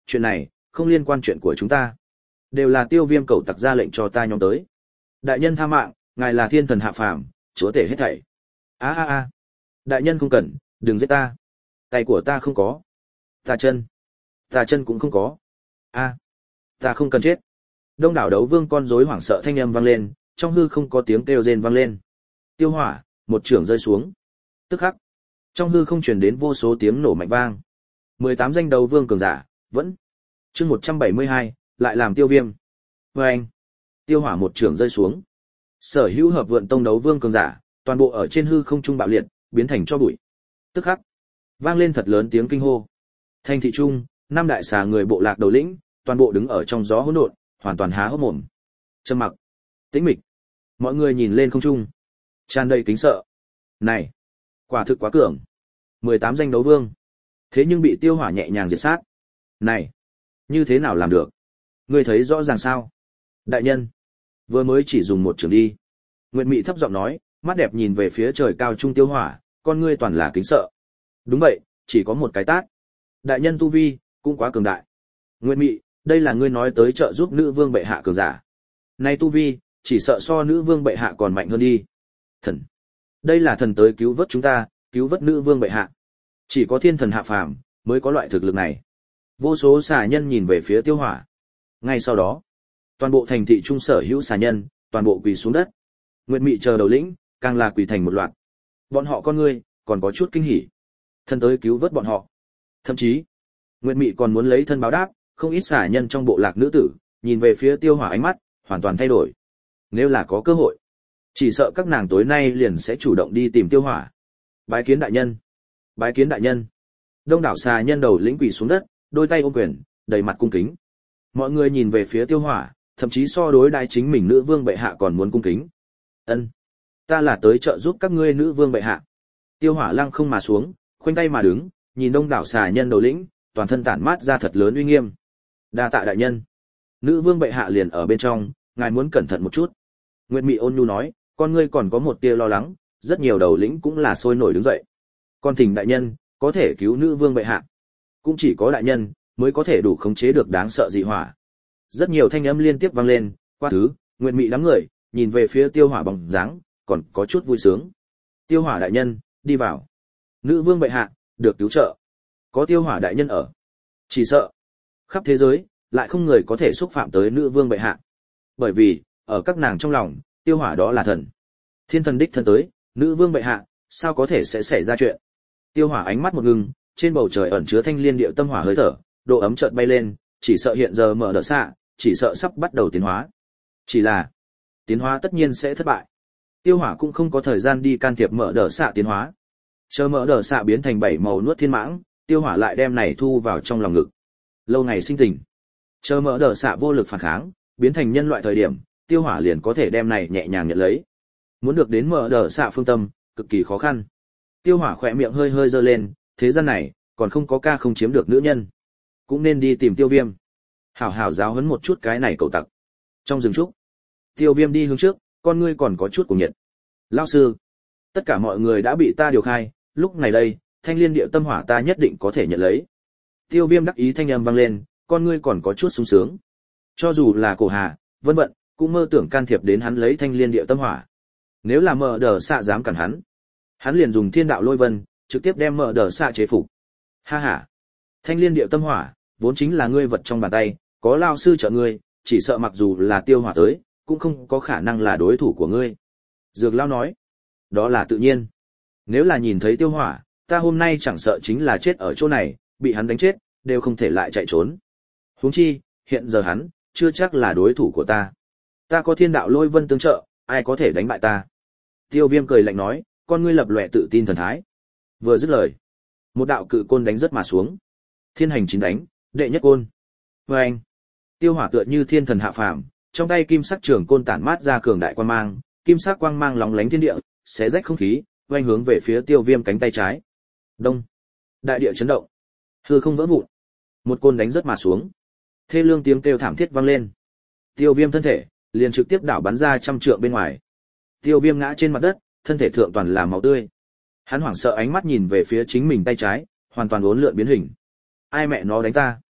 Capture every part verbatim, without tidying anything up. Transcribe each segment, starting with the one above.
chuyện này không liên quan chuyện của chúng ta, đều là Tiêu Viêm cẩu tặc ra lệnh cho ta nhóm tới. Đại nhân tha mạng, ngài là thiên thần hạ phàm, chúa tể hết thảy. A a a, đại nhân không cần, đừng giết ta. Tay của ta không có. Ta chân, ta chân cũng không có. A, ta không cần chết. Đông đảo đấu vương con rối hoảng sợ thanh âm vang lên, trong hư không có tiếng kêu rên vang lên. Tiêu hỏa, một trưởng rơi xuống. Tức khắc, trong hư không truyền đến vô số tiếng nổ mạnh vang. mười tám danh đấu vương cường giả, vẫn. Chương một trăm bảy mươi hai, lại làm Tiêu Viêm. Oeng. Tiêu hỏa một trưởng rơi xuống. Sở hữu hợp vượn tông đấu vương cường giả, toàn bộ ở trên hư không trung bạo liệt, biến thành cho bụi. Tức khắc, vang lên thật lớn tiếng kinh hô. Thành thị trung, năm đại xà người bộ lạc đầu lĩnh, toàn bộ đứng ở trong gió hỗn độn, hoàn toàn há hốc mồm. Trầm mặc, tĩnh mịch. Mọi người nhìn lên không trung, tràn đầy kính sợ. Này, quả thực quá cường. mười tám danh đấu vương, thế nhưng bị tiêu hỏa nhẹ nhàng diệt sát. Này, như thế nào làm được? Ngươi thấy rõ ràng sao? Đại nhân, vừa mới chỉ dùng một trường đi. Nguyệt Mị thấp giọng nói, mắt đẹp nhìn về phía trời cao trung tiêu hỏa, con ngươi toàn là kính sợ. Đúng vậy, chỉ có một cái tát. Đại nhân tu vi cũng quá cường đại. Nguyệt Mị, đây là ngươi nói tới trợ giúp nữ vương bệ hạ cường giả. Nay tu vi, chỉ sợ so nữ vương bệ hạ còn mạnh hơn đi. Thần, đây là thần tới cứu vớt chúng ta, cứu vớt nữ vương bệ hạ. Chỉ có thiên thần hạ phàm mới có loại thực lực này. Vô số xà nhân nhìn về phía tiêu hỏa. Ngay sau đó, toàn bộ thành thị trung sở hữu xà nhân, toàn bộ quỳ xuống đất. Nguyệt Mị chờ đầu lĩnh, càng là quỳ thành một loạt. Bọn họ con ngươi, còn có chút kinh hỉ. Thần tới cứu vớt bọn họ. Thậm chí, Nguyệt Mị còn muốn lấy thân báo đáp, không ít xà nhân trong bộ lạc nữ tử, nhìn về phía tiêu hỏa ánh mắt, hoàn toàn thay đổi. Nếu là có cơ hội, chỉ sợ các nàng tối nay liền sẽ chủ động đi tìm tiêu hỏa. Bái kiến đại nhân. Bái kiến đại nhân. Đông đảo xà nhân đầu lĩnh quỳ xuống đất, đôi tay ôm quyền, đầy mặt cung kính. Mọi người nhìn về phía tiêu hỏa, thậm chí so đối đãi chính mình nữ vương bệ hạ còn muốn cung kính. Ân, ta là tới trợ giúp các ngươi nữ vương bệ hạ. Tiêu hỏa lăng không mà xuống, khoanh tay mà đứng, nhìn đông đảo xà nhân đầu lĩnh, toàn thân tản mát ra thật lớn uy nghiêm. Đa tạ đại nhân. Nữ vương bệ hạ liền ở bên trong, ngài muốn cẩn thận một chút. Nguyệt Mị ôn nhu nói, con ngươi còn có một tia lo lắng, rất nhiều đầu lĩnh cũng là sôi nổi đứng dậy. Con thỉnh đại nhân, có thể cứu nữ vương bệ hạ. Cũng chỉ có đại nhân, mới có thể đủ khống chế được đáng sợ dị hỏa. Rất nhiều thanh âm liên tiếp vang lên, qua thứ, Nguyệt Mị đám người, nhìn về phía tiêu hỏa bóng dáng, còn có chút vui sướng. Tiêu hỏa đại nhân, đi vào. Nữ vương bệ hạ, được cứu trợ. Có tiêu hỏa đại nhân ở. Chỉ sợ, khắp thế giới, lại không người có thể xúc phạm tới nữ vương bệ hạ. Bởi vì, ở các nàng trong lòng, tiêu hỏa đó là thần. Thiên thần đích thân tới, nữ vương bệ hạ, sao có thể sẽ xảy ra chuyện. Tiêu hỏa ánh mắt một ngưng, trên bầu trời ẩn chứa thanh liên điệu tâm hỏa hơi thở, độ ấm chợt bay lên, chỉ sợ hiện giờ mở đỡ xạ, chỉ sợ sắp bắt đầu tiến hóa. Chỉ là, tiến hóa tất nhiên sẽ thất bại. Tiêu hỏa cũng không có thời gian đi can thiệp mở đỡ xạ tiến hóa. Chờ mở đỡ xạ biến thành bảy màu nuốt thiên mãng, tiêu hỏa lại đem này thu vào trong lòng ngực. Lâu ngày sinh tình. Chờ mở đỡ xạ vô lực phản kháng, biến thành nhân loại thời điểm, tiêu hỏa liền có thể đem này nhẹ nhàng nhận lấy. Muốn được đến mở đỡ xạ phương tâm, cực kỳ khó khăn. Tiêu hỏa khỏe miệng hơi hơi giơ lên, thế gian này, còn không có ca không chiếm được nữ nhân. Cũng nên đi tìm tiêu viêm. Hảo hảo giáo huấn một chút cái này cậu tặc. Trong rừng trúc, tiêu viêm đi hướng trước, con ngươi còn có chút cuồng nhiệt. Lão sư, tất cả mọi người đã bị ta điều khai, lúc này đây, thanh liên điệu tâm hỏa ta nhất định có thể nhận lấy. Tiêu viêm đắc ý thanh âm vang lên, con ngươi còn có chút sung sướng. Cho dù là cổ hà, vân vận, cũng mơ tưởng can thiệp đến hắn lấy thanh liên điệu tâm hỏa. Nếu là mở đờ xạ dám cản hắn, hắn liền dùng thiên đạo lôi vân, trực tiếp đem mở đờ xạ chế phục. Ha ha, thanh liên điệu tâm hỏa, vốn chính là ngươi vật trong bàn tay, có lao sư trợ ngươi, chỉ sợ mặc dù là tiêu hỏa tới, cũng không có khả năng là đối thủ của ngươi. Dược lao nói, đó là tự nhiên. Nếu là nhìn thấy tiêu hỏa, ta hôm nay chẳng sợ chính là chết ở chỗ này, bị hắn đánh chết, đều không thể lại chạy trốn. Huống chi, hiện giờ hắn, chưa chắc là đối thủ của ta. Ta có thiên đạo lôi vân tương trợ, ai có thể đánh bại ta. Tiêu viêm cười lạnh nói, con ngươi lập lòe tự tin thần thái. Vừa dứt lời, một đạo cự côn đánh rất mà xuống. Thiên hành chín đánh, đệ nhất côn. Và anh, tiêu hỏa tựa như thiên thần hạ phàm, trong tay kim sắc trường côn tản mát ra cường đại quang mang, kim sắc quang mang lóng lánh thiên địa, xé rách không khí, oanh hướng về phía tiêu viêm cánh tay trái. Đông, đại địa chấn động, hư không vỡ vụn, một côn đánh rất mà xuống. Thê lương tiếng kêu thảm thiết vang lên. Tiêu viêm thân thể liền trực tiếp đảo bắn ra trăm trượng bên ngoài. Tiêu viêm ngã trên mặt đất, thân thể thượng toàn là máu tươi. Hắn hoảng sợ ánh mắt nhìn về phía chính mình tay trái, hoàn toàn uốn lượn biến hình. Ai mẹ nó đánh ta?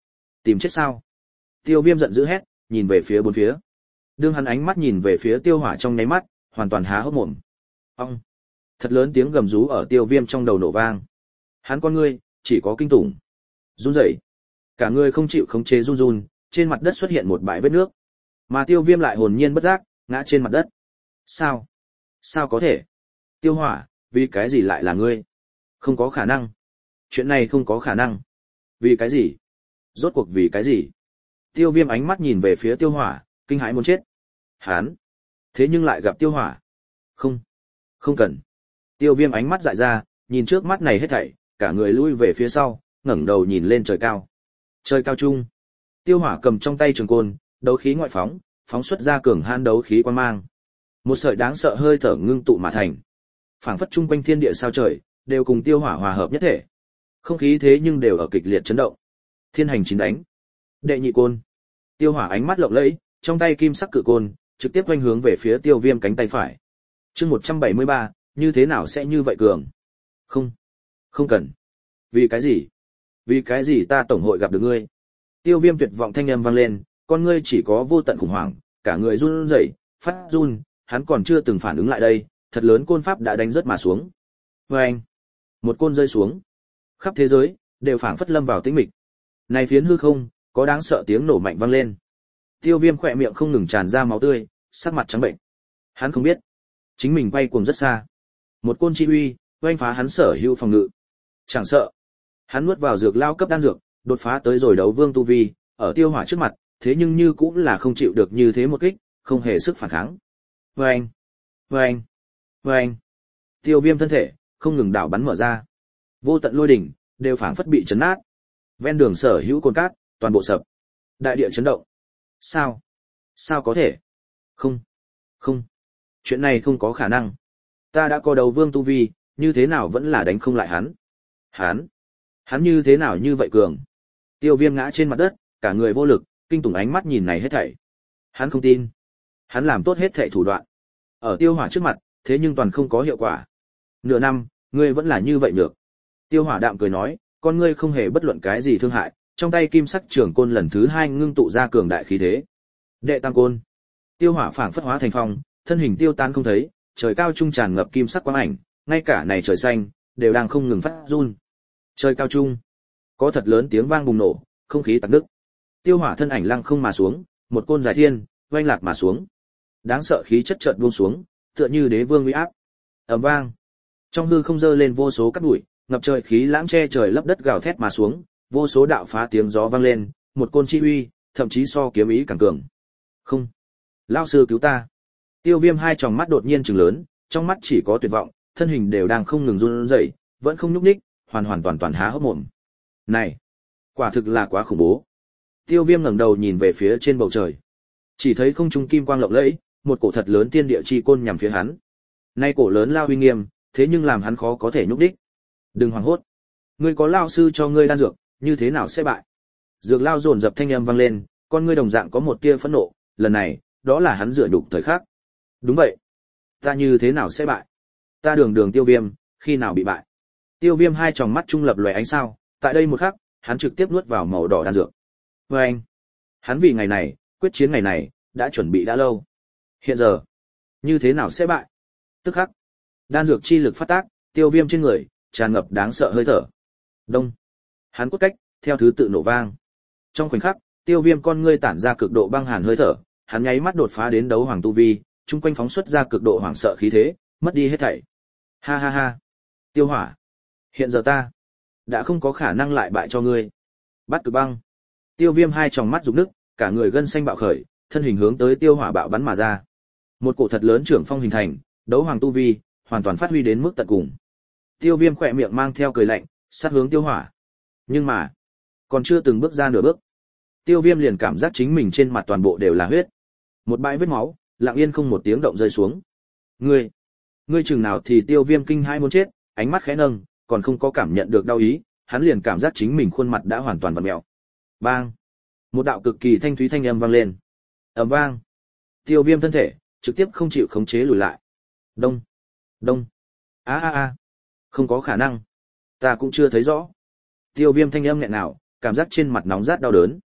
Tìm chết sao? Tiêu Viêm giận dữ hét, nhìn về phía bốn phía. Đương hắn ánh mắt nhìn về phía Tiêu Hỏa trong nháy mắt, hoàn toàn há hốc mồm. Ong! Thật lớn tiếng gầm rú ở Tiêu Viêm trong đầu nổ vang. Hắn con ngươi chỉ có kinh tủng, run rẩy, cả người không chịu khống chế run run, trên mặt đất xuất hiện một bãi vết nước. Mà Tiêu Viêm lại hồn nhiên bất giác, ngã trên mặt đất. Sao? Sao có thể? Tiêu Hỏa, vì cái gì lại là ngươi? Không có khả năng. Chuyện này không có khả năng. Vì cái gì? Rốt cuộc vì cái gì? Tiêu Viêm ánh mắt nhìn về phía Tiêu Hỏa, kinh hãi muốn chết. Hán! Thế nhưng lại gặp Tiêu Hỏa. Không, không cần. Tiêu Viêm ánh mắt dại ra, nhìn trước mắt này hết thảy, cả người lui về phía sau, ngẩng đầu nhìn lên trời cao. Trời cao trung. Tiêu Hỏa cầm trong tay trường côn, đấu khí ngoại phóng, phóng xuất ra cường hãn đấu khí quang mang. Một sợi đáng sợ hơi thở ngưng tụ mà thành. Phảng phất trung quanh thiên địa sao trời, đều cùng Tiêu Hỏa hòa hợp nhất thể. Không khí thế nhưng đều ở kịch liệt chấn động. Thiên hành chín đánh. Đệ nhị côn. Tiêu Hỏa ánh mắt lộng lẫy, trong tay kim sắc cự côn, trực tiếp quanh hướng về phía Tiêu Viêm cánh tay phải. Chương một trăm bảy mươi ba, như thế nào sẽ như vậy cường? Không, không cần. Vì cái gì? Vì cái gì ta tổng hội gặp được ngươi? Tiêu Viêm tuyệt vọng thanh âm vang lên, con ngươi chỉ có vô tận khủng hoảng, cả người run rẩy, phát run, hắn còn chưa từng phản ứng lại đây, thật lớn côn pháp đã đánh rớt mà xuống. Oeng! Một côn rơi xuống. Khắp thế giới đều phảng phất lâm vào tĩnh mịch. Này phiến hư không, có đáng sợ tiếng nổ mạnh vang lên. Tiêu Viêm khỏe miệng không ngừng tràn ra máu tươi, sắc mặt trắng bệnh. Hắn không biết, chính mình quay cuồng rất xa. Một côn chi uy, oanh phá hắn sở hữu phòng ngự. Chẳng sợ, hắn nuốt vào dược lao cấp đan dược, đột phá tới rồi đấu vương tu vi, ở Tiêu Hỏa trước mặt, thế nhưng như cũng là không chịu được như thế một kích, không hề sức phản kháng. Oanh, oanh, oanh. Tiêu Viêm thân thể không ngừng đảo bắn mở ra. Vô tận lôi đỉnh đều phảng phất bị chấn nát. Ven đường sở hữu côn cát, toàn bộ sập. Đại địa chấn động. Sao? Sao có thể? Không, không. Chuyện này không có khả năng. Ta đã có đấu vương tu vi, như thế nào vẫn là đánh không lại hắn? Hắn, hắn như thế nào như vậy cường? Tiêu Viêm ngã trên mặt đất, cả người vô lực, kinh tủng ánh mắt nhìn này hết thảy. Hắn không tin. Hắn làm tốt hết thảy thủ đoạn. Ở Tiêu Hỏa trước mặt, thế nhưng toàn không có hiệu quả. Nửa năm, ngươi vẫn là như vậy nhược. Tiêu Hỏa đạm cười nói, con ngươi không hề bất luận cái gì thương hại, trong tay kim sắc trường côn lần thứ hai ngưng tụ ra cường đại khí thế. Đệ tam côn. Tiêu Hỏa phảng phất hóa thành phong, thân hình tiêu tan không thấy, trời cao trung tràn ngập kim sắc quang ảnh, ngay cả này trời xanh đều đang không ngừng phát run. Trời cao trung, có thật lớn tiếng vang bùng nổ, không khí tạc nứt. Tiêu Hỏa thân ảnh lăng không mà xuống, một côn dài thiên, oanh lạc mà xuống. Đáng sợ khí chất chợt buông xuống, tựa như đế vương uy áp. Ầm vang. Trong hư không dơ lên vô số cát bụi, ngập trời khí lãng che trời lấp đất gào thét mà xuống, vô số đạo phá tiếng gió vang lên, một côn chi uy, thậm chí so kiếm ý càng cường. Không, lão sư cứu ta. Tiêu Viêm hai tròng mắt đột nhiên trừng lớn, trong mắt chỉ có tuyệt vọng, thân hình đều đang không ngừng run rẩy, vẫn không nhúc nhích, hoàn hoàn toàn toàn há hốc mồm. Này, quả thực là quá khủng bố. Tiêu Viêm ngẩng đầu nhìn về phía trên bầu trời, chỉ thấy không trung kim quang lộng lẫy, một cổ thật lớn tiên địa chi côn nhằm phía hắn. Nay cổ lớn lao uy nghiêm, thế nhưng làm hắn khó có thể nhúc nhích. Đừng hoảng hốt, ngươi có lão sư cho ngươi đan dược, như thế nào sẽ bại? Dược lao dồn dập thanh âm vang lên, con ngươi đồng dạng có một tia phẫn nộ, lần này, đó là hắn dựa nhục thời khắc. Đúng vậy, ta như thế nào sẽ bại? Ta đường đường Tiêu Viêm, khi nào bị bại? Tiêu Viêm hai tròng mắt trung lập lòe ánh sao, tại đây một khắc, hắn trực tiếp nuốt vào màu đỏ đan dược. Và anh, hắn vì ngày này, quyết chiến ngày này, đã chuẩn bị đã lâu. Hiện giờ, như thế nào sẽ bại? Tức khắc, đan dược chi lực phát tác, Tiêu Viêm trên người tràn ngập đáng sợ hơi thở. Đông, hắn cốt cách theo thứ tự nổ vang. Trong khoảnh khắc, Tiêu Viêm con ngươi tản ra cực độ băng hàn hơi thở, hắn nháy mắt đột phá đến đấu hoàng tu vi, chung quanh phóng xuất ra cực độ hoảng sợ khí thế, mất đi hết thảy. Ha ha ha, Tiêu Hỏa, hiện giờ ta đã không có khả năng lại bại cho ngươi. Bắt Cực Băng. Tiêu Viêm hai tròng mắt rục nứt, cả người gân xanh bạo khởi, thân hình hướng tới Tiêu Hỏa bạo bắn mà ra. Một cổ thật lớn trưởng phong hình thành, đấu hoàng tu vi hoàn toàn phát huy đến mức tận cùng. Tiêu Viêm khỏe miệng mang theo cười lạnh, sát hướng Tiêu Hỏa. Nhưng mà, còn chưa từng bước ra nửa bước, Tiêu Viêm liền cảm giác chính mình trên mặt toàn bộ đều là huyết. Một bãi vết máu, lặng yên không một tiếng động rơi xuống. Ngươi, ngươi chừng nào thì Tiêu Viêm kinh hãi muốn chết, ánh mắt khẽ nâng, còn không có cảm nhận được đau ý, hắn liền cảm giác chính mình khuôn mặt đã hoàn toàn vặn mèo. Bang! Một đạo cực kỳ thanh thúy thanh âm vang lên. Ầm vang! Tiêu Viêm thân thể trực tiếp không chịu khống chế lùi lại. Đông, đông. A a a. Không có khả năng. Ta cũng chưa thấy rõ. Tiêu Viêm thanh âm nghẹn nào, cảm giác trên mặt nóng rát đau đớn.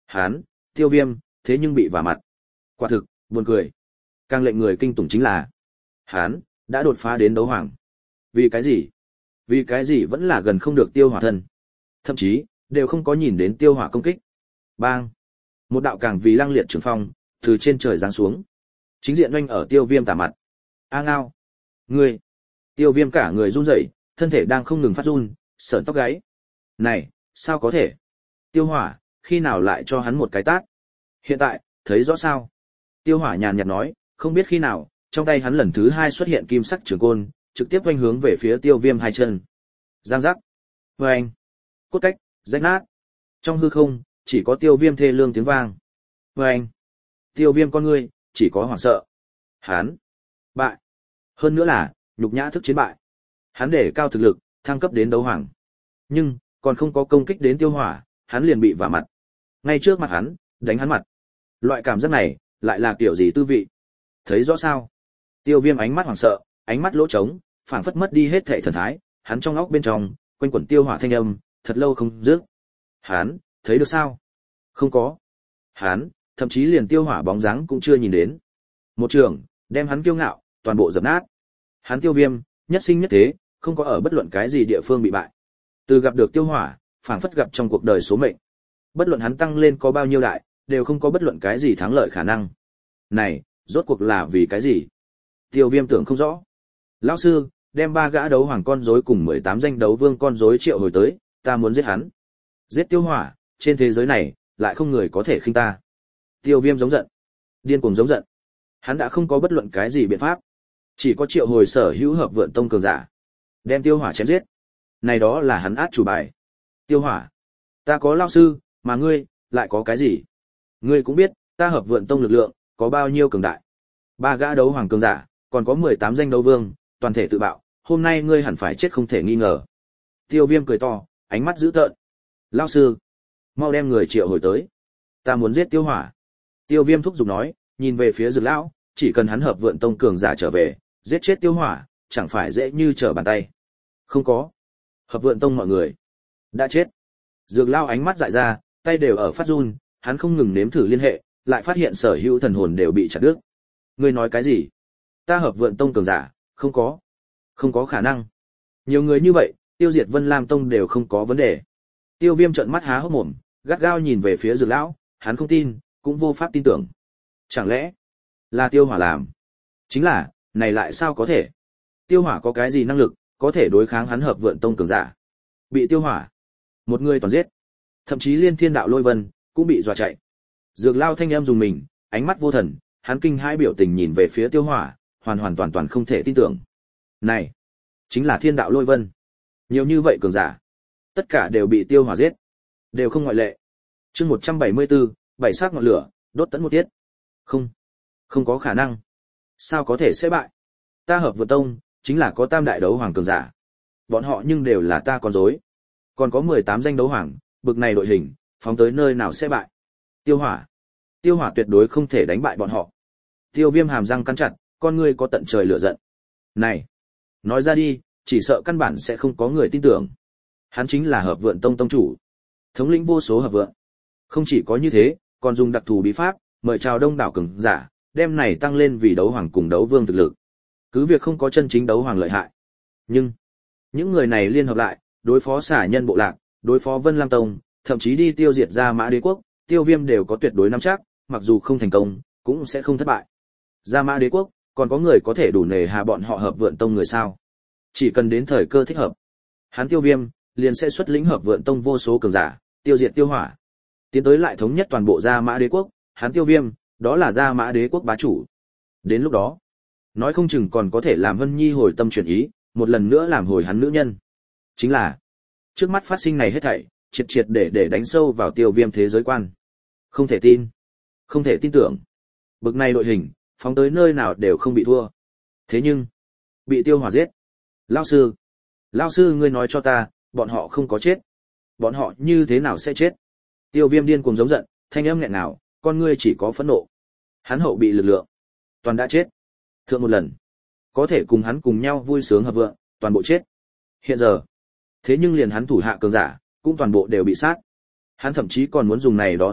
Hán, Tiêu Viêm, thế nhưng bị vả mặt. Quả thực, buồn cười. Càng lệnh người kinh tủng chính là, hán đã đột phá đến đấu hoàng. Vì cái gì? Vì cái gì vẫn là gần không được Tiêu Hỏa thân. Thậm chí, đều không có nhìn đến Tiêu Hỏa công kích. Bang! Một đạo càng vì lăng liệt trường phong, từ trên trời giáng xuống. Chính diện oanh ở Tiêu Viêm tả mặt. A ngao! Ngươi! Tiêu Viêm cả người run rẩy, thân thể đang không ngừng phát run, sởn tóc gáy. Này, sao có thể? Tiêu Hỏa, khi nào lại cho hắn một cái tát? Hiện tại, thấy rõ sao? Tiêu Hỏa nhàn nhạt nói, không biết khi nào, trong tay hắn lần thứ hai xuất hiện kim sắc trường côn, trực tiếp oanh hướng về phía Tiêu Viêm hai chân. Giang giác. Oanh. Cốt cách, rách nát. Trong hư không, chỉ có Tiêu Viêm thê lương tiếng vang. Oanh. Tiêu Viêm con ngươi, chỉ có hoảng sợ. Hắn. Bại. Hơn nữa là, nhục nhã thức chiến bại. Hắn để cao thực lực, thăng cấp đến đấu hoàng. Nhưng, còn không có công kích đến Tiêu Hỏa, hắn liền bị vả mặt. Ngay trước mặt hắn, đánh hắn mặt. Loại cảm giác này, lại là kiểu gì tư vị? Thấy rõ sao? Tiêu Viêm ánh mắt hoảng sợ, ánh mắt lỗ trống, phảng phất mất đi hết thảy thần thái, hắn trong óc bên trong, quanh quẩn Tiêu Hỏa thanh âm, thật lâu không dứt. Hắn, thấy được sao? Không có. Hắn, thậm chí liền Tiêu Hỏa bóng dáng cũng chưa nhìn đến. Một trường, đem hắn kiêu ngạo, toàn bộ dập nát. Hắn Tiêu Viêm, nhất sinh nhất thế, không có ở bất luận cái gì địa phương bị bại. Từ gặp được Tiêu Hỏa, phảng phất gặp trong cuộc đời số mệnh. Bất luận hắn tăng lên có bao nhiêu đại, đều không có bất luận cái gì thắng lợi khả năng. Này, rốt cuộc là vì cái gì? Tiêu Viêm tưởng không rõ. Lão sư, đem ba gã đấu hoàng con rối cùng mười tám danh đấu vương con rối triệu hồi tới, ta muốn giết hắn. Giết Tiêu Hỏa, trên thế giới này, lại không người có thể khinh ta. Tiêu Viêm giống giận. Điên cuồng giống giận. Hắn đã không có bất luận cái gì biện pháp. Chỉ có triệu hồi sở hữu hợp vượn tông cường giả. Đem Tiêu Hỏa chém giết. Này đó là hắn át chủ bài. Tiêu Hỏa, ta có lão sư, mà ngươi, lại có cái gì? Ngươi cũng biết, ta hợp vượn tông lực lượng, có bao nhiêu cường đại. Ba gã đấu hoàng cường giả, còn có mười tám danh đấu vương, toàn thể tự bạo, hôm nay ngươi hẳn phải chết không thể nghi ngờ. Tiêu Viêm cười to, ánh mắt dữ tợn. Lão sư, mau đem người triệu hồi tới. Ta muốn giết Tiêu Hỏa. Tiêu Viêm thúc giục nói, nhìn về phía Dược lão, chỉ cần hắn hợp vượn tông cường giả trở về, giết chết Tiêu Hỏa, chẳng phải dễ như trở bàn tay. Không có. Hợp vượn tông mọi người đã chết. Dược lão ánh mắt dại ra, tay đều ở phát run, hắn không ngừng nếm thử liên hệ, lại phát hiện sở hữu thần hồn đều bị chặt đứt. Ngươi nói cái gì? Ta hợp vượn tông cường giả, không có. Không có khả năng. Nhiều người như vậy, tiêu diệt Vân Lam tông đều không có vấn đề. Tiêu Viêm trợn mắt há hốc mồm, gắt gao nhìn về phía Dược lão, hắn không tin, cũng vô pháp tin tưởng. Chẳng lẽ là Tiêu Hỏa làm? Chính là, này lại sao có thể? Tiêu Hỏa có cái gì năng lực, có thể đối kháng hắn hợp vượn tông cường giả? Bị Tiêu Hỏa một người toàn giết, thậm chí liên thiên đạo lôi vân cũng bị dọa chạy. Dược lão thanh em dùng mình, ánh mắt vô thần, hắn kinh hãi biểu tình nhìn về phía Tiêu Hỏa, hoàn hoàn toàn toàn không thể tin tưởng. Này, chính là thiên đạo lôi vân. Nhiều như vậy cường giả, tất cả đều bị Tiêu Hỏa giết, đều không ngoại lệ. Chương một trăm bảy mươi tư, bảy sắc ngọn lửa, đốt tận một tiết. Không, không có khả năng. Sao có thể sẽ bại? Ta hợp vượt tông, chính là có tam đại đấu hoàng cường giả. Bọn họ nhưng đều là ta con rối. Còn có mười tám danh đấu hoàng, bực này đội hình, phóng tới nơi nào sẽ bại? Tiêu Hỏa, Tiêu Hỏa tuyệt đối không thể đánh bại bọn họ. Tiêu Viêm hàm răng cắn chặt, con ngươi có tận trời lửa giận. Này, nói ra đi, chỉ sợ căn bản sẽ không có người tin tưởng. Hắn chính là hợp vượn tông tông chủ, thống lĩnh vô số hợp vượn. Không chỉ có như thế, còn dùng đặc thù bí pháp, mời chào đông đảo cường giả, đem này tăng lên vì đấu hoàng cùng đấu vương thực lực. Cứ việc không có chân chính đấu hoàng lợi hại, nhưng những người này liên hợp lại, đối phó xả nhân bộ lạc, đối phó Vân Lam tông, thậm chí đi tiêu diệt Gia Mã Đế quốc, Tiêu Viêm đều có tuyệt đối nắm chắc, mặc dù không thành công, cũng sẽ không thất bại. Gia Mã Đế quốc, còn có người có thể đủ nề hà bọn họ hợp vượn tông người sao? Chỉ cần đến thời cơ thích hợp, hắn Tiêu Viêm liền sẽ xuất lĩnh hợp vượn tông vô số cường giả, tiêu diệt Tiêu Hỏa, tiến tới lại thống nhất toàn bộ Gia Mã Đế quốc. Hắn Tiêu Viêm, đó là Gia Mã Đế quốc bá chủ. Đến lúc đó, nói không chừng còn có thể làm Vân Nhi hồi tâm chuyển ý, một lần nữa làm hồi hắn nữ nhân. Chính là, trước mắt phát sinh này hết thảy, triệt triệt để để đánh sâu vào Tiêu Viêm thế giới quan. Không thể tin, không thể tin tưởng. Bực này đội hình, phóng tới nơi nào đều không bị thua. Thế nhưng, bị Tiêu Hỏa giết. Lão sư, lão sư ngươi nói cho ta, bọn họ không có chết. Bọn họ như thế nào sẽ chết? Tiêu Viêm điên cuồng giống giận, thanh âm nghẹn nào, con ngươi chỉ có phẫn nộ. Hắn hậu bị lực lượng, toàn đã chết. Thượng một lần, có thể cùng hắn cùng nhau vui sướng hợp vượng, toàn bộ chết. Hiện giờ, thế nhưng liền hắn thủ hạ cường giả, cũng toàn bộ đều bị sát. Hắn thậm chí còn muốn dùng này đó thế lực,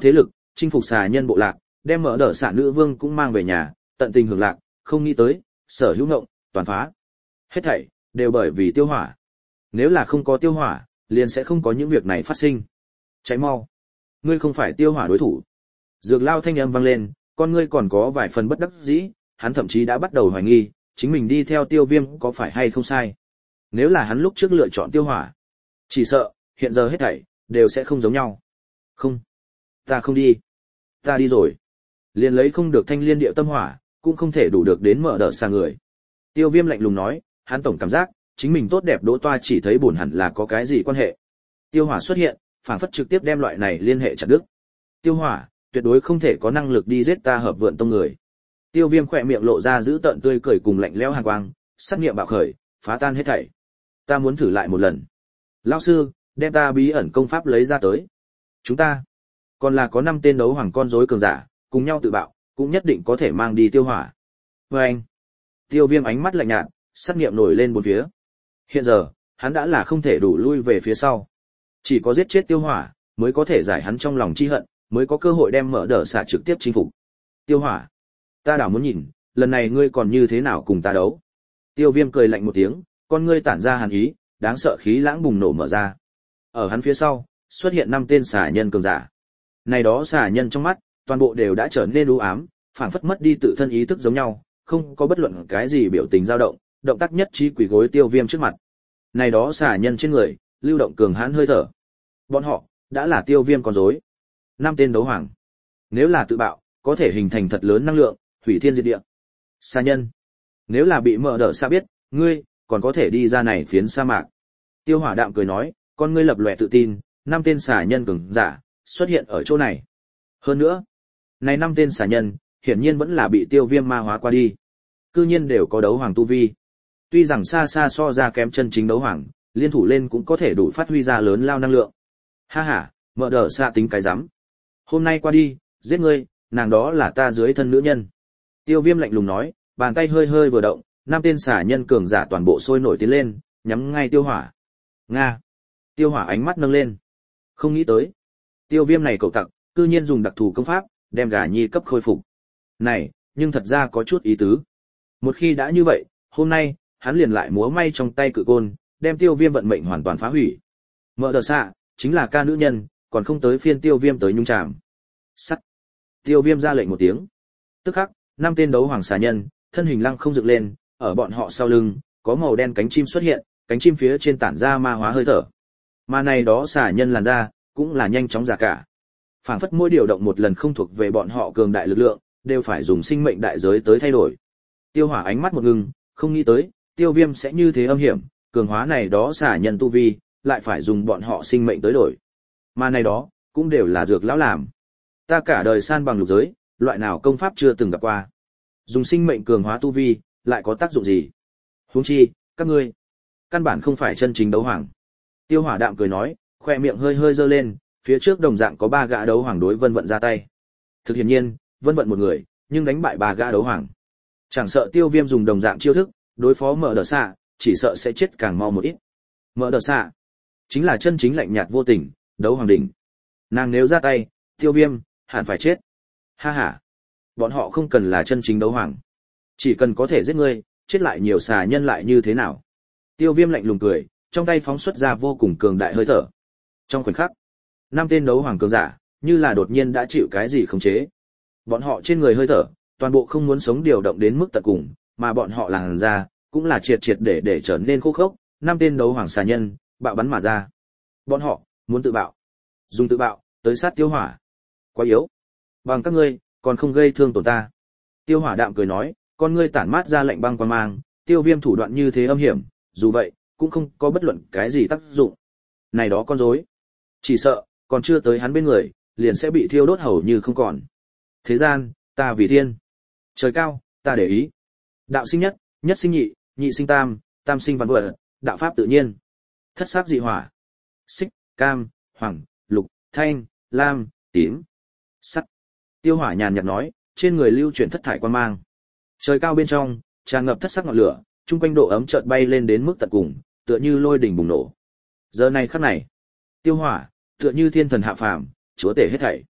chinh phục xà nhân bộ lạc, đem mở đỡ xạ nữ vương cũng mang về nhà, tận tình hưởng lạc, không nghĩ tới, sở hữu ngộng, toàn phá. Hết thảy đều bởi vì tiêu hỏa. Nếu là không có tiêu hỏa, liền sẽ không có những việc này phát sinh. Cháy mau, ngươi không phải tiêu hỏa đối thủ. Dược Lao thanh âm vang lên, con ngươi còn có vài phần bất đắc dĩ, hắn thậm chí đã bắt đầu hoài nghi, chính mình đi theo Tiêu Viêm có phải hay không sai. Nếu là hắn lúc trước lựa chọn tiêu hỏa, chỉ sợ hiện giờ hết thảy đều sẽ không giống nhau. Không, ta không đi. Ta đi rồi. Liền lấy không được thanh liên điệu tâm hỏa, cũng không thể đủ được đến mở đỡ xa người. Tiêu Viêm lạnh lùng nói, hắn tổng cảm giác, chính mình tốt đẹp đỗ toa chỉ thấy buồn hẳn là có cái gì quan hệ. Tiêu hỏa xuất hiện, phảng phất trực tiếp đem loại này liên hệ chặt đứt. Tiêu hỏa, tuyệt đối không thể có năng lực đi giết ta hợp vượn tông người. Tiêu Viêm khỏe miệng lộ ra giữ tợn tươi cười cùng lạnh lẽo hàn quang, sát nghiệm bạo khởi, phá tan hết thảy. Ta muốn thử lại một lần. Lão sư, đem ta bí ẩn công pháp lấy ra tới. Chúng ta còn là có năm tên đấu hoàng con rối cường giả, cùng nhau tự bạo, cũng nhất định có thể mang đi tiêu hỏa. Và anh, Tiêu Viêm ánh mắt lạnh nhạt, sát nghiệm nổi lên bốn phía. Hiện giờ, hắn đã là không thể đủ lui về phía sau. Chỉ có giết chết tiêu hỏa, mới có thể giải hắn trong lòng chi hận, mới có cơ hội đem mở đỡ xạ trực tiếp chinh phục. Tiêu hỏa, ta đảo muốn nhìn, lần này ngươi còn như thế nào cùng ta đấu. Tiêu Viêm cười lạnh một tiếng, con ngươi tản ra hàn ý, đáng sợ khí lãng bùng nổ mở ra. Ở hắn phía sau, xuất hiện năm tên xà nhân cường giả. Này đó xà nhân trong mắt, toàn bộ đều đã trở nên u ám, phảng phất mất đi tự thân ý thức giống nhau, không có bất luận cái gì biểu tình dao động, động tác nhất trí quỳ gối Tiêu Viêm trước mặt. Này đó xà nhân trên người, lưu động cường hãn hơi thở. Bọn họ đã là Tiêu Viêm con rối. Năm tên đấu hoàng. Nếu là tự bạo, có thể hình thành thật lớn năng lượng, hủy thiên diệt địa. Xà nhân, nếu là bị mở đỡ xa biết, ngươi còn có thể đi ra này phiến sa mạc. Tiêu Hỏa đạm cười nói, con ngươi lập lòe tự tin, năm tên xà nhân cường giả xuất hiện ở chỗ này. Hơn nữa, này năm tên xà nhân, hiển nhiên vẫn là bị Tiêu Viêm ma hóa qua đi. Cư nhiên đều có đấu hoàng tu vi. Tuy rằng xa xa so ra kém chân chính đấu hoàng, liên thủ lên cũng có thể đủ phát huy ra lớn lao năng lượng. Ha ha, mở đỡ xa tính cái rắm. Hôm nay qua đi, giết ngươi, nàng đó là ta dưới thân nữ nhân. Tiêu Viêm lạnh lùng nói, bàn tay hơi hơi vừa động, năm tên xà nhân cường giả toàn bộ sôi nổi tiến lên, nhắm ngay Tiêu Hỏa. Nga. Tiêu Hỏa ánh mắt nâng lên. Không nghĩ tới, Tiêu Viêm này cậu tặc, cư nhiên dùng đặc thù công pháp, đem gà nhi cấp khôi phục. Này, nhưng thật ra có chút ý tứ. Một khi đã như vậy, hôm nay, hắn liền lại múa may trong tay cự côn, đem Tiêu Viêm vận mệnh hoàn toàn phá hủy. Mở đờ xạ, chính là ca nữ nhân, còn không tới phiên Tiêu Viêm tới nhung chàm. Sắt. Tiêu Viêm ra lệnh một tiếng. Tức khắc, năm tên đấu hoàng xà nhân, thân hình lăng không dựng lên, ở bọn họ sau lưng, có màu đen cánh chim xuất hiện, cánh chim phía trên tản ra ma hóa hơi thở. Mà này đó xà nhân làn ra, cũng là nhanh chóng già cả. Phảng phất mỗi điều động một lần không thuộc về bọn họ cường đại lực lượng, đều phải dùng sinh mệnh đại giới tới thay đổi. Tiêu Hỏa ánh mắt một ngưng, không nghĩ tới, Tiêu Viêm sẽ như thế âm hiểm, cường hóa này đó xà nhân tu vi, lại phải dùng bọn họ sinh mệnh tới đổi. Mà này đó, cũng đều là dược lão làm. Ta cả đời san bằng lục giới, loại nào công pháp chưa từng gặp qua. Dùng sinh mệnh cường hóa tu vi, lại có tác dụng gì? Huống chi, các ngươi, căn bản không phải chân chính đấu hoàng. Tiêu Hỏa đạm cười nói, khoe miệng hơi hơi dơ lên, phía trước đồng dạng có ba gã đấu hoàng đối Vân Vận ra tay. Thực hiển nhiên, Vân Vận một người, nhưng đánh bại ba gã đấu hoàng. Chẳng sợ Tiêu Viêm dùng đồng dạng chiêu thức, đối phó mở đờ xạ, chỉ sợ sẽ chết càng mau một ít. Mở đờ xạ, chính là chân chính lạnh nhạt vô tình, đấu hoàng đỉnh. Nàng nếu ra tay, Tiêu Viêm, hẳn phải chết. Ha ha, bọn họ không cần là chân chính đấu hoàng. Chỉ cần có thể giết ngươi, chết lại nhiều xà nhân lại như thế nào. Tiêu Viêm lạnh lùng cười, trong tay phóng xuất ra vô cùng cường đại hơi thở. Trong khoảnh khắc, năm tên đấu hoàng cường giả, như là đột nhiên đã chịu cái gì khống chế. Bọn họ trên người hơi thở, toàn bộ không muốn sống điều động đến mức tận cùng, mà bọn họ làn ra, cũng là triệt triệt để để trở nên khô khốc, năm tên đấu hoàng xà nhân, bạo bắn mà ra. Bọn họ, muốn tự bạo. Dùng tự bạo, tới sát Tiêu Hỏa. Quá yếu. Bằng các ngươi, còn không gây thương tổn ta. Tiêu Hỏa đạm cười nói, con ngươi tản mát ra lạnh băng quang mang, Tiêu Viêm thủ đoạn như thế âm hiểm, dù vậy, cũng không có bất luận cái gì tác dụng. Này đó con rối, chỉ sợ, còn chưa tới hắn bên người, liền sẽ bị thiêu đốt hầu như không còn. Thế gian, ta vì thiên. Trời cao, ta để ý. Đạo sinh nhất, nhất sinh nhị, nhị sinh tam, tam sinh vạn vật, đạo pháp tự nhiên. Thất sắc dị hỏa. Xích, cam, hoàng, lục, thanh, lam, tím, sắt. Tiêu Hỏa nhàn nhạt nói, trên người lưu chuyển thất thải quang mang. Trời cao bên trong, tràn ngập thất sắc ngọn lửa, trung quanh độ ấm chợt bay lên đến mức tận cùng, tựa như lôi đỉnh bùng nổ. Giờ này khắc này, Tiêu Hỏa, tựa như thiên thần hạ phàm, chúa tể hết thảy.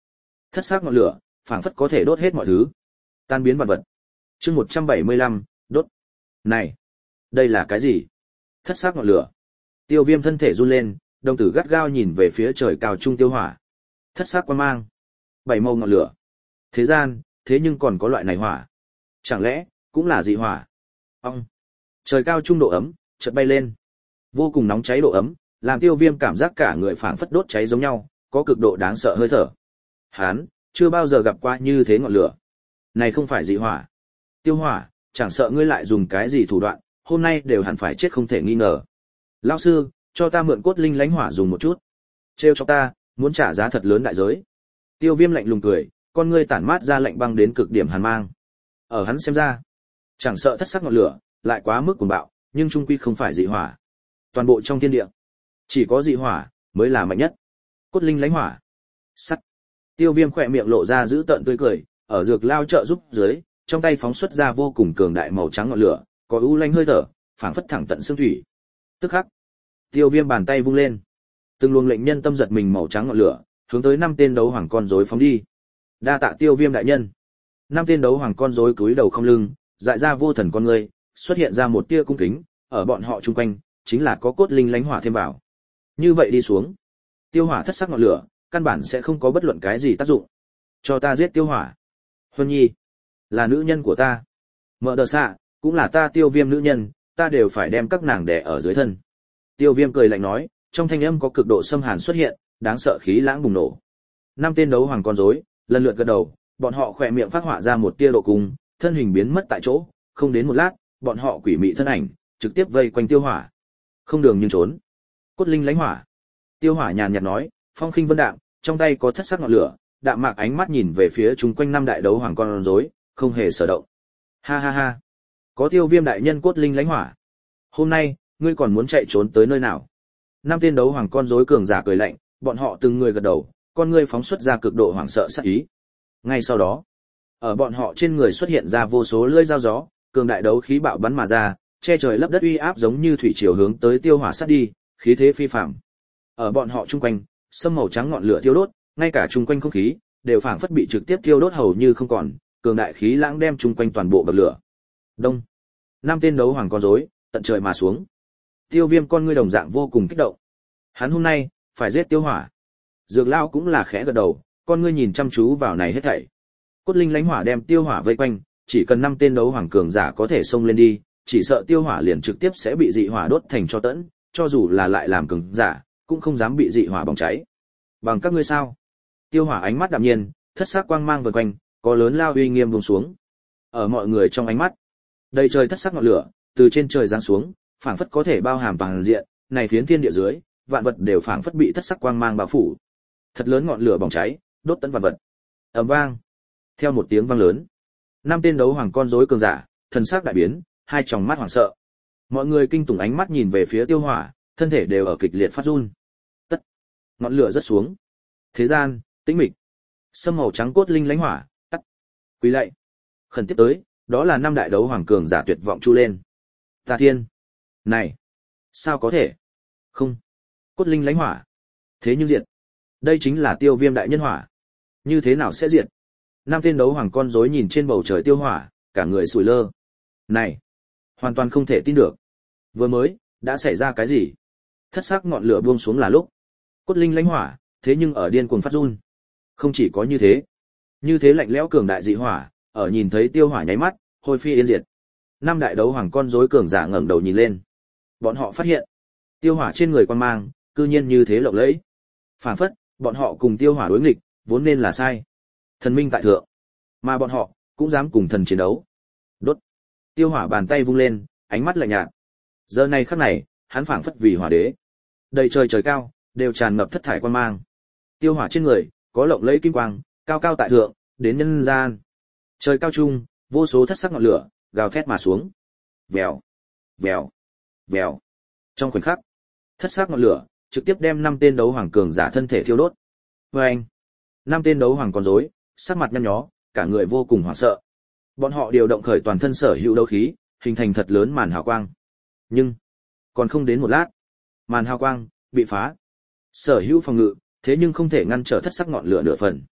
Thất sắc ngọn lửa, phảng phất có thể đốt hết mọi thứ, tan biến vạn vật. Chương một trăm bảy mươi lăm, đốt. Này, đây là cái gì? Thất sắc ngọn lửa. Tiêu Viêm thân thể run lên, đồng tử gắt gao nhìn về phía trời cao trung tiêu hỏa. Thất sắc quang mang, bảy màu ngọn lửa. Thế gian, thế nhưng còn có loại này hỏa. Chẳng lẽ cũng là dị hỏa? Ong. Trời cao trung độ ấm chợt bay lên. Vô cùng nóng cháy độ ấm, làm Tiêu Viêm cảm giác cả người phảng phất đốt cháy giống nhau, có cực độ đáng sợ hơi thở. Hán, chưa bao giờ gặp qua như thế ngọn lửa. Này không phải dị hỏa. Tiêu hỏa, chẳng sợ ngươi lại dùng cái gì thủ đoạn, hôm nay đều hẳn phải chết không thể nghi ngờ. Lão sư, cho ta mượn cốt linh lãnh hỏa dùng một chút. Trêu cho ta, muốn trả giá thật lớn đại giới. Tiêu Viêm lạnh lùng cười, con ngươi tản mát ra lạnh băng đến cực điểm hàn mang. Ở hắn xem ra, chẳng sợ thất sắc ngọn lửa, lại quá mức cuồng bạo, nhưng trung quy không phải dị hỏa. Toàn bộ trong thiên địa, chỉ có dị hỏa mới là mạnh nhất. Cốt linh lãnh hỏa. Sắt. Tiêu Viêm khỏe miệng lộ ra giữ tợn tươi cười, ở dược lao trợ giúp dưới, trong tay phóng xuất ra vô cùng cường đại màu trắng ngọn lửa, có u lanh hơi thở, phảng phất thẳng tận xương thủy. Tức khắc, Tiêu Viêm bàn tay vung lên, từng luồng lệnh nhân tâm giật mình màu trắng ngọn lửa, hướng tới năm tên đấu hoàng con rối phóng đi. Đa tạ Tiêu Viêm đại nhân. Năm tên đấu hoàng con rối cúi đầu không lưng, dại ra vô thần con ngươi, xuất hiện ra một tia cung kính, ở bọn họ chung quanh, chính là có cốt linh lãnh hỏa thêm vào. Như vậy đi xuống, tiêu hỏa thất sắc ngọn lửa, căn bản sẽ không có bất luận cái gì tác dụng. Cho ta giết tiêu hỏa. Huân Nhi, là nữ nhân của ta. Mợ đờ xạ, cũng là ta Tiêu Viêm nữ nhân, ta đều phải đem các nàng đè ở dưới thân. Tiêu Viêm cười lạnh nói, trong thanh âm có cực độ xâm hàn xuất hiện, đáng sợ khí lãng bùng nổ. Năm tên đấu hoàng con rối, lần lượt gật đầu, bọn họ khỏe miệng phát họa ra một tia độ cung, thân hình biến mất tại chỗ, không đến một lát, bọn họ quỷ mị thân ảnh, trực tiếp vây quanh tiêu hỏa. Không đường nhưng trốn. Cốt linh lãnh hỏa. Tiêu hỏa nhàn nhạt nói, phong khinh vân đạm, trong tay có thất sắc ngọn lửa, đạm mạc ánh mắt nhìn về phía chúng quanh năm đại đấu hoàng con rối, không hề sở động. Ha ha ha. Có Tiêu Viêm đại nhân cốt linh lãnh hỏa. Hôm nay, ngươi còn muốn chạy trốn tới nơi nào? Năm tên đấu hoàng con rối cường giả cười lạnh, bọn họ từng người gật đầu, con ngươi phóng xuất ra cực độ hoảng sợ sát ý. Ngay sau đó, ở bọn họ trên người xuất hiện ra vô số lưỡi dao gió, cường đại đấu khí bạo bắn mà ra, che trời lấp đất uy áp giống như thủy triều hướng tới tiêu hỏa sát đi, khí thế phi phàm. Ở bọn họ chung quanh, sâm màu trắng ngọn lửa thiêu đốt, ngay cả chung quanh không khí đều phảng phất bị trực tiếp thiêu đốt hầu như không còn, cường đại khí lãng đem chung quanh toàn bộ bậc lửa. Đông. Năm tên đấu hoàng con rối, tận trời mà xuống. Tiêu Viêm con ngươi đồng dạng vô cùng kích động. Hắn hôm nay phải giết tiêu hỏa. Dược lão cũng là khẽ gật đầu, con ngươi nhìn chăm chú vào này hết thảy. Cốt linh lãnh hỏa đem tiêu hỏa vây quanh, chỉ cần năm tên đấu hoàng cường giả có thể xông lên đi, chỉ sợ tiêu hỏa liền trực tiếp sẽ bị dị hỏa đốt thành tro tẫn, cho dù là lại làm cường giả, cũng không dám bị dị hỏa bỏng cháy. Bằng các ngươi sao? Tiêu hỏa ánh mắt đạm nhiên, thất sắc quang mang vần quanh, có lớn lao uy nghiêm buông xuống. Ở mọi người trong ánh mắt, đầy trời thất sắc ngọn lửa, từ trên trời giáng xuống, phảng phất có thể bao hàm toàn diện, này phiến thiên địa dưới, vạn vật đều phảng phất bị thất sắc quang mang bao phủ. Thật lớn ngọn lửa bỏng cháy, đốt tận vạn vật. Ầm vang. Theo một tiếng vang lớn, năm tên đấu hoàng con rối cường giả, thần sắc đại biến, hai tròng mắt hoảng sợ. Mọi người kinh tủng ánh mắt nhìn về phía tiêu hỏa, thân thể đều ở kịch liệt phát run. Tất. Ngọn lửa rất xuống. Thế gian, tĩnh mịch. Sâm màu trắng cốt linh lãnh hỏa, tắt. Quý lạy. Khẩn tiếp tới, đó là năm đại đấu hoàng cường giả tuyệt vọng chu lên. Ta thiên. Này. Sao có thể? Không. Cốt linh lãnh hỏa. Thế nhưng diệt. Đây chính là Tiêu Viêm đại nhân hỏa. Như thế nào sẽ diệt? Năm tên đấu hoàng con rối nhìn trên bầu trời tiêu hỏa, cả người sủi lơ. Này. Hoàn toàn không thể tin được. Vừa mới, đã xảy ra cái gì? Thất sắc ngọn lửa buông xuống là lúc. Cốt linh lãnh hỏa, thế nhưng ở điên cuồng phát run. Không chỉ có như thế. Như thế lạnh lẽo cường đại dị hỏa, ở nhìn thấy tiêu hỏa nháy mắt, hôi phi yên diệt. Năm đại đấu hoàng con rối cường giả ngẩng đầu nhìn lên. Bọn họ phát hiện, tiêu hỏa trên người quan mang, cư nhiên như thế lộng lẫy. Phản phất, bọn họ cùng tiêu hỏa đối nghịch, vốn nên là sai. Thần minh tại thượng, mà bọn họ cũng dám cùng thần chiến đấu. Đốt. Tiêu hỏa bàn tay vung lên, ánh mắt lạnh nhạt. Giờ này khắc này, hắn phảng phất vì hỏa đế. Đầy trời trời cao, đều tràn ngập thất thải quan mang. Tiêu hỏa trên người, có lộng lẫy kim quang, cao cao tại thượng, đến nhân gian. Trời cao trung, vô số thất sắc ngọn lửa, gào thét mà xuống. Vèo, vèo, vèo. Trong khoảnh khắc, thất sắc ngọn lửa trực tiếp đem năm tên đấu hoàng cường giả thân thể thiêu đốt. Oeng! Năm tên đấu hoàng con rối, sắc mặt nhăn nhó, cả người vô cùng hoảng sợ. Bọn họ điều động khởi toàn thân sở hữu đấu khí, hình thành thật lớn màn hào quang. Nhưng, còn không đến một lát, màn hào quang bị phá. Sở hữu phòng ngự, thế nhưng không thể ngăn trở thất sắc ngọn lửa nửa phần.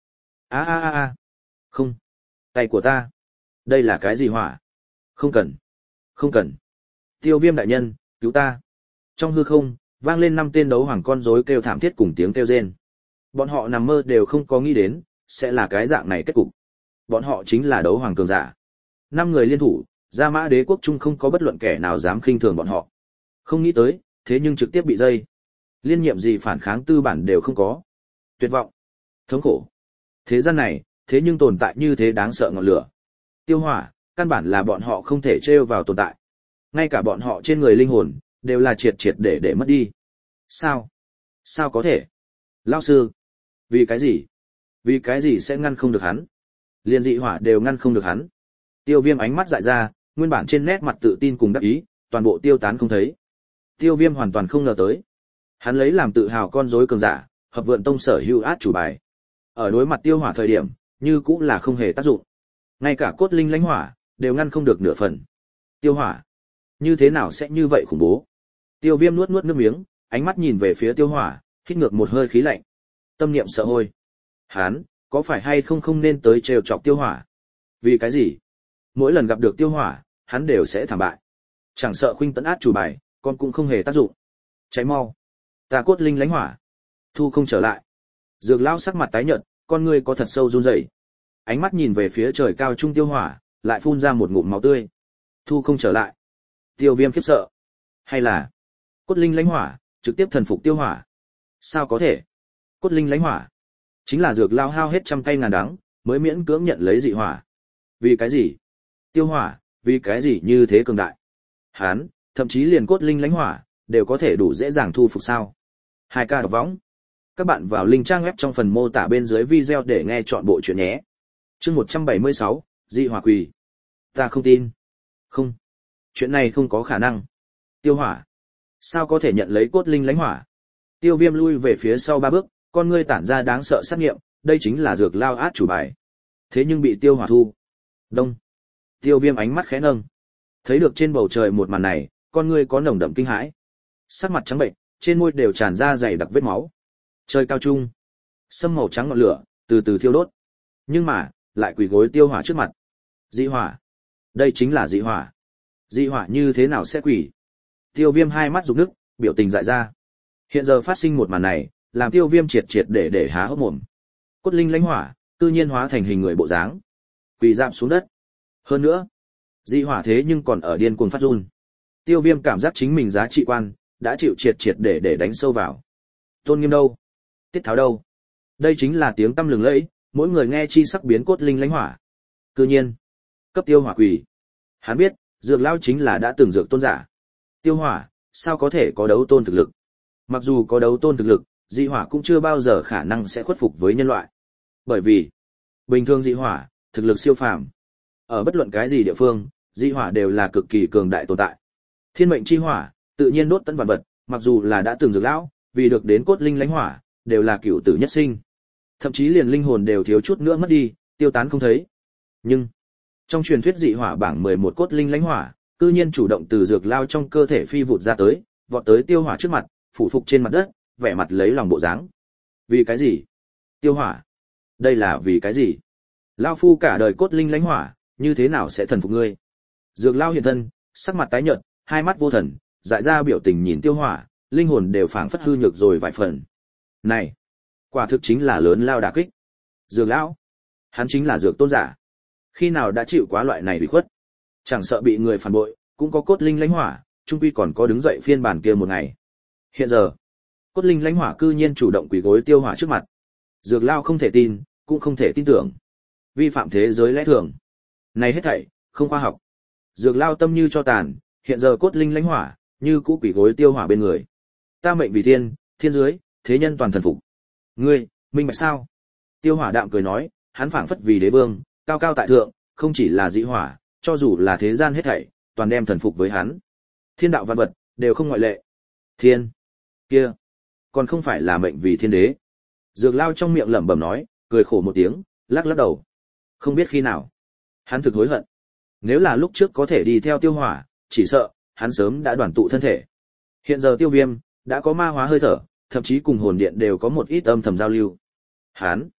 A a a a. Không, tay của ta. Đây là cái gì hỏa? Không cần. Không cần. Tiêu Viêm đại nhân, cứu ta. Trong hư không, vang lên năm tên đấu hoàng con rối kêu thảm thiết cùng tiếng kêu rên. Bọn họ nằm mơ đều không có nghĩ đến, sẽ là cái dạng này kết cục. Bọn họ chính là đấu hoàng cường giả. Năm người liên thủ, Gia Mã Đế quốc chung không có bất luận kẻ nào dám khinh thường bọn họ. Không nghĩ tới, thế nhưng trực tiếp bị dây. Liên nhiệm gì phản kháng tư bản đều không có. Tuyệt vọng, thống khổ. Thế gian này, thế nhưng tồn tại như thế đáng sợ ngọn lửa. Tiêu hỏa, căn bản là bọn họ không thể trêu vào tồn tại. Ngay cả bọn họ trên người linh hồn, đều là triệt triệt để để mất đi. Sao? Sao có thể? Lão sư, vì cái gì? Vì cái gì sẽ ngăn không được hắn? Liên dị hỏa đều ngăn không được hắn. Tiêu Viêm ánh mắt dại ra, nguyên bản trên nét mặt tự tin cùng đắc ý, toàn bộ tiêu tán không thấy. Tiêu Viêm hoàn toàn không ngờ tới. Hắn lấy làm tự hào con rối cường giả, hợp vượn tông sở hữu át chủ bài. Ở đối mặt tiêu hỏa thời điểm, như cũng là không hề tác dụng. Ngay cả cốt linh lãnh hỏa, đều ngăn không được nửa phần. Tiêu hỏa, như thế nào sẽ như vậy khủng bố? Tiêu Viêm nuốt nuốt nước miếng, ánh mắt nhìn về phía tiêu hỏa, hít ngược một hơi khí lạnh. Tâm niệm sợ hôi. Hắn, có phải hay không không nên tới trêu chọc tiêu hỏa? Vì cái gì? Mỗi lần gặp được tiêu hỏa, hắn đều sẽ thảm bại. Chẳng sợ khuynh tấn át chủ bài, con cũng không hề tác dụng. Cháy mau. Ta cốt linh lãnh hỏa. Thu không trở lại. Dược lão sắc mặt tái nhợt, con ngươi có thật sâu run rẩy. Ánh mắt nhìn về phía trời cao trung tiêu hỏa, lại phun ra một ngụm máu tươi. Thu không trở lại. Tiêu Viêm khiếp sợ. Hay là cốt linh lãnh hỏa trực tiếp thần phục tiêu hỏa? Sao có thể? Cốt linh lãnh hỏa chính là dược lao hao hết trăm cây ngàn đắng mới miễn cưỡng nhận lấy dị hỏa. Vì cái gì? Tiêu hỏa, vì cái gì như thế cường đại? Hán, thậm chí liền cốt linh lãnh hỏa đều có thể đủ dễ dàng thu phục sao? Hai ca đọc võng. Các bạn vào link trang web trong phần mô tả bên dưới video để nghe chọn bộ truyện nhé. Chương một trăm bảy mươi sáu, dị hỏa quỳ. Ta không tin. Không. Chuyện này không có khả năng. Tiêu hỏa, sao có thể nhận lấy cốt linh lãnh hỏa? Tiêu Viêm lui về phía sau ba bước, con ngươi tản ra đáng sợ sát nghiệm, đây chính là dược lao át chủ bài. Thế nhưng bị tiêu hỏa thu. Đông. Tiêu Viêm ánh mắt khẽ nâng. Thấy được trên bầu trời một màn này, con ngươi có nồng đậm kinh hãi. Sắc mặt trắng bệnh, trên môi đều tràn ra dày đặc vết máu. Trời cao trung, sâm màu trắng ngọn lửa từ từ thiêu đốt. Nhưng mà, lại quỳ gối tiêu hỏa trước mặt. Dị hỏa. Đây chính là dị hỏa. Dị hỏa như thế nào sẽ quỳ? Tiêu Viêm hai mắt rục nức, biểu tình dại ra. Hiện giờ phát sinh một màn này, làm Tiêu Viêm triệt triệt để để há hốc mồm. Cốt linh lãnh hỏa, tự nhiên hóa thành hình người bộ dáng, quỳ rạp xuống đất. Hơn nữa, dị hỏa thế nhưng còn ở điên cuồng phát run. Tiêu Viêm cảm giác chính mình giá trị quan đã chịu triệt triệt để để đánh sâu vào. Tôn Nghiêm đâu? Tiết Tháo đâu? Đây chính là tiếng tăm lừng lẫy, mỗi người nghe chi sắc biến cốt linh lãnh hỏa. Cư nhiên, cấp tiêu hỏa quỳ. Hắn biết, dược lão chính là đã từng dược tôn giả. Tiêu hỏa, sao có thể có đấu tôn thực lực? Mặc dù có đấu tôn thực lực, dị hỏa cũng chưa bao giờ khả năng sẽ khuất phục với nhân loại. Bởi vì, bình thường dị hỏa, thực lực siêu phàm. Ở bất luận cái gì địa phương, dị hỏa đều là cực kỳ cường đại tồn tại. Thiên mệnh chi hỏa, tự nhiên đốt tận vạn vật, mặc dù là đã từng dược lão, vì được đến cốt linh lãnh hỏa, đều là cửu tử nhất sinh. Thậm chí liền linh hồn đều thiếu chút nữa mất đi, tiêu tán không thấy. Nhưng, trong truyền thuyết dị hỏa bảng mười một cốt linh lãnh hỏa, cư nhiên chủ động từ dược lao trong cơ thể phi vụt ra tới, vọt tới tiêu hỏa trước mặt, phủ phục trên mặt đất, vẻ mặt lấy lòng bộ dáng. Vì cái gì? Tiêu hỏa, đây là vì cái gì? Lao phu cả đời cốt linh lãnh hỏa, như thế nào sẽ thần phục ngươi? Dược lao hiện thân, sắc mặt tái nhợt, hai mắt vô thần, dại ra biểu tình nhìn tiêu hỏa, linh hồn đều phảng phất hư nhược rồi vài phần. Này, quả thực chính là lớn lao đả kích. Dược lão, hắn chính là dược tôn giả. Khi nào đã chịu quá loại này bị khuất? Chẳng sợ bị người phản bội, cũng có cốt linh lãnh hỏa, chung quy còn có đứng dậy phiên bản kia một ngày. Hiện giờ, cốt linh lãnh hỏa cư nhiên chủ động quỳ gối tiêu hỏa trước mặt. Dược lao không thể tin, cũng không thể tin tưởng. Vi phạm thế giới lẽ thường. Này hết thảy, không khoa học. Dược lao tâm như cho tàn, hiện giờ cốt linh lãnh hỏa, như cũ quỳ gối tiêu hỏa bên người. Ta mệnh vì thiên, thiên dưới, thế nhân toàn thần phục. Ngươi, minh bạch sao? Tiêu hỏa đạm cười nói, hắn phảng phất vì đế vương, cao cao tại thượng, không chỉ là dị hỏa, cho dù là thế gian hết thảy, toàn đem thần phục với hắn. Thiên đạo vạn vật, đều không ngoại lệ. Thiên, kia, còn không phải là mệnh vì thiên đế. Dược lao trong miệng lẩm bẩm nói, cười khổ một tiếng, lắc lắc đầu. Không biết khi nào, hắn thực hối hận. Nếu là lúc trước có thể đi theo tiêu hỏa, chỉ sợ, hắn sớm đã đoàn tụ thân thể. Hiện giờ tiêu viêm, đã có ma hóa hơi thở, thậm chí cùng hồn điện đều có một ít âm thầm giao lưu. Hắn,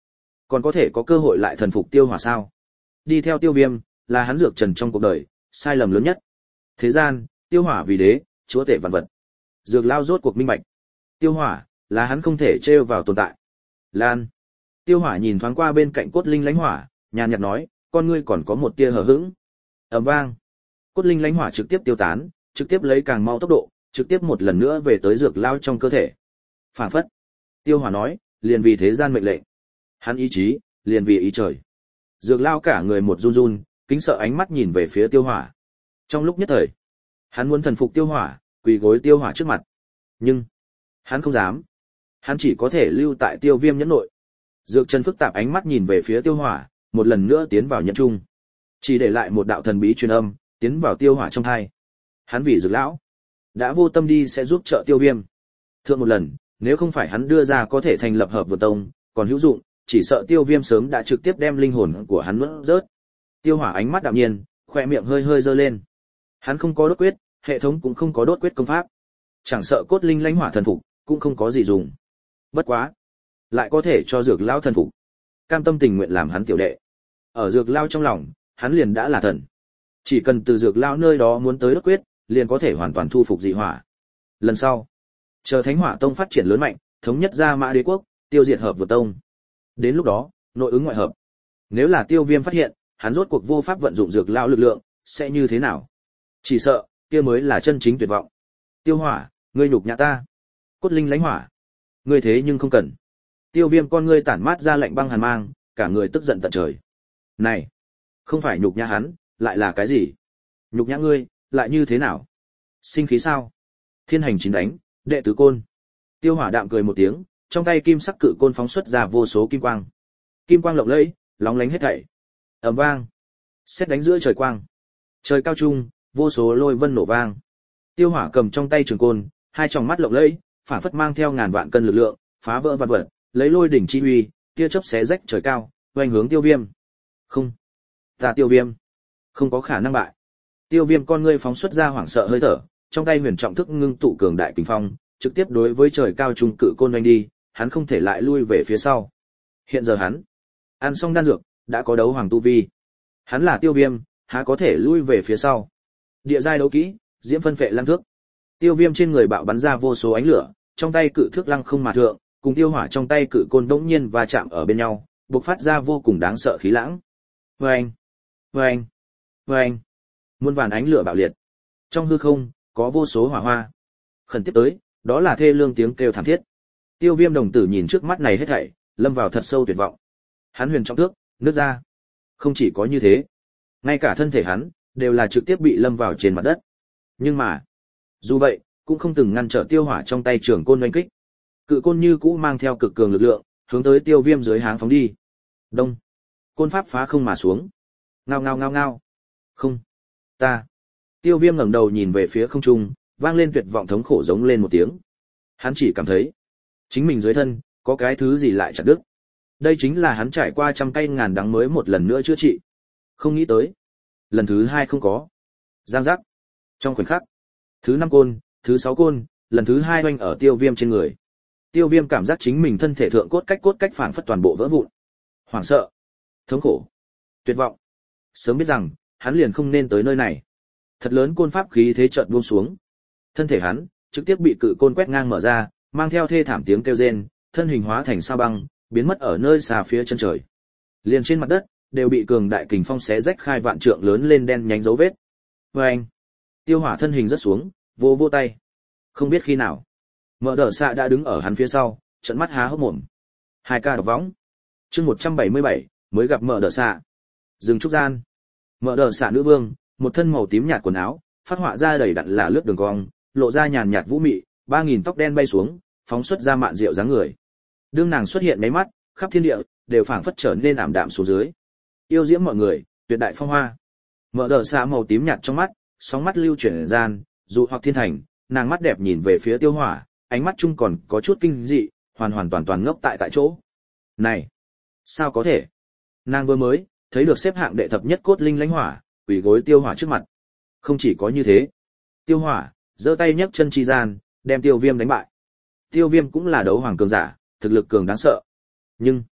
còn có thể có cơ hội lại thần phục tiêu hỏa sao? Đi theo tiêu viêm, là hắn dược trần trong cuộc đời, sai lầm lớn nhất. Thế gian, tiêu hỏa vì đế, chúa tể vạn vật. Dược lao rốt cuộc minh bạch. Tiêu hỏa, là hắn không thể trêu vào tồn tại. Lan. Tiêu hỏa nhìn thoáng qua bên cạnh cốt linh lãnh hỏa, nhàn nhạt nói, con ngươi còn có một tia hờ hững. Ầm vang. Cốt linh lãnh hỏa trực tiếp tiêu tán, trực tiếp lấy càng mau tốc độ, trực tiếp một lần nữa về tới dược lao trong cơ thể. Phản phất. Tiêu hỏa nói, liền vì thế gian mệnh lệnh. Hắn ý chí, liền vì ý trời. Dược lao cả người một run run, kính sợ ánh mắt nhìn về phía tiêu hỏa. Trong lúc nhất thời, hắn muốn thần phục tiêu hỏa, quỳ gối tiêu hỏa trước mặt. Nhưng, hắn không dám. Hắn chỉ có thể lưu tại tiêu viêm nhẫn nội. Dược chân phức tạp ánh mắt nhìn về phía tiêu hỏa, một lần nữa tiến vào nhẫn trung. Chỉ để lại một đạo thần bí truyền âm, tiến vào tiêu hỏa trong thai. Hắn vì dược lão, đã vô tâm đi sẽ giúp trợ tiêu viêm. Thượng một lần, nếu không phải hắn đưa ra có thể thành lập hợp vượt tông, còn hữu dụng, chỉ sợ tiêu viêm sớm đã trực tiếp đem linh hồn của hắn nuốt rớt. Tiêu hỏa ánh mắt đạm nhiên, khỏe miệng hơi hơi giơ lên. Hắn không có đốt quyết, hệ thống cũng không có đốt quyết công pháp. Chẳng sợ cốt linh lãnh hỏa thần phục, cũng không có gì dùng. Bất quá, lại có thể cho dược lao thần phục. Cam tâm tình nguyện làm hắn tiểu đệ. Ở dược lao trong lòng, hắn liền đã là thần. Chỉ cần từ dược lao nơi đó muốn tới đốt quyết, liền có thể hoàn toàn thu phục dị hỏa. Lần sau, chờ Thánh Hỏa Tông phát triển lớn mạnh, thống nhất ra Mã Đế quốc, tiêu diệt hợp vượt tông. Đến lúc đó, nội ứng ngoại hợp. Nếu là tiêu viêm phát hiện, hắn rốt cuộc vô pháp vận dụng dược lao lực lượng, sẽ như thế nào? Chỉ sợ, kia mới là chân chính tuyệt vọng. Tiêu hỏa, ngươi nhục nhã ta. Cốt linh lãnh hỏa, ngươi thế nhưng không cần. Tiêu viêm con ngươi tản mát ra lạnh băng hàn mang, cả người tức giận tận trời. Này, không phải nhục nhã hắn, lại là cái gì? Nhục nhã ngươi, lại như thế nào? Sinh khí sao? Thiên hành chín đánh, đệ tứ côn. Tiêu hỏa đạm cười một tiếng, trong tay kim sắc cự côn phóng xuất ra vô số kim quang. Kim quang lộng lẫy, lóng lánh hết thảy. Ầm vang, sét đánh giữa trời quang. Trời cao trung, vô số lôi vân nổ vang. Tiêu hỏa cầm trong tay trường côn, hai tròng mắt lộng lẫy, phản phất mang theo ngàn vạn cân lực lượng, phá vỡ vạn vật, lấy lôi đỉnh chi uy, tia chớp xé rách trời cao, oanh hướng tiêu viêm. Không, ta tiêu viêm, không có khả năng bại. Tiêu viêm con ngươi phóng xuất ra hoảng sợ hơi thở, trong tay huyền trọng thức ngưng tụ cường đại kình phong, trực tiếp đối với trời cao trung cự côn oanh đi, hắn không thể lại lui về phía sau. Hiện giờ hắn, ăn xong đan dược, đã có đấu hoàng tu vi. Hắn là tiêu viêm, há có thể lui về phía sau. Địa giai đấu kỹ, diễm phân phệ lăng thước. Tiêu viêm trên người bạo bắn ra vô số ánh lửa, trong tay cự thước lăng không mà thượng, cùng tiêu hỏa trong tay cự côn đống nhiên va chạm ở bên nhau, bộc phát ra vô cùng đáng sợ khí lãng. Vâng! Vâng! Vâng! Muôn vàn ánh lửa bạo liệt. Trong hư không, có vô số hỏa hoa. Khẩn tiếp tới, đó là thê lương tiếng kêu thảm thiết. Tiêu viêm đồng tử nhìn trước mắt này hết thảy, lâm vào thật sâu tuyệt vọng. Hắn huyền trong thước, nứt ra. Không chỉ có như thế, ngay cả thân thể hắn, đều là trực tiếp bị lâm vào trên mặt đất. Nhưng mà, dù vậy, cũng không từng ngăn trở tiêu hỏa trong tay trường côn oanh kích. Cự côn như cũ mang theo cực cường lực lượng, hướng tới tiêu viêm dưới háng phóng đi. Đông. Côn pháp phá không mà xuống. Ngao ngao ngao ngao. Không. Ta. Tiêu viêm ngẩng đầu nhìn về phía không trung, vang lên tuyệt vọng thống khổ giống lên một tiếng. Hắn chỉ cảm thấy, chính mình dưới thân, có cái thứ gì lại chặt đứt. Đây chính là hắn trải qua trăm cây ngàn đắng mới một lần nữa chữa trị. Không nghĩ tới. Lần thứ hai không có. Giang giác. Trong khoảnh khắc. Thứ năm côn, thứ sáu côn, lần thứ hai oanh ở tiêu viêm trên người. Tiêu viêm cảm giác chính mình thân thể thượng cốt cách cốt cách phảng phất toàn bộ vỡ vụn. Hoảng sợ. Thống khổ. Tuyệt vọng. Sớm biết rằng, hắn liền không nên tới nơi này. Thật lớn côn pháp khí thế chợt buông xuống. Thân thể hắn, trực tiếp bị cự côn quét ngang mở ra, mang theo thê thảm tiếng kêu rên, thân hình hóa thành sao băng, biến mất ở nơi xa phía chân trời. Liền trên mặt đất, đều bị cường đại kình phong xé rách khai vạn trượng lớn lên đen nhánh dấu vết. Vâng! Tiêu hỏa thân hình rất xuống, vô vô tay. Không biết khi nào, Mở Đở Xạ đã đứng ở hắn phía sau, trợn mắt há hốc mồm. Hai ca độc võng. Chương một trăm bảy mươi bảy, mới gặp Mở Đở Xạ. Dừng trúc gian. Mở Đở Xạ nữ vương, một thân màu tím nhạt quần áo, phát họa ra đầy đặn là lướt đường cong, lộ ra nhàn nhạt vũ mị, ba nghìn tóc đen bay xuống, phóng xuất ra mạn diệu dáng người. Đương nàng xuất hiện mấy mắt, khắp thiên địa đều phảng phất trở nên ảm đạm xuống dưới. Yêu diễm mọi người, tuyệt đại phong hoa. Mở Đở Xạ màu tím nhạt trong mắt, sóng mắt lưu chuyển gian, dụ hoặc thiên thành, nàng mắt đẹp nhìn về phía tiêu hỏa, ánh mắt chung còn có chút kinh dị, hoàn hoàn toàn toàn ngốc tại tại chỗ. Này, sao có thể? Nàng vừa mới thấy được xếp hạng đệ thập nhất cốt linh lãnh hỏa, quỳ gối tiêu hỏa trước mặt. Không chỉ có như thế, tiêu hỏa giơ tay nhấc chân chi gian, đem tiêu viêm đánh bại. Tiêu viêm cũng là đấu hoàng cường giả, thực lực cường đáng sợ. Nhưng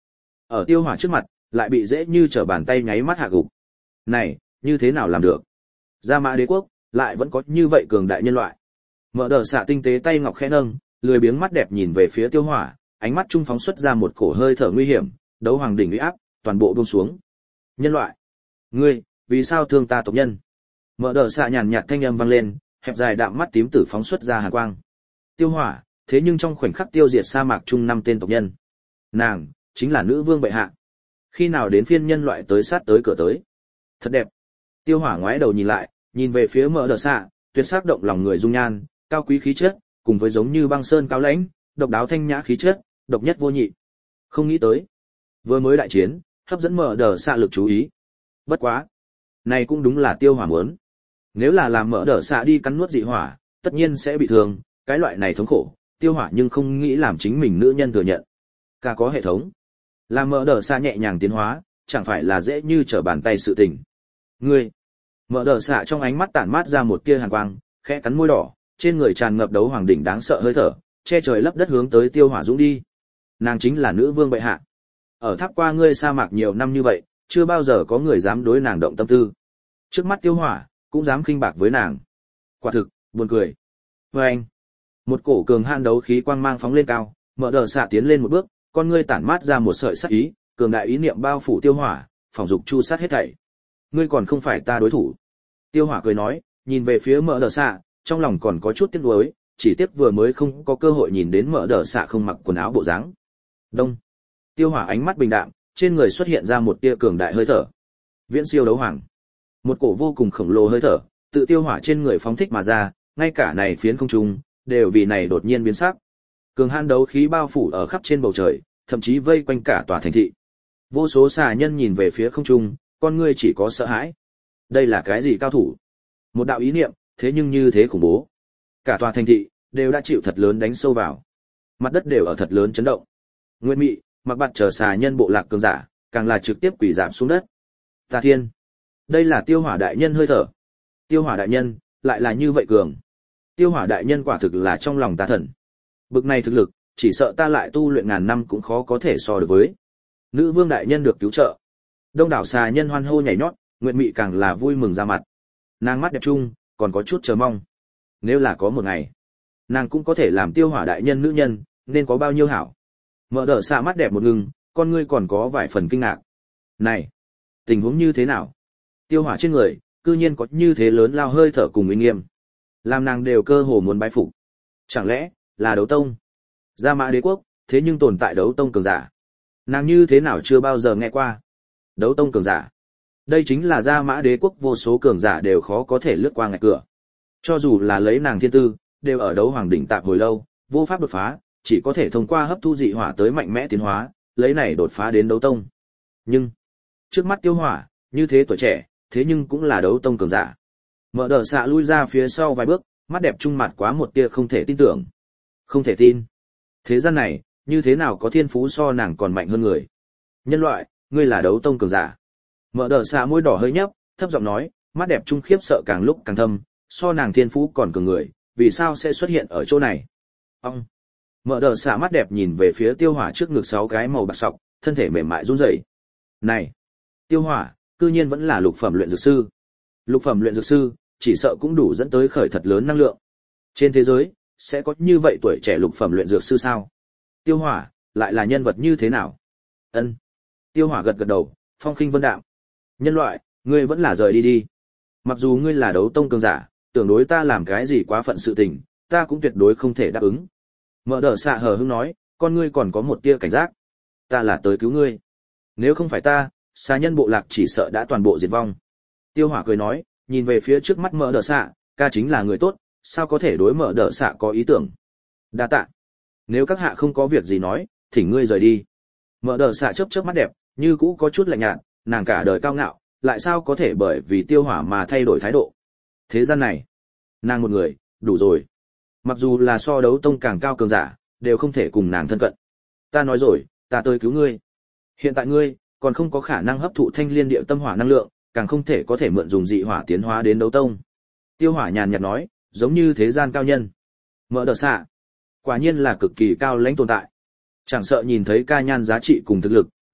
Ở tiêu hỏa trước mặt, lại bị dễ như trở bàn tay nháy mắt hạ gục. Này, như thế nào làm được? Gia Mã Đế quốc lại vẫn có như vậy cường đại nhân loại. Mở đờ xạ tinh tế tay ngọc khẽ nâng, lười biếng mắt đẹp nhìn về phía tiêu hỏa, ánh mắt trung phóng xuất ra một cổ hơi thở nguy hiểm, đấu hoàng đỉnh uy áp, toàn bộ buông xuống. Nhân loại, ngươi, vì sao thương ta tộc nhân? Mở đờ xạ nhàn nhạt thanh âm vang lên, hẹp dài đạm mắt tím tử phóng xuất ra hàn quang. Tiêu hỏa, thế nhưng trong khoảnh khắc tiêu diệt sa mạc chung năm tên tộc nhân. Nàng chính là nữ vương bệ hạ. Khi nào đến phiên nhân loại tới sát tới cửa tới? Thật đẹp. Tiêu hỏa ngoái đầu nhìn lại, nhìn về phía mở đờ xạ, tuyệt sắc động lòng người dung nhan, cao quý khí chất, cùng với giống như băng sơn cao lãnh, độc đáo thanh nhã khí chất, độc nhất vô nhị. Không nghĩ tới, vừa mới đại chiến, hấp dẫn mở đờ xạ lực chú ý. Bất quá, này cũng đúng là tiêu hỏa muốn. Nếu là làm mở đờ xạ đi cắn nuốt dị hỏa, tất nhiên sẽ bị thương, cái loại này thống khổ, tiêu hỏa nhưng không nghĩ làm chính mình nữ nhân thừa nhận. Cả có hệ thống, làm mở đờ xạ nhẹ nhàng tiến hóa, chẳng phải là dễ như trở bàn tay sự tình. Ngươi, mở đờ xạ trong ánh mắt tản mát ra một tia hàn quang, khẽ cắn môi đỏ, trên người tràn ngập đấu hoàng đỉnh đáng sợ hơi thở, che trời lấp đất hướng tới tiêu hỏa dũng đi. Nàng chính là nữ vương bệ hạ. Ở tháp qua ngươi sa mạc nhiều năm như vậy, chưa bao giờ có người dám đối nàng động tâm tư. Trước mắt tiêu hỏa, cũng dám khinh bạc với nàng. Quả thực, buồn cười. Và anh, một cổ cường han đấu khí quang mang phóng lên cao, mở đờ xạ tiến lên một bước, con ngươi tản mát ra một sợi sắc ý, cường đại ý niệm bao phủ tiêu hỏa, phòng dục chu sát hết thảy. Ngươi còn không phải ta đối thủ. Tiêu hỏa cười nói, nhìn về phía mở đờ xạ, trong lòng còn có chút tiếc nuối, chỉ tiếc vừa mới không có cơ hội nhìn đến mở đờ xạ không mặc quần áo bộ dáng. Đông. Tiêu hỏa ánh mắt bình đạm, trên người xuất hiện ra một tia cường đại hơi thở. Viễn siêu đấu hoàng. Một cổ vô cùng khổng lồ hơi thở, tự tiêu hỏa trên người phóng thích mà ra, ngay cả này phiến không trung, đều vì này đột nhiên biến sắc. Cường han đấu khí bao phủ ở khắp trên bầu trời, thậm chí vây quanh cả tòa thành thị. Vô số xà nhân nhìn về phía không trung, con ngươi chỉ có sợ hãi. Đây là cái gì cao thủ? Một đạo ý niệm, thế nhưng như thế khủng bố. Cả tòa thành thị đều đã chịu thật lớn đánh sâu vào. Mặt đất đều ở thật lớn chấn động. Nguyên Mị, Mặc Bạt chờ xà nhân bộ lạc cường giả, càng là trực tiếp quỳ rạp xuống đất. Tà Thiên, đây là Tiêu Hỏa đại nhân hơi thở. Tiêu Hỏa đại nhân lại là như vậy cường. Tiêu Hỏa đại nhân quả thực là trong lòng ta thần. Bực này thực lực, chỉ sợ ta lại tu luyện ngàn năm cũng khó có thể so được với. Nữ vương đại nhân được cứu trợ. Đông đảo xà nhân hoan hô nhảy nhót, Nguyệt Mị càng là vui mừng ra mặt. Nàng mắt đẹp chung, còn có chút chờ mong. Nếu là có một ngày, nàng cũng có thể làm Tiêu Hỏa đại nhân nữ nhân, nên có bao nhiêu hảo. Mở đờ xạ mắt đẹp một ngừng, con ngươi còn có vài phần kinh ngạc. Này, tình huống như thế nào? Tiêu Hỏa trên người, cư nhiên có như thế lớn lao hơi thở cùng uy nghiêm, làm nàng đều cơ hồ muốn bái phục. Chẳng lẽ là đấu tông? Gia Mã Đế quốc, thế nhưng tồn tại đấu tông cường giả. Nàng như thế nào chưa bao giờ nghe qua? Đấu tông cường giả. Đây chính là Gia Mã Đế quốc vô số cường giả đều khó có thể lướt qua ngạch cửa. Cho dù là lấy nàng thiên tư, đều ở đấu hoàng đỉnh tạm hồi lâu, vô pháp đột phá, chỉ có thể thông qua hấp thu dị hỏa tới mạnh mẽ tiến hóa, lấy này đột phá đến đấu tông. Nhưng, trước mắt Tiêu Hỏa, như thế tuổi trẻ, thế nhưng cũng là đấu tông cường giả. Mở đờ xạ lui ra phía sau vài bước, mắt đẹp trung mặt quá một tia không thể tin tưởng. Không thể tin. Thế gian này, như thế nào có thiên phú so nàng còn mạnh hơn người? Nhân loại, ngươi là đấu tông cường giả. Mở đờ xạ môi đỏ hơi nhấp, thấp giọng nói, mắt đẹp trung khiếp sợ càng lúc càng thâm, so nàng thiên phú còn cường người, vì sao sẽ xuất hiện ở chỗ này? Ông. Mở đờ xạ mắt đẹp nhìn về phía Tiêu Hỏa trước ngực sáu cái màu bạc sọc, thân thể mềm mại run rẩy. Này, Tiêu Hỏa, cư nhiên vẫn là lục phẩm luyện dược sư. Lục phẩm luyện dược sư, chỉ sợ cũng đủ dẫn tới khởi thật lớn năng lượng. Trên thế giới, sẽ có như vậy tuổi trẻ lục phẩm luyện dược sư sao? Tiêu Hỏa, lại là nhân vật như thế nào? Ân. Tiêu Hỏa gật gật đầu, phong khinh vân đạm. Nhân loại, ngươi vẫn là rời đi đi. Mặc dù ngươi là đấu tông cường giả, tưởng đối ta làm cái gì quá phận sự tình, ta cũng tuyệt đối không thể đáp ứng. Mở đờ xạ hờ hững nói, con ngươi còn có một tia cảnh giác. Ta là tới cứu ngươi. Nếu không phải ta, xà nhân bộ lạc chỉ sợ đã toàn bộ diệt vong. Tiêu Hỏa cười nói, nhìn về phía trước mắt mở đờ xạ, ca chính là người tốt, sao có thể đối mở đờ xạ có ý tưởng. Đa tạ. Nếu các hạ không có việc gì nói, thỉnh ngươi rời đi. Mở đờ xạ chớp chớp mắt đẹp, như cũ có chút lạnh nhạt, nàng cả đời cao ngạo, lại sao có thể bởi vì Tiêu Hỏa mà thay đổi thái độ. Thế gian này, nàng một người, đủ rồi. Mặc dù là so đấu tông càng cao cường giả, đều không thể cùng nàng thân cận. Ta nói rồi, ta tới cứu ngươi. Hiện tại ngươi, còn không có khả năng hấp thụ thanh liên địa tâm hỏa năng lượng, càng không thể có thể mượn dùng dị hỏa tiến hóa đến đấu tông. Tiêu Hỏa nhàn nhạt nói, giống như thế gian cao nhân. Mở đờ xạ, quả nhiên là cực kỳ cao lãnh tồn tại. Chẳng sợ nhìn thấy ca nhan giá trị cùng thực lực,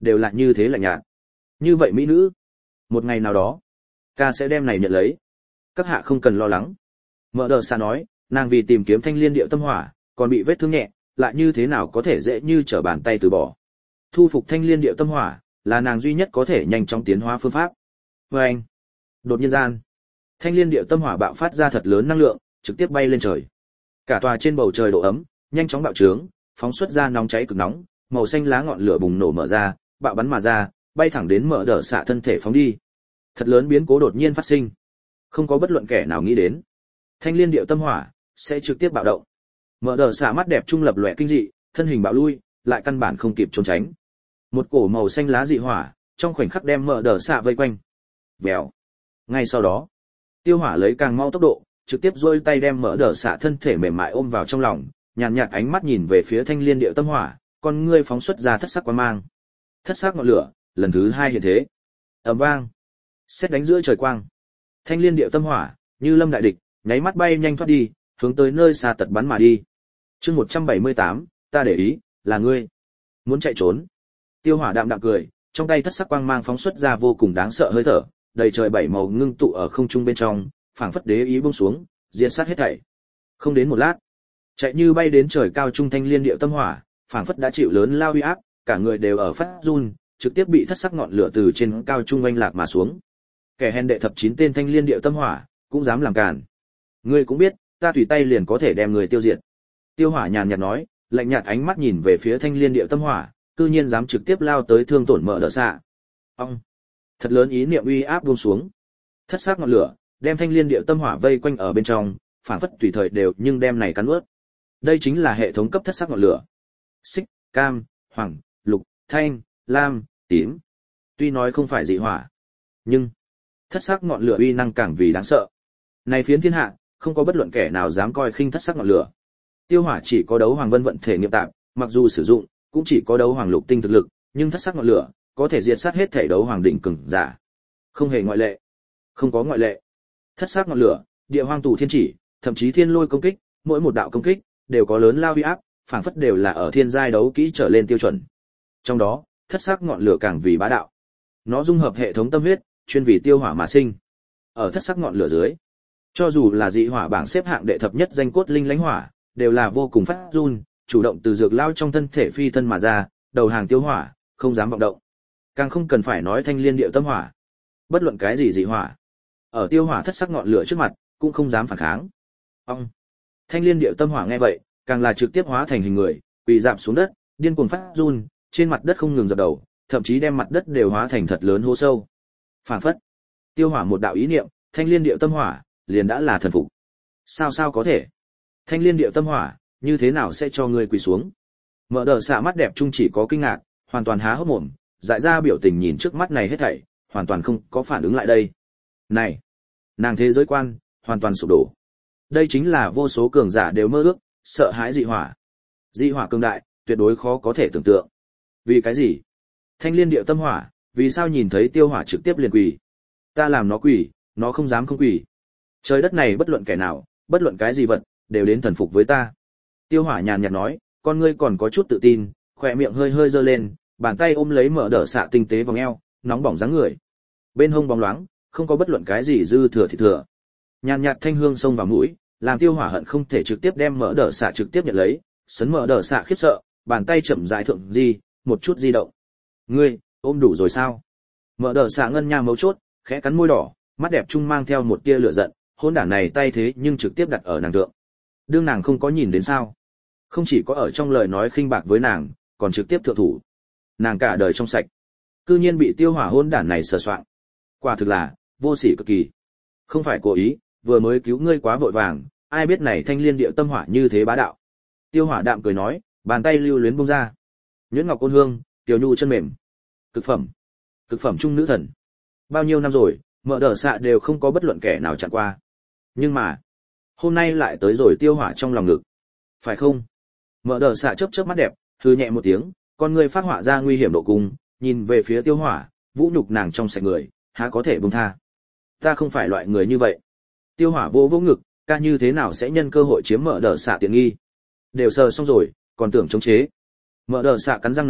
đều là như thế lạnh nhạt. Như vậy mỹ nữ, một ngày nào đó, ca sẽ đem này nhận lấy. Các hạ không cần lo lắng. Mở đờ xạ nói, nàng vì tìm kiếm thanh liên điệu tâm hỏa, còn bị vết thương nhẹ, lại như thế nào có thể dễ như trở bàn tay từ bỏ. Thu phục thanh liên điệu tâm hỏa, là nàng duy nhất có thể nhanh chóng tiến hóa phương pháp. Và anh, đột nhiên gian, thanh liên điệu tâm hỏa bạo phát ra thật lớn năng lượng, trực tiếp bay lên trời. Cả tòa trên bầu trời độ ấm, nhanh chóng bạo trướng, phóng xuất ra nóng cháy cực nóng, màu xanh lá ngọn lửa bùng nổ mở ra, bạo bắn mà ra, bay thẳng đến mở đờ xạ thân thể phóng đi. Thật lớn biến cố đột nhiên phát sinh. Không có bất luận kẻ nào nghĩ đến. Thanh liên điệu tâm hỏa sẽ trực tiếp bạo động. Mở đờ xạ mắt đẹp trung lập lòe kinh dị, thân hình bạo lui, lại căn bản không kịp trốn tránh. Một cổ màu xanh lá dị hỏa, trong khoảnh khắc đem mở đờ xạ vây quanh. Vèo. Ngay sau đó, tiêu hỏa lấy càng mau tốc độ, trực tiếp duỗi tay đem mở đờ xạ thân thể mềm mại ôm vào trong lòng, nhàn nhạt ánh mắt nhìn về phía thanh liên điệu tâm hỏa, con ngươi phóng xuất ra thất sắc quang mang. Thất sắc ngọn lửa, lần thứ hai hiện thế. Ầm vang, sét đánh giữa trời quang. Thanh liên điệu tâm hỏa, như lâm đại địch, nháy mắt bay nhanh thoát đi, hướng tới nơi xa tật bắn mà đi. Chương một trăm bảy mươi tám, ta để ý, là ngươi. Muốn chạy trốn. Tiêu hỏa đạm đạm cười, trong tay thất sắc quang mang phóng xuất ra vô cùng đáng sợ hơi thở, đầy trời bảy màu ngưng tụ ở không trung bên trong, phảng phất đế ý buông xuống, diệt sát hết thảy. Không đến một lát, chạy như bay đến trời cao trung thanh liên điệu tâm hỏa, phảng phất đã chịu lớn lao uy áp, cả người đều ở phát run, trực tiếp bị thất sắc ngọn lửa từ trên cao trung oanh lạc mà xuống. Kẻ hèn đệ thập chín tên thanh liên điệu tâm hỏa, cũng dám làm cản. Ngươi cũng biết, ta tùy tay liền có thể đem người tiêu diệt. Tiêu hỏa nhàn nhạt nói, lạnh nhạt ánh mắt nhìn về phía thanh liên điệu tâm hỏa, cư nhiên dám trực tiếp lao tới thương tổn mở đỡ xạ. Ông, thật lớn ý niệm uy áp buông xuống. Thất sắc ngọn lửa, đem thanh liên điệu tâm hỏa vây quanh ở bên trong, phảng phất tùy thời đều nhưng đem này cắn nuốt. Đây chính là hệ thống cấp thất sắc ngọn lửa. Xích, cam, hoàng, lục, thanh, lam, tím. Tuy nói không phải dị hỏa, nhưng thất sắc ngọn lửa uy năng càng vì đáng sợ. Này phiến thiên hạ, không có bất luận kẻ nào dám coi khinh thất sắc ngọn lửa. Tiêu hỏa chỉ có đấu hoàng vân vận thể nghiệm tạp, mặc dù sử dụng, cũng chỉ có đấu hoàng lục tinh thực lực, nhưng thất sắc ngọn lửa có thể diệt sát hết thể đấu hoàng đỉnh cường giả. Không hề ngoại lệ. Không có ngoại lệ. Thất sắc ngọn lửa, địa hoang tù thiên chỉ, thậm chí thiên lôi công kích, mỗi một đạo công kích đều có lớn lao uy áp, phảng phất đều là ở thiên giai đấu kỹ trở lên tiêu chuẩn. Trong đó, thất sắc ngọn lửa càng vì bá đạo. Nó dung hợp hệ thống tâm huyết, chuyên vì tiêu hỏa mà sinh. Ở thất sắc ngọn lửa dưới, cho dù là dị hỏa bảng xếp hạng đệ thập nhất danh cốt linh lãnh hỏa, đều là vô cùng phát run, chủ động từ dược lao trong thân thể phi thân mà ra, đầu hàng tiêu hỏa, không dám vọng động. Càng không cần phải nói thanh liên điệu tâm hỏa. Bất luận cái gì dị hỏa, ở tiêu hỏa thất sắc ngọn lửa trước mặt, cũng không dám phản kháng. Ông, thanh liên điệu tâm hỏa nghe vậy, càng là trực tiếp hóa thành hình người, quỳ rạp xuống đất, điên cuồng phát run, trên mặt đất không ngừng dập đầu, thậm chí đem mặt đất đều hóa thành thật lớn hố sâu. Phản phất, tiêu hỏa một đạo ý niệm, thanh liên điệu tâm hỏa liền đã là thần phục. Sao sao có thể? Thanh liên điệu tâm hỏa, như thế nào sẽ cho ngươi quỳ xuống? Mở đờ xạ mắt đẹp trung chỉ có kinh ngạc, hoàn toàn há hốc mồm, dại ra biểu tình nhìn trước mắt này hết thảy, hoàn toàn không có phản ứng lại đây. Này, nàng thế giới quan hoàn toàn sụp đổ. Đây chính là vô số cường giả đều mơ ước, sợ hãi dị hỏa. Dị hỏa cường đại, tuyệt đối khó có thể tưởng tượng. Vì cái gì? Thanh liên điệu tâm hỏa, vì sao nhìn thấy tiêu hỏa trực tiếp liền quỳ? Ta làm nó quỳ, nó không dám không quỳ. Trời đất này bất luận kẻ nào, bất luận cái gì vật, đều đến thần phục với ta. Tiêu hỏa nhàn nhạt nói, con ngươi còn có chút tự tin, khỏe miệng hơi hơi giơ lên, bàn tay ôm lấy mở đỡ xạ tinh tế vòng eo, nóng bỏng dáng người. Bên hông bóng loáng, không có bất luận cái gì dư thừa thì thừa. Nhàn nhạt thanh hương xông vào mũi, làm tiêu hỏa hận không thể trực tiếp đem mở đỡ xạ trực tiếp nhận lấy, sấn mở đỡ xạ khiếp sợ, bàn tay chậm rãi thượng di, một chút di động. Ngươi, ôm đủ rồi sao? Mở đỡ xạ ngân nha mấu chốt, khẽ cắn môi đỏ, mắt đẹp trung mang theo một tia lửa giận, hôn đản này tay thế nhưng trực tiếp đặt ở nàng thượng. Đương nàng không có nhìn đến sao? Không chỉ có ở trong lời nói khinh bạc với nàng, còn trực tiếp thượng thủ. Nàng cả đời trong sạch, cư nhiên bị tiêu hỏa hôn đản này sờ soạng. Quả thực là vô sỉ cực kỳ. Không phải cố ý, vừa mới cứu ngươi quá vội vàng, ai biết này thanh liên điệu tâm hỏa như thế bá đạo. Tiêu hỏa đạm cười nói, bàn tay lưu luyến buông ra. Nhuyễn ngọc ôn hương, tiểu nhu chân mềm. Cực phẩm, cực phẩm trung nữ thần. Bao nhiêu năm rồi, mở đờ xạ đều không có bất luận kẻ nào chặn qua. Nhưng mà, hôm nay lại tới rồi tiêu hỏa trong lòng ngực. Phải không? Mở đờ xạ chớp chớp mắt đẹp, hừ nhẹ một tiếng, con người phát họa ra nguy hiểm độ cùng, nhìn về phía tiêu hỏa, vũ nhục nàng trong sạch người, há có thể buông tha. Ta không phải loại người như vậy. Tiêu hỏa vô vô ngực, ca như thế nào sẽ nhân cơ hội chiếm mở đờ xạ tiện nghi. Đều sờ xong rồi, còn tưởng chống chế. Mở đờ xạ cắn răng nói,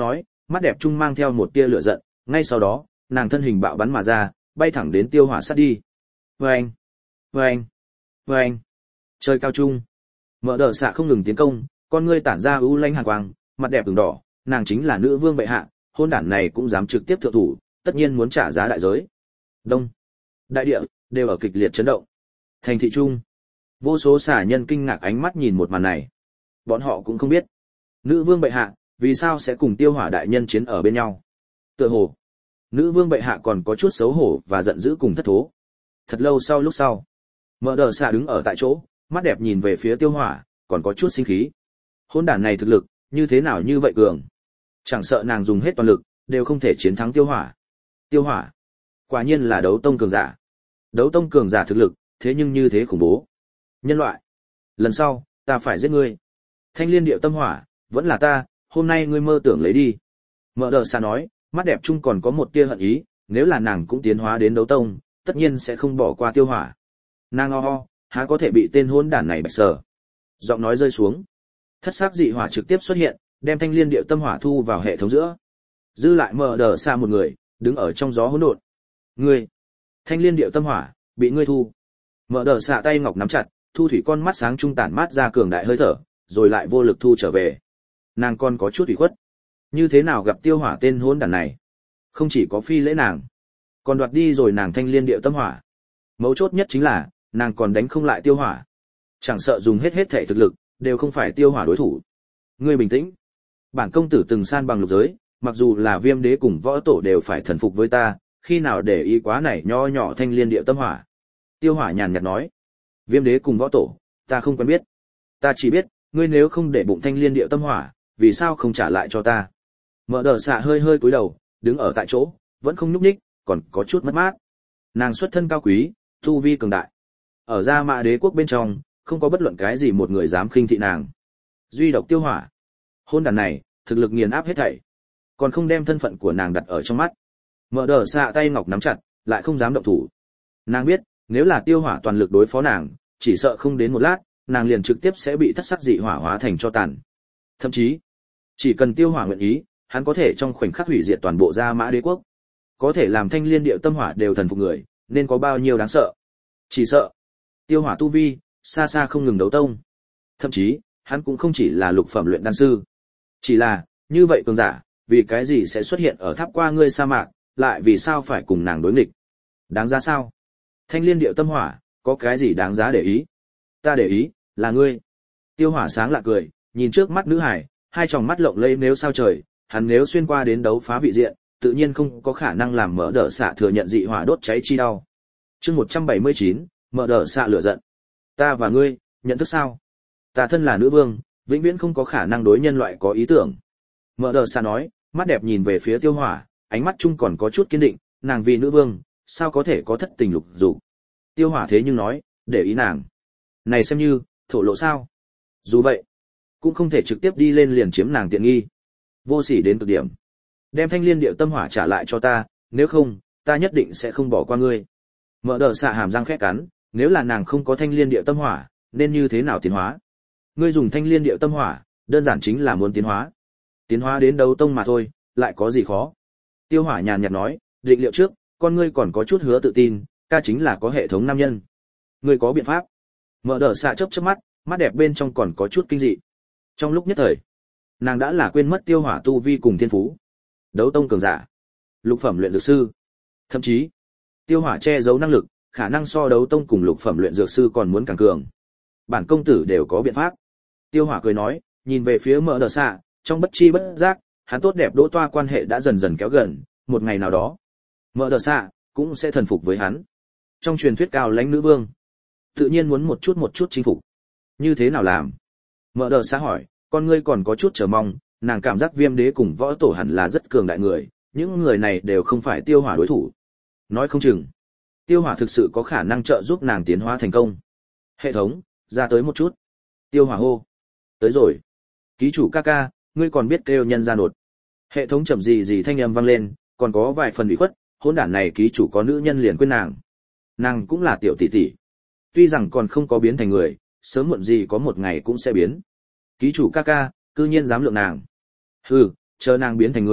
mắt đẹp trung mang theo một tia lửa giận, ngay sau đó, nàng thân hình bạo bắn mà ra, bay thẳng đến tiêu hỏa sát đi. Vâng! Vâng! Vâng! Trời cao trung! Mở đờ xạ không ngừng tiến công, con ngươi tản ra u lanh hàn quang, mặt đẹp ửng đỏ, nàng chính là nữ vương bệ hạ, hôn đản này cũng dám trực tiếp thượng thủ, tất nhiên muốn trả giá đại giới. Đông! Đại địa đều ở kịch liệt chấn động. Thành thị trung, vô số xả nhân kinh ngạc ánh mắt nhìn một màn này. Bọn họ cũng không biết, nữ vương bệ hạ vì sao sẽ cùng tiêu hỏa đại nhân chiến ở bên nhau. Tựa hồ, nữ vương bệ hạ còn có chút xấu hổ và giận dữ cùng thất thố. Thật lâu sau lúc sau, Mở đờ xạ đứng ở tại chỗ, mắt đẹp nhìn về phía tiêu hỏa, còn có chút sinh khí. Hôn đản này thực lực, như thế nào như vậy cường. Chẳng sợ nàng dùng hết toàn lực, đều không thể chiến thắng tiêu hỏa. Tiêu hỏa, quả nhiên là đấu tông cường giả. Đấu tông cường giả thực lực, thế nhưng như thế khủng bố. Nhân loại, lần sau, ta phải giết ngươi. Thanh liên điệu tâm hỏa, vẫn là ta, hôm nay ngươi mơ tưởng lấy đi. Mở đờ xạ nói, mắt đẹp chung còn có một tia hận ý, nếu là nàng cũng tiến hóa đến đấu tông, tất nhiên sẽ không bỏ qua tiêu hỏa. Nàng ho ho, há có thể bị tên hôn đản này bạch sở. Giọng nói rơi xuống. Thất sắc dị hỏa trực tiếp xuất hiện, đem thanh liên điệu tâm hỏa thu vào hệ thống giữa. Dư lại mở đờ xa một người, đứng ở trong gió hỗn độn. Ngươi, thanh liên điệu tâm hỏa, bị ngươi thu. Mở đờ xạ tay ngọc nắm chặt, thu thủy con mắt sáng trung tản mát ra cường đại hơi thở, rồi lại vô lực thu trở về. Nàng còn có chút ủy khuất. Như thế nào gặp tiêu hỏa tên hôn đản này? Không chỉ có phi lễ nàng, còn đoạt đi rồi nàng thanh liên điệu tâm hỏa. Mấu chốt nhất chính là, nàng còn đánh không lại tiêu hỏa. Chẳng sợ dùng hết hết thể thực lực, đều không phải tiêu hỏa đối thủ. Ngươi bình tĩnh. Bản công tử từng san bằng lục giới, mặc dù là viêm đế cùng võ tổ đều phải thần phục với ta, khi nào để ý quá này nho nhỏ thanh liên điệu tâm hỏa. Tiêu hỏa nhàn nhạt nói. Viêm đế cùng võ tổ, ta không quen biết. Ta chỉ biết, ngươi nếu không để bụng thanh liên điệu tâm hỏa, vì sao không trả lại cho ta? Mở đờ xạ hơi hơi cúi đầu, đứng ở tại chỗ, vẫn không nhúc nhích, còn có chút mất mát. Nàng xuất thân cao quý, tu vi cường đại. Ở Gia Mã Đế quốc bên trong, không có bất luận cái gì một người dám khinh thị nàng. Duy độc tiêu hỏa. Hôn đàn này, thực lực nghiền áp hết thảy. Còn không đem thân phận của nàng đặt ở trong mắt. Mở đờ xạ tay ngọc nắm chặt, lại không dám động thủ. Nàng biết, nếu là tiêu hỏa toàn lực đối phó nàng, chỉ sợ không đến một lát, nàng liền trực tiếp sẽ bị thất sắc dị hỏa hóa thành cho tàn. Thậm chí, chỉ cần tiêu hỏa nguyện ý, hắn có thể trong khoảnh khắc hủy diệt toàn bộ Gia Mã Đế quốc. Có thể làm thanh liên điệu tâm hỏa đều thần phục người, nên có bao nhiêu đáng sợ. Chỉ sợ, tiêu hỏa tu vi, xa xa không ngừng đấu tông. Thậm chí, hắn cũng không chỉ là lục phẩm luyện đan sư. Chỉ là, như vậy cường giả, vì cái gì sẽ xuất hiện ở tháp qua ngươi sa mạc, lại vì sao phải cùng nàng đối nghịch? Đáng giá sao? Thanh liên điệu tâm hỏa, có cái gì đáng giá để ý? Ta để ý, là ngươi. Tiêu hỏa sáng lạ cười, nhìn trước mắt nữ hải, hai tròng mắt lộng lẫy nếu sao trời, hắn nếu xuyên qua đến đấu phá vị diện, tự nhiên không có khả năng làm Mở đờ xạ thừa nhận dị hỏa đốt cháy chi đau. Chương một trăm bảy mươi chín, Mở đờ xạ lửa giận. Ta và ngươi, nhận thức sao? Ta thân là nữ vương, vĩnh viễn không có khả năng đối nhân loại có ý tưởng. Mở đờ xạ nói, mắt đẹp nhìn về phía tiêu hỏa, ánh mắt chung còn có chút kiên định, nàng vì nữ vương, sao có thể có thất tình lục dục. Tiêu hỏa thế nhưng nói, để ý nàng. Này xem như, thổ lộ sao? Dù vậy, cũng không thể trực tiếp đi lên liền chiếm nàng tiện nghi. Vô sỉ đến cực điểm. Đem thanh liên điệu tâm hỏa trả lại cho ta, nếu không, ta nhất định sẽ không bỏ qua ngươi. Mở đờ xạ hàm răng khẽ cắn, nếu là nàng không có thanh liên điệu tâm hỏa, nên như thế nào tiến hóa? Ngươi dùng thanh liên điệu tâm hỏa, đơn giản chính là muốn tiến hóa. Tiến hóa đến đấu tông mà thôi, lại có gì khó? Tiêu hỏa nhàn nhạt nói, định liệu trước, con ngươi còn có chút hứa tự tin, ca chính là có hệ thống nam nhân. Ngươi có biện pháp? Mở đờ xạ chớp chớp mắt, mắt đẹp bên trong còn có chút kinh dị. Trong lúc nhất thời, nàng đã là quên mất tiêu hỏa tu vi cùng thiên phú. Đấu tông cường giả, lục phẩm luyện dược sư. Thậm chí, tiêu hỏa che giấu năng lực, khả năng so đấu tông cùng lục phẩm luyện dược sư còn muốn càng cường. Bản công tử đều có biện pháp. Tiêu hỏa cười nói, nhìn về phía Mở đờ xạ, trong bất chi bất giác, hắn tốt đẹp đỗ toa quan hệ đã dần dần kéo gần, một ngày nào đó, Mở đờ xạ cũng sẽ thần phục với hắn. Trong truyền thuyết cao lãnh nữ vương, tự nhiên muốn một chút một chút chinh phục. Như thế nào làm? Mở đờ xạ hỏi, con ngươi còn có chút chờ mong, nàng cảm giác viêm đế cùng võ tổ hẳn là rất cường đại người, những người này đều không phải tiêu hỏa đối thủ. Nói không chừng, tiêu hỏa thực sự có khả năng trợ giúp nàng tiến hóa thành công. Hệ thống, ra tới một chút. Tiêu hỏa hô. Tới rồi. Ký chủ ca ca, ngươi còn biết kêu nhân ra nột. Hệ thống chậm gì gì thanh âm vang lên, còn có vài phần ủy khuất, hỗn đản này ký chủ có nữ nhân liền quên nàng. Nàng cũng là tiểu tỷ tỷ. Tuy rằng còn không có biến thành người, sớm muộn gì có một ngày cũng sẽ biến. Ký chủ ca ca, cư nhiên dám lượng nàng. Hừ, chờ nàng biến thành người,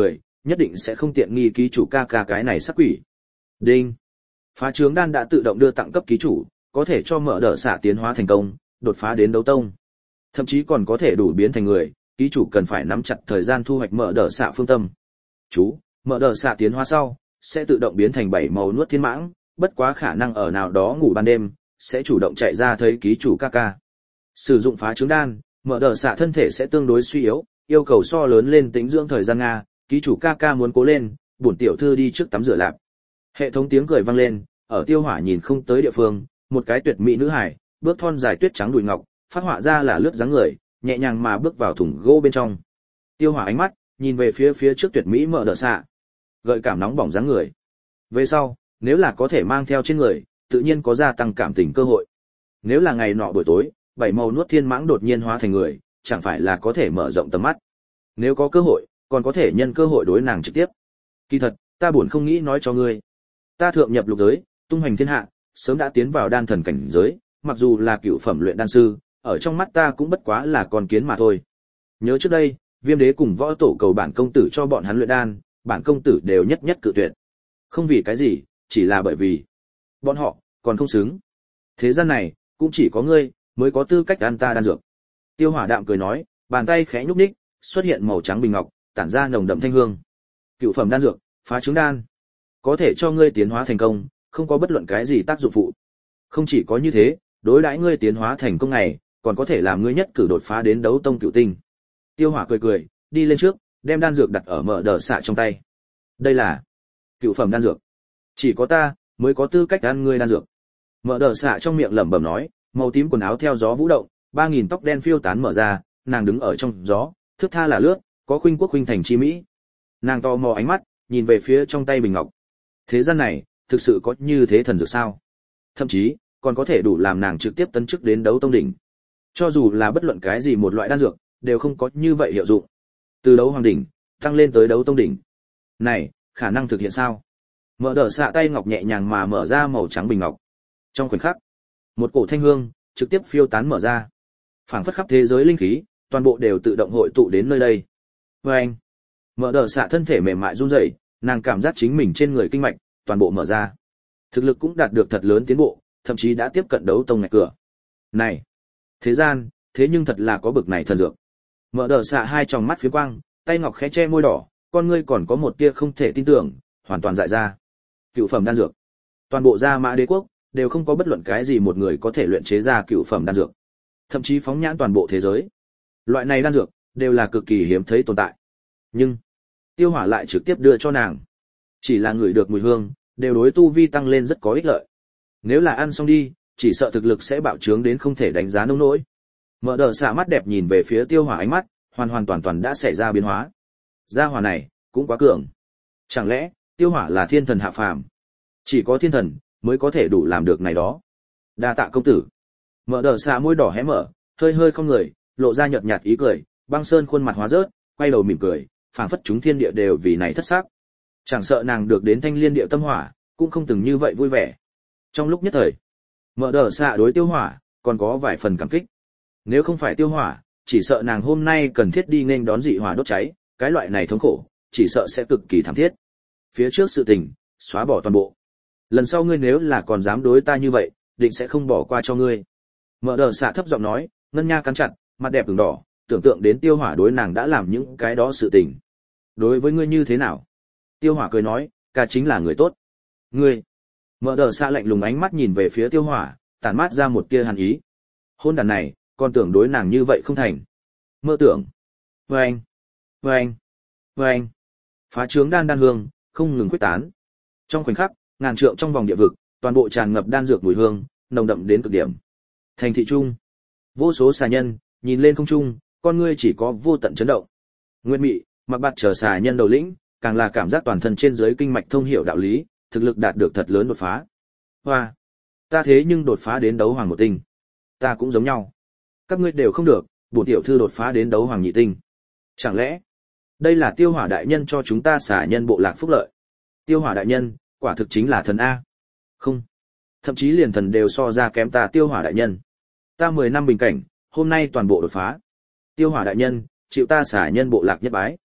nhất định sẽ không tiện nghi ký chủ ca ca cái này sắc quỷ. Đinh. Phá trướng đan đã tự động đưa tặng cấp ký chủ, có thể cho mở đỡ xạ tiến hóa thành công, đột phá đến đấu tông. Thậm chí còn có thể đủ biến thành người, ký chủ cần phải nắm chặt thời gian thu hoạch mở đỡ xạ phương tâm. Chú, mở đỡ xạ tiến hóa sau, sẽ tự động biến thành bảy màu nuốt thiên mãng, bất quá khả năng ở nào đó ngủ ban đêm, sẽ chủ động chạy ra thấy ký chủ ca ca. Sử dụng phá trướng đan, mở đỡ xạ thân thể sẽ tương đối suy yếu, yêu cầu so lớn lên tĩnh dưỡng thời gian Nga, ký chủ ca ca muốn cố lên, bổn tiểu thư đi trước tắm rửa lạp. Hệ thống tiếng cười vang lên, ở Tiêu Hỏa nhìn không tới địa phương, một cái tuyệt mỹ nữ hải, bước thon dài tuyết trắng đùi ngọc, phát họa ra là lướt dáng người, nhẹ nhàng mà bước vào thùng gỗ bên trong. Tiêu Hỏa ánh mắt nhìn về phía phía trước tuyệt mỹ mở đỡ xạ, gợi cảm nóng bỏng dáng người. Về sau, nếu là có thể mang theo trên người, tự nhiên có gia tăng cảm tình cơ hội. Nếu là ngày nọ buổi tối, bảy màu nuốt thiên mãng đột nhiên hóa thành người, chẳng phải là có thể mở rộng tầm mắt. Nếu có cơ hội, còn có thể nhân cơ hội đối nàng trực tiếp. Kỳ thật, ta buồn không nghĩ nói cho ngươi. Ta thượng nhập lục giới, tung hoành thiên hạ, sớm đã tiến vào đan thần cảnh giới, mặc dù là cựu phẩm luyện đan sư, ở trong mắt ta cũng bất quá là con kiến mà thôi. Nhớ trước đây, Viêm Đế cùng võ tổ cầu bản công tử cho bọn hắn luyện đan, bản công tử đều nhất nhất cự tuyệt. Không vì cái gì, chỉ là bởi vì bọn họ còn không xứng. Thế gian này, cũng chỉ có ngươi mới có tư cách ăn ta đan dược. Tiêu Hỏa đạm cười nói, bàn tay khẽ nhúc nhích, xuất hiện màu trắng bình ngọc, tản ra nồng đậm thanh hương. Cựu phẩm đan dược, phá trứng đan, có thể cho ngươi tiến hóa thành công, không có bất luận cái gì tác dụng phụ. Không chỉ có như thế, đối đãi ngươi tiến hóa thành công này, còn có thể làm ngươi nhất cử đột phá đến đấu tông cựu tinh. Tiêu Hỏa cười cười, đi lên trước, đem đan dược đặt ở mở đờ xạ trong tay. Đây là cựu phẩm đan dược, chỉ có ta mới có tư cách ăn ngươi đan dược. Mở đờ xạ trong miệng lẩm bẩm nói, màu tím quần áo theo gió vũ động, ba nghìn tóc đen phiêu tán mở ra, nàng đứng ở trong gió, thước tha là lướt, có khuynh quốc khuynh thành chi mỹ. Nàng to mò ánh mắt, nhìn về phía trong tay bình ngọc. Thế gian này, thực sự có như thế thần dược sao? Thậm chí, còn có thể đủ làm nàng trực tiếp tấn chức đến đấu tông đỉnh. Cho dù là bất luận cái gì một loại đan dược, đều không có như vậy hiệu dụng. Từ đấu hoàng đỉnh, tăng lên tới đấu tông đỉnh. Này, khả năng thực hiện sao? Mở đờ xạ tay ngọc nhẹ nhàng mà mở ra màu trắng bình ngọc. Trong khoảnh khắc, một cổ thanh hương trực tiếp phiêu tán mở ra. Phảng phất khắp thế giới linh khí, toàn bộ đều tự động hội tụ đến nơi đây. Và anh, mở đờ xạ thân thể mềm mại run rẩy, nàng cảm giác chính mình trên người kinh mạch toàn bộ mở ra. Thực lực cũng đạt được thật lớn tiến bộ, thậm chí đã tiếp cận đấu tông ngạch cửa. Này, thế gian, thế nhưng thật là có bực này thần dược. Mở đờ xạ hai tròng mắt phía quang, tay ngọc khẽ che môi đỏ, con ngươi còn có một tia không thể tin tưởng, hoàn toàn dại ra. Cựu phẩm đan dược, toàn bộ Gia Mã Đế quốc đều không có bất luận cái gì một người có thể luyện chế ra cựu phẩm đan dược. Thậm chí phóng nhãn toàn bộ thế giới, loại này đan dược đều là cực kỳ hiếm thấy tồn tại. Nhưng Tiêu Hỏa lại trực tiếp đưa cho nàng. Chỉ là người được mùi hương, đều đối tu vi tăng lên rất có ích lợi. Nếu là ăn xong đi, chỉ sợ thực lực sẽ bạo trướng đến không thể đánh giá nông nỗi. Mở đờ xạ mắt đẹp nhìn về phía Tiêu Hỏa, ánh mắt hoàn hoàn toàn toàn đã xảy ra biến hóa. Gia hỏa này cũng quá cường. Chẳng lẽ Tiêu Hỏa là thiên thần hạ phàm? Chỉ có thiên thần mới có thể đủ làm được này đó. Đa tạ công tử. Mở đờ xạ môi đỏ hé mở, hơi hơi không người, lộ ra nhợt nhạt ý cười, băng sơn khuôn mặt hóa rớt, quay đầu mỉm cười, phảng phất chúng thiên địa đều vì này thất sắc. Chẳng sợ nàng được đến thanh liên địa tâm hỏa, cũng không từng như vậy vui vẻ. Trong lúc nhất thời, mở đờ xạ đối Tiêu Hỏa còn có vài phần cảm kích. Nếu không phải Tiêu Hỏa, chỉ sợ nàng hôm nay cần thiết đi nghênh đón dị hỏa đốt cháy, cái loại này thống khổ, chỉ sợ sẽ cực kỳ thảm thiết. Phía trước sự tình, xóa bỏ toàn bộ. Lần sau ngươi nếu là còn dám đối ta như vậy, định sẽ không bỏ qua cho ngươi. Mở đờ xạ thấp giọng nói, ngân nha cắn chặt, mặt đẹp ửng đỏ, tưởng tượng đến Tiêu Hỏa đối nàng đã làm những cái đó sự tình. Đối với ngươi như thế nào? Tiêu Hỏa cười nói, ca chính là người tốt. Ngươi. Mở đờ xạ lạnh lùng ánh mắt nhìn về phía Tiêu Hỏa, tản mát ra một tia hàn ý. Hôn đàn này, còn tưởng đối nàng như vậy không thành. Mơ tưởng. Vâng. Vâng. Vâng. Phá trướng đan đan hương, không ngừng quyết tán. Trong khoảnh khắc, ngàn trượng trong vòng địa vực, toàn bộ tràn ngập đan dược mùi hương, nồng đậm đến cực điểm. Thành thị trung, vô số xà nhân nhìn lên không trung, con ngươi chỉ có vô tận chấn động. Nguyên Mị, Mặc Bạt chờ xà nhân đầu lĩnh, càng là cảm giác toàn thân trên dưới kinh mạch thông hiểu đạo lý, thực lực đạt được thật lớn đột phá. Hoa, ta thế nhưng đột phá đến đấu hoàng một tinh. Ta cũng giống nhau. Các ngươi đều không được, bổn tiểu thư đột phá đến đấu hoàng nhị tinh. Chẳng lẽ đây là Tiêu Hỏa đại nhân cho chúng ta xà nhân bộ lạc phúc lợi? Tiêu Hỏa đại nhân, quả thực chính là thần a. Không, thậm chí liền thần đều so ra kém ta Tiêu Hỏa đại nhân. Ta mười năm bình cảnh, hôm nay toàn bộ đột phá. Tiêu Hỏa đại nhân, chịu ta xả nhân bộ lạc nhất bái.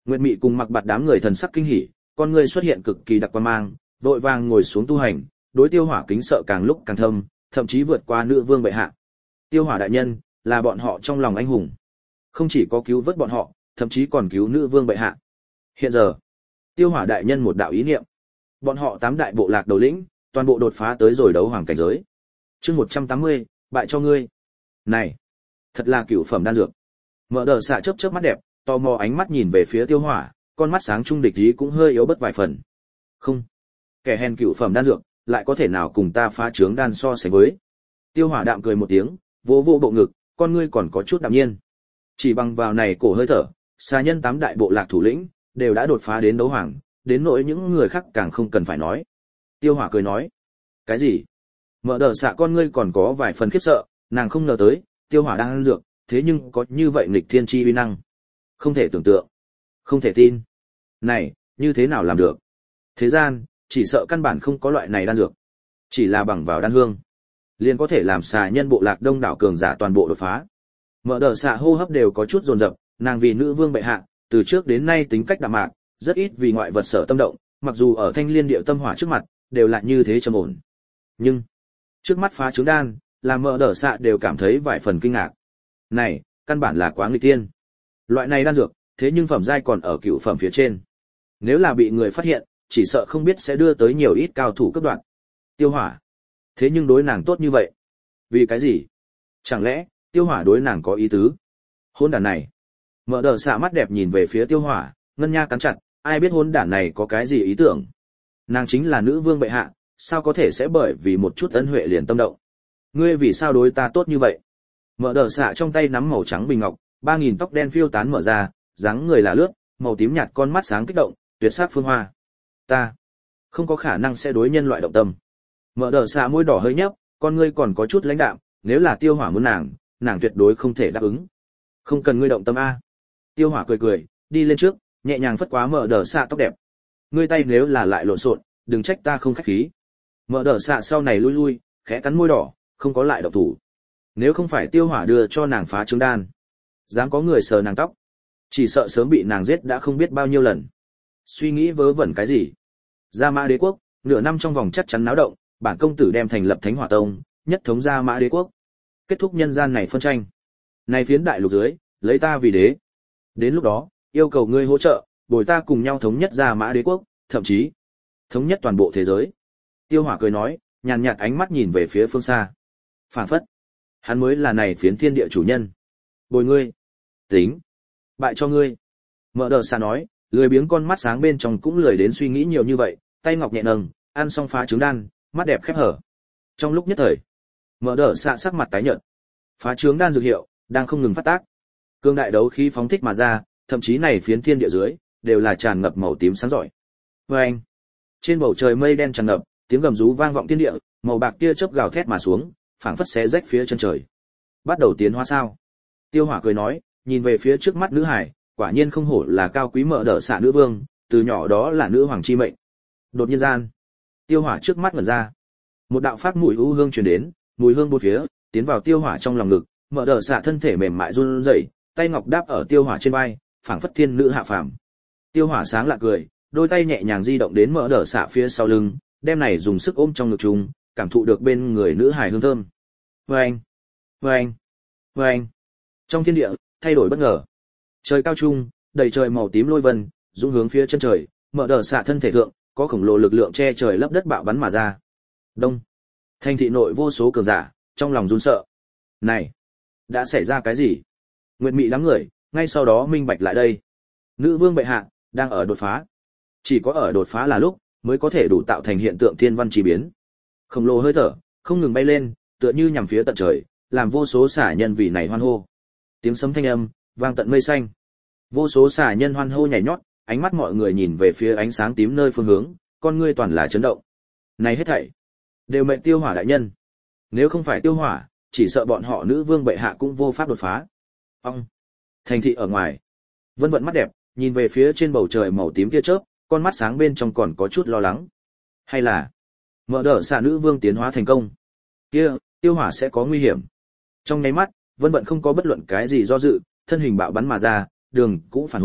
Nguyệt Mị cùng Mặc Bạt đám người thần sắc kinh hỉ, con người xuất hiện cực kỳ đặc quang mang, vội vàng ngồi xuống tu hành, đối Tiêu Hỏa kính sợ càng lúc càng thâm, thậm chí vượt qua nữ vương bệ hạ. Tiêu Hỏa đại nhân là bọn họ trong lòng anh hùng, không chỉ có cứu vớt bọn họ, thậm chí còn cứu nữ vương bệ hạ. Hiện giờ, Tiêu Hỏa đại nhân một đạo ý niệm, bọn họ tám đại bộ lạc đầu lĩnh, toàn bộ đột phá tới rồi đấu hoàng cảnh giới. Chương một trăm tám mươi, bại cho ngươi. Này, thật là cửu phẩm đan dược. Mở Đờ Xạ chớp chớp mắt đẹp, tò mò ánh mắt nhìn về phía Tiêu Hỏa, con mắt sáng trung địch ý cũng hơi yếu bất vài phần. Không, kẻ hèn cửu phẩm đan dược, lại có thể nào cùng ta phá trướng đan so sánh với. Tiêu Hỏa đạm cười một tiếng, vỗ vỗ bộ ngực, con ngươi còn có chút đạm nhiên. Chỉ bằng vào này cổ hơi thở, xà nhân tám đại bộ lạc thủ lĩnh đều đã đột phá đến đấu hoàng, đến nỗi những người khác càng không cần phải nói. Tiêu Hỏa cười nói, cái gì? Mở Đờ Xạ con ngươi còn có vài phần khiếp sợ, nàng không ngờ tới, Tiêu Hỏa đang ăn dược, thế nhưng có như vậy nghịch thiên chi uy năng. Không thể tưởng tượng, không thể tin. Này, như thế nào làm được? Thế gian, chỉ sợ căn bản không có loại này đan dược. Chỉ là bằng vào đan hương, liền có thể làm xà nhân bộ lạc đông đảo cường giả toàn bộ đột phá. Mở Đờ Xạ hô hấp đều có chút dồn dập, nàng vì nữ vương bệ hạ, từ trước đến nay tính cách đạm mạc, rất ít vì ngoại vật sở tâm động, mặc dù ở thanh liên điệu tâm hỏa trước mặt, đều là như thế trầm ổn. Nhưng, trước mắt phá trứng đan, làm Mở Đờ Xạ đều cảm thấy vài phần kinh ngạc. Này, căn bản là quá nghịch tiên. Loại này đan dược, thế nhưng phẩm giai còn ở cửu phẩm phía trên. Nếu là bị người phát hiện, chỉ sợ không biết sẽ đưa tới nhiều ít cao thủ cấp đoạn. Tiêu Hỏa, thế nhưng đối nàng tốt như vậy. Vì cái gì? Chẳng lẽ, Tiêu Hỏa đối nàng có ý tứ? Hôn đản này. Mở Đờ Xạ mắt đẹp nhìn về phía Tiêu Hỏa, ngân nha cắn chặt, ai biết hôn đản này có cái gì ý tưởng? Nàng chính là nữ vương bệ hạ, sao có thể sẽ bởi vì một chút ân huệ liền tâm động? Ngươi vì sao đối ta tốt như vậy? Mở Đờ Xạ trong tay nắm màu trắng bình ngọc, ba nghìn tóc đen phiêu tán mở ra, dáng người là lướt, màu tím nhạt con mắt sáng kích động, tuyệt sắc phương hoa. Ta không có khả năng sẽ đối nhân loại động tâm. Mở Đờ Xạ môi đỏ hơi nhấp, con ngươi còn có chút lãnh đạm, nếu là Tiêu Hỏa muốn nàng, nàng tuyệt đối không thể đáp ứng. Không cần ngươi động tâm a. Tiêu Hỏa cười cười, đi lên trước, nhẹ nhàng phất quá Mở Đờ Xạ tóc đẹp. Ngươi tay nếu là lại lộn xộn, đừng trách ta không khách khí. Mở Đờ Xạ sau này lui lui, khẽ cắn môi đỏ, không có lại động thủ. Nếu không phải Tiêu Hỏa đưa cho nàng phá trứng đan, dám có người sờ nàng tóc, chỉ sợ sớm bị nàng giết đã không biết bao nhiêu lần. Suy nghĩ vớ vẩn cái gì? Gia Mã Đế quốc, nửa năm trong vòng chắc chắn náo động, bản công tử đem thành lập Thánh Hỏa Tông, nhất thống Gia Mã Đế quốc. Kết thúc nhân gian này phân tranh. Này phiến đại lục dưới, lấy ta vì đế. Đến lúc đó, yêu cầu ngươi hỗ trợ, bồi ta cùng nhau thống nhất Gia Mã Đế quốc, thậm chí thống nhất toàn bộ thế giới. Tiêu Hỏa cười nói, nhàn nhạt ánh mắt nhìn về phía phương xa. Phảng phất, hắn mới là này phiến thiên địa chủ nhân. Bồi ngươi, tính, bại cho ngươi. Mở Đờ Xạ nói, lười biếng con mắt sáng bên trong cũng lười đến suy nghĩ nhiều như vậy, tay ngọc nhẹ nâng, ăn xong phá trứng đan, mắt đẹp khép hở. Trong lúc nhất thời, Mở Đờ Xạ sắc mặt tái nhợt. Phá trứng đan dược hiệu đang không ngừng phát tác. Cương đại đấu khí phóng thích mà ra, thậm chí này phiến thiên địa dưới đều là tràn ngập màu tím sáng rọi. Oeng! Trên bầu trời mây đen tràn ngập, tiếng gầm rú vang vọng thiên địa, màu bạc tia chớp gào thét mà xuống, phảng phất xé rách phía chân trời. Bắt đầu tiến hóa sao? Tiêu Hỏa cười nói, nhìn về phía trước mắt nữ hải, quả nhiên không hổ là cao quý Mở Đờ Xạ nữ vương, từ nhỏ đó là nữ hoàng chi mệnh. Đột nhiên gian, Tiêu Hỏa trước mắt ngẩn ra, một đạo phát mùi u hương truyền đến, mùi hương bốn phía, tiến vào Tiêu Hỏa trong lòng ngực, Mở Đờ Xạ thân thể mềm mại run rẩy, tay ngọc đáp ở Tiêu Hỏa trên vai, phảng phất thiên nữ hạ phàm. Tiêu Hỏa sáng lạ cười, đôi tay nhẹ nhàng di động đến Mở Đờ Xạ phía sau lưng, đem này dùng sức ôm trong ngực chung, cảm thụ được bên người nữ hài hương thơm. Oeng, oeng, oeng. Trong thiên địa, thay đổi bất ngờ. Trời cao trung, đầy trời màu tím lôi vân, dũng hướng phía chân trời, Mở Đờ Xạ thân thể thượng, có khổng lồ lực lượng che trời lấp đất bạo bắn mà ra. Đông. Thành thị nội vô số cường giả, trong lòng run sợ. Này, đã xảy ra cái gì? Nguyệt Mị đám người, ngay sau đó minh bạch lại đây. Nữ vương bệ hạ đang ở đột phá. Chỉ có ở đột phá là lúc mới có thể đủ tạo thành hiện tượng thiên văn chi biến. Khổng lồ hơi thở không ngừng bay lên, tựa như nhằm phía tận trời, làm vô số xả nhân vì này hoan hô. Tiếng sấm thanh âm vang tận mây xanh. Vô số xả nhân hoan hô nhảy nhót, ánh mắt mọi người nhìn về phía ánh sáng tím nơi phương hướng, con ngươi toàn là chấn động. Này hết thảy đều mệnh Tiêu Hỏa đại nhân. Nếu không phải Tiêu Hỏa, chỉ sợ bọn họ nữ vương bệ hạ cũng vô pháp đột phá. Ông. Thành thị ở ngoài, Vân Vận mắt đẹp, nhìn về phía trên bầu trời màu tím kia chớp, con mắt sáng bên trong còn có chút lo lắng. Hay là Mở Đờ Xạ nữ vương tiến hóa thành công, kia Tiêu Hỏa sẽ có nguy hiểm. Trong nháy mắt, Vân Vận không có bất luận cái gì do dự, thân hình bạo bắn mà ra, đường cũ phản hồi,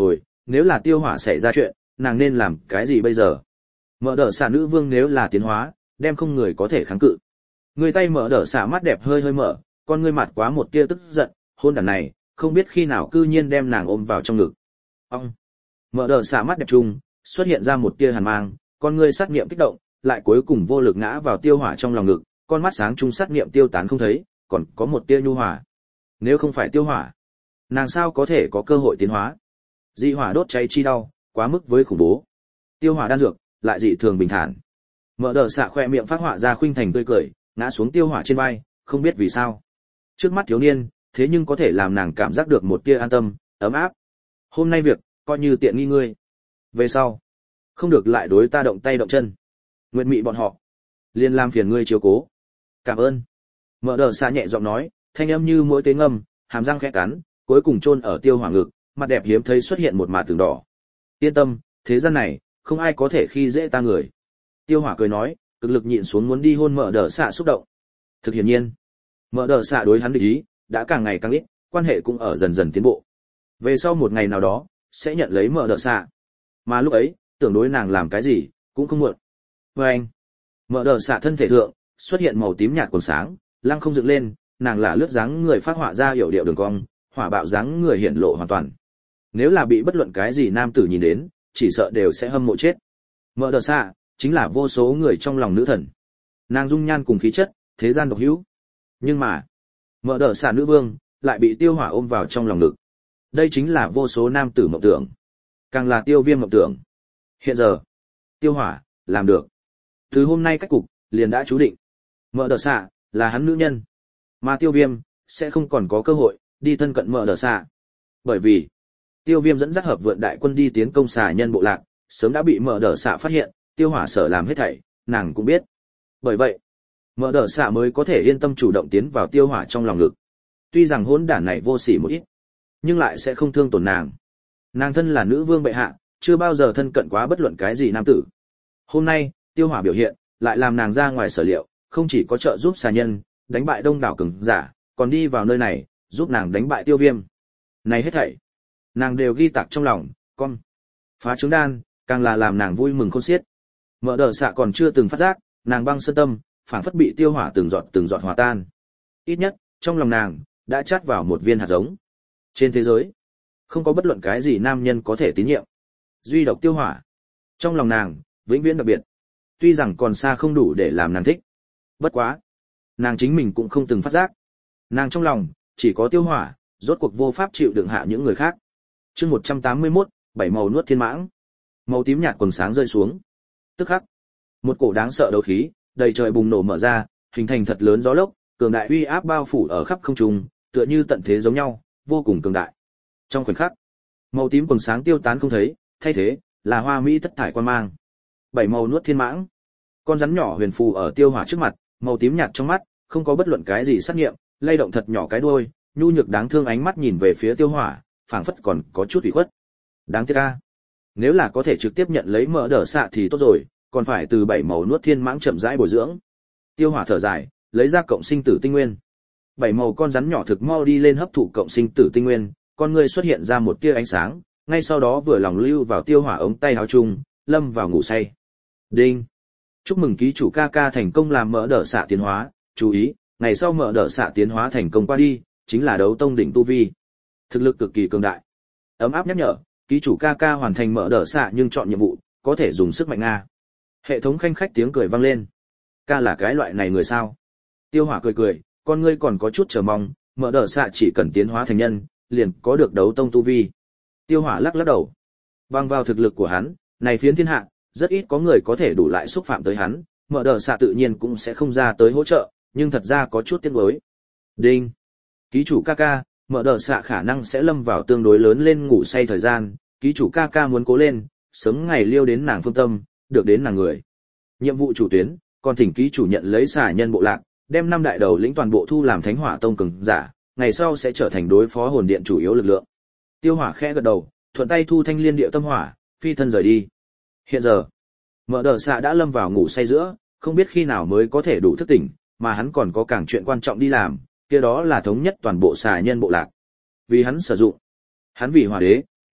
nếu là tiêu hỏa xảy ra chuyện, nàng nên làm cái gì bây giờ? Mở đỡ xạ nữ vương nếu là tiến hóa, đem không người có thể kháng cự. Người tay mở đỡ xạ mắt đẹp hơi hơi mở, con ngươi mặt quá một tia tức giận, hôn đàn này, không biết khi nào cư nhiên đem nàng ôm vào trong ngực. Ông. Mở đỡ xạ mắt đẹp trung, xuất hiện ra một tia hàn mang, con ngươi sát niệm kích động, lại cuối cùng vô lực ngã vào tiêu hỏa trong lòng ngực, con mắt sáng trung sát niệm tiêu tán không thấy, còn có một tia nhu hòa. Nếu không phải tiêu hỏa, nàng sao có thể có cơ hội tiến hóa? Dị hỏa đốt cháy chi đau, quá mức với khủng bố. Tiêu hỏa đan dược, lại dị thường bình thản. Mở đờ xạ khoe miệng phát họa ra khuynh thành tươi cười, ngã xuống tiêu hỏa trên vai, không biết vì sao. Trước mắt thiếu niên, thế nhưng có thể làm nàng cảm giác được một tia an tâm, ấm áp. Hôm nay việc, coi như tiện nghi ngươi. Về sau, không được lại đối ta động tay động chân. Nguyệt mị bọn họ, liền làm phiền ngươi chiếu cố. Cảm ơn. Mở đờ xạ nhẹ giọng nói, thanh âm như mỗi tế ngâm, hàm răng khẽ cắn, cuối cùng chôn ở tiêu hỏa ngực, mặt đẹp hiếm thấy xuất hiện một mạt tường đỏ. Yên tâm, thế gian này, không ai có thể khi dễ ta người. Tiêu hỏa cười nói, cực lực nhịn xuống muốn đi hôn mở đờ xạ xúc động. Thực hiển nhiên, mở đờ xạ đối hắn địch ý, đã càng ngày càng ít, quan hệ cũng ở dần dần tiến bộ. Về sau một ngày nào đó, sẽ nhận lấy mở đờ xạ. Mà lúc ấy, tưởng đối nàng làm cái gì, cũng không muộn. Và anh, mở đờ xạ thân thể thượng, xuất hiện màu tím nhạt quần sáng, lăng không dựng lên, nàng là lướt dáng người phát họa ra hiểu điệu đường cong, hỏa bạo dáng người hiển lộ hoàn toàn. Nếu là bị bất luận cái gì nam tử nhìn đến, chỉ sợ đều sẽ hâm mộ chết. Mở đờ xạ, chính là vô số người trong lòng nữ thần. Nàng dung nhan cùng khí chất, thế gian độc hữu. Nhưng mà, mở đờ xạ nữ vương, lại bị tiêu hỏa ôm vào trong lòng ngực. Đây chính là vô số nam tử mộng tưởng. Càng là tiêu viêm mộng tưởng. Hiện giờ, tiêu hỏa, làm được. Từ hôm nay cách cục, liền đã chú định. Mở đờ xạ, là hắn nữ nhân. Mà tiêu viêm, sẽ không còn có cơ hội, đi thân cận mở đờ xạ. Bởi vì, tiêu viêm dẫn dắt hợp vượn đại quân đi tiến công xà nhân bộ lạc, sớm đã bị mở đờ xạ phát hiện, tiêu hỏa sở làm hết thảy, nàng cũng biết. Bởi vậy, mở đờ xạ mới có thể yên tâm chủ động tiến vào tiêu hỏa trong lòng ngực. Tuy rằng hỗn đản này vô sỉ một ít, nhưng lại sẽ không thương tổn nàng. Nàng thân là nữ vương bệ hạ, chưa bao giờ thân cận quá bất luận cái gì nam tử. Hôm nay, tiêu hỏa biểu hiện, lại làm nàng ra ngoài sở liệu, không chỉ có trợ giúp xà nhân, đánh bại đông đảo cường giả, còn đi vào nơi này, giúp nàng đánh bại tiêu viêm. Này hết thảy, nàng đều ghi tạc trong lòng, con. Phá trứng đan, càng là làm nàng vui mừng khôn xiết. Mở đờ xạ còn chưa từng phát giác, nàng băng sơn tâm, phảng phất bị tiêu hỏa từng giọt từng giọt hòa tan. Ít nhất, trong lòng nàng, đã chát vào một viên hạt giống. Trên thế giới, không có bất luận cái gì nam nhân có thể tín nhiệm. Duy độc tiêu hỏa. Trong lòng nàng, vĩnh viễn đặc biệt. Tuy rằng còn xa không đủ để làm nàng thích. Bất quá. Nàng chính mình cũng không từng phát giác. Nàng trong lòng, chỉ có tiêu hỏa, rốt cuộc vô pháp chịu đựng hạ những người khác. Chương một trăm tám mươi mốt, bảy màu nuốt thiên mãng. Màu tím nhạt quần sáng rơi xuống. Tức khắc, một cổ đáng sợ đấu khí, đầy trời bùng nổ mở ra, hình thành thật lớn gió lốc, cường đại uy áp bao phủ ở khắp không trung, tựa như tận thế giống nhau, vô cùng cường đại. Trong khoảnh khắc, màu tím quần sáng tiêu tán không thấy, thay thế là hoa mỹ thất thải quan mang. Bảy màu nuốt thiên mãng. Con rắn nhỏ huyền phù ở tiêu hỏa trước mặt, màu tím nhạt trong mắt, không có bất luận cái gì sát nghiệm, lay động thật nhỏ cái đuôi, nhu nhược đáng thương ánh mắt nhìn về phía tiêu hỏa, phảng phất còn có chút ủy khuất. Đáng tiếc a, nếu là có thể trực tiếp nhận lấy mỡ đỡ xạ thì tốt rồi, còn phải từ bảy màu nuốt thiên mãng chậm rãi bồi dưỡng. Tiêu hỏa thở dài, lấy ra cộng sinh tử tinh nguyên. Bảy màu con rắn nhỏ thực mau đi lên hấp thụ cộng sinh tử tinh nguyên, con ngươi xuất hiện ra một tia ánh sáng, ngay sau đó vừa lòng lưu vào tiêu hỏa ống tay áo chung, lâm vào ngủ say. Đinh. Chúc mừng ký chủ ca ca thành công làm mỡ đỡ xạ tiến hóa, chú ý, ngày sau mỡ đỡ xạ tiến hóa thành công qua đi, chính là đấu tông đỉnh tu vi. Thực lực cực kỳ cường đại. Ấm áp nhắc nhở, ký chủ ca ca hoàn thành mỡ đỡ xạ nhưng chọn nhiệm vụ, có thể dùng sức mạnh Nga. Hệ thống khanh khách tiếng cười vang lên. Ca là cái loại này người sao? Tiêu hỏa cười cười, con ngươi còn có chút chờ mong, mỡ đỡ xạ chỉ cần tiến hóa thành nhân, liền có được đấu tông tu vi. Tiêu hỏa lắc lắc đầu. Bằng vào thực lực của hắn, này phiến thiên hạ, rất ít có người có thể đủ lại xúc phạm tới hắn, mỡ đỡ xạ tự nhiên cũng sẽ không ra tới hỗ trợ, nhưng thật ra có chút tiếc nuối. Đinh. Ký chủ ca ca, mỡ đỡ xạ khả năng sẽ lâm vào tương đối lớn lên ngủ say thời gian, ký chủ ca ca muốn cố lên, sớm ngày liêu đến nàng phương tâm, được đến nàng người. Nhiệm vụ chủ tuyến, còn thỉnh ký chủ nhận lấy xả nhân bộ lạc, đem năm đại đầu lĩnh toàn bộ thu làm thánh hỏa tông cường giả, ngày sau sẽ trở thành đối phó hồn điện chủ yếu lực lượng. Tiêu hỏa khẽ gật đầu, thuận tay thu thanh liên điệu tâm hỏa, phi thân rời đi. Hiện giờ, mỡ đỡ xạ đã lâm vào ngủ say giữa, không biết khi nào mới có thể đủ thức tỉnh, mà hắn còn có càng chuyện quan trọng đi làm, kia đó là thống nhất toàn bộ xà nhân bộ lạc. Vì hắn sử dụng, hắn vì hỏa đế,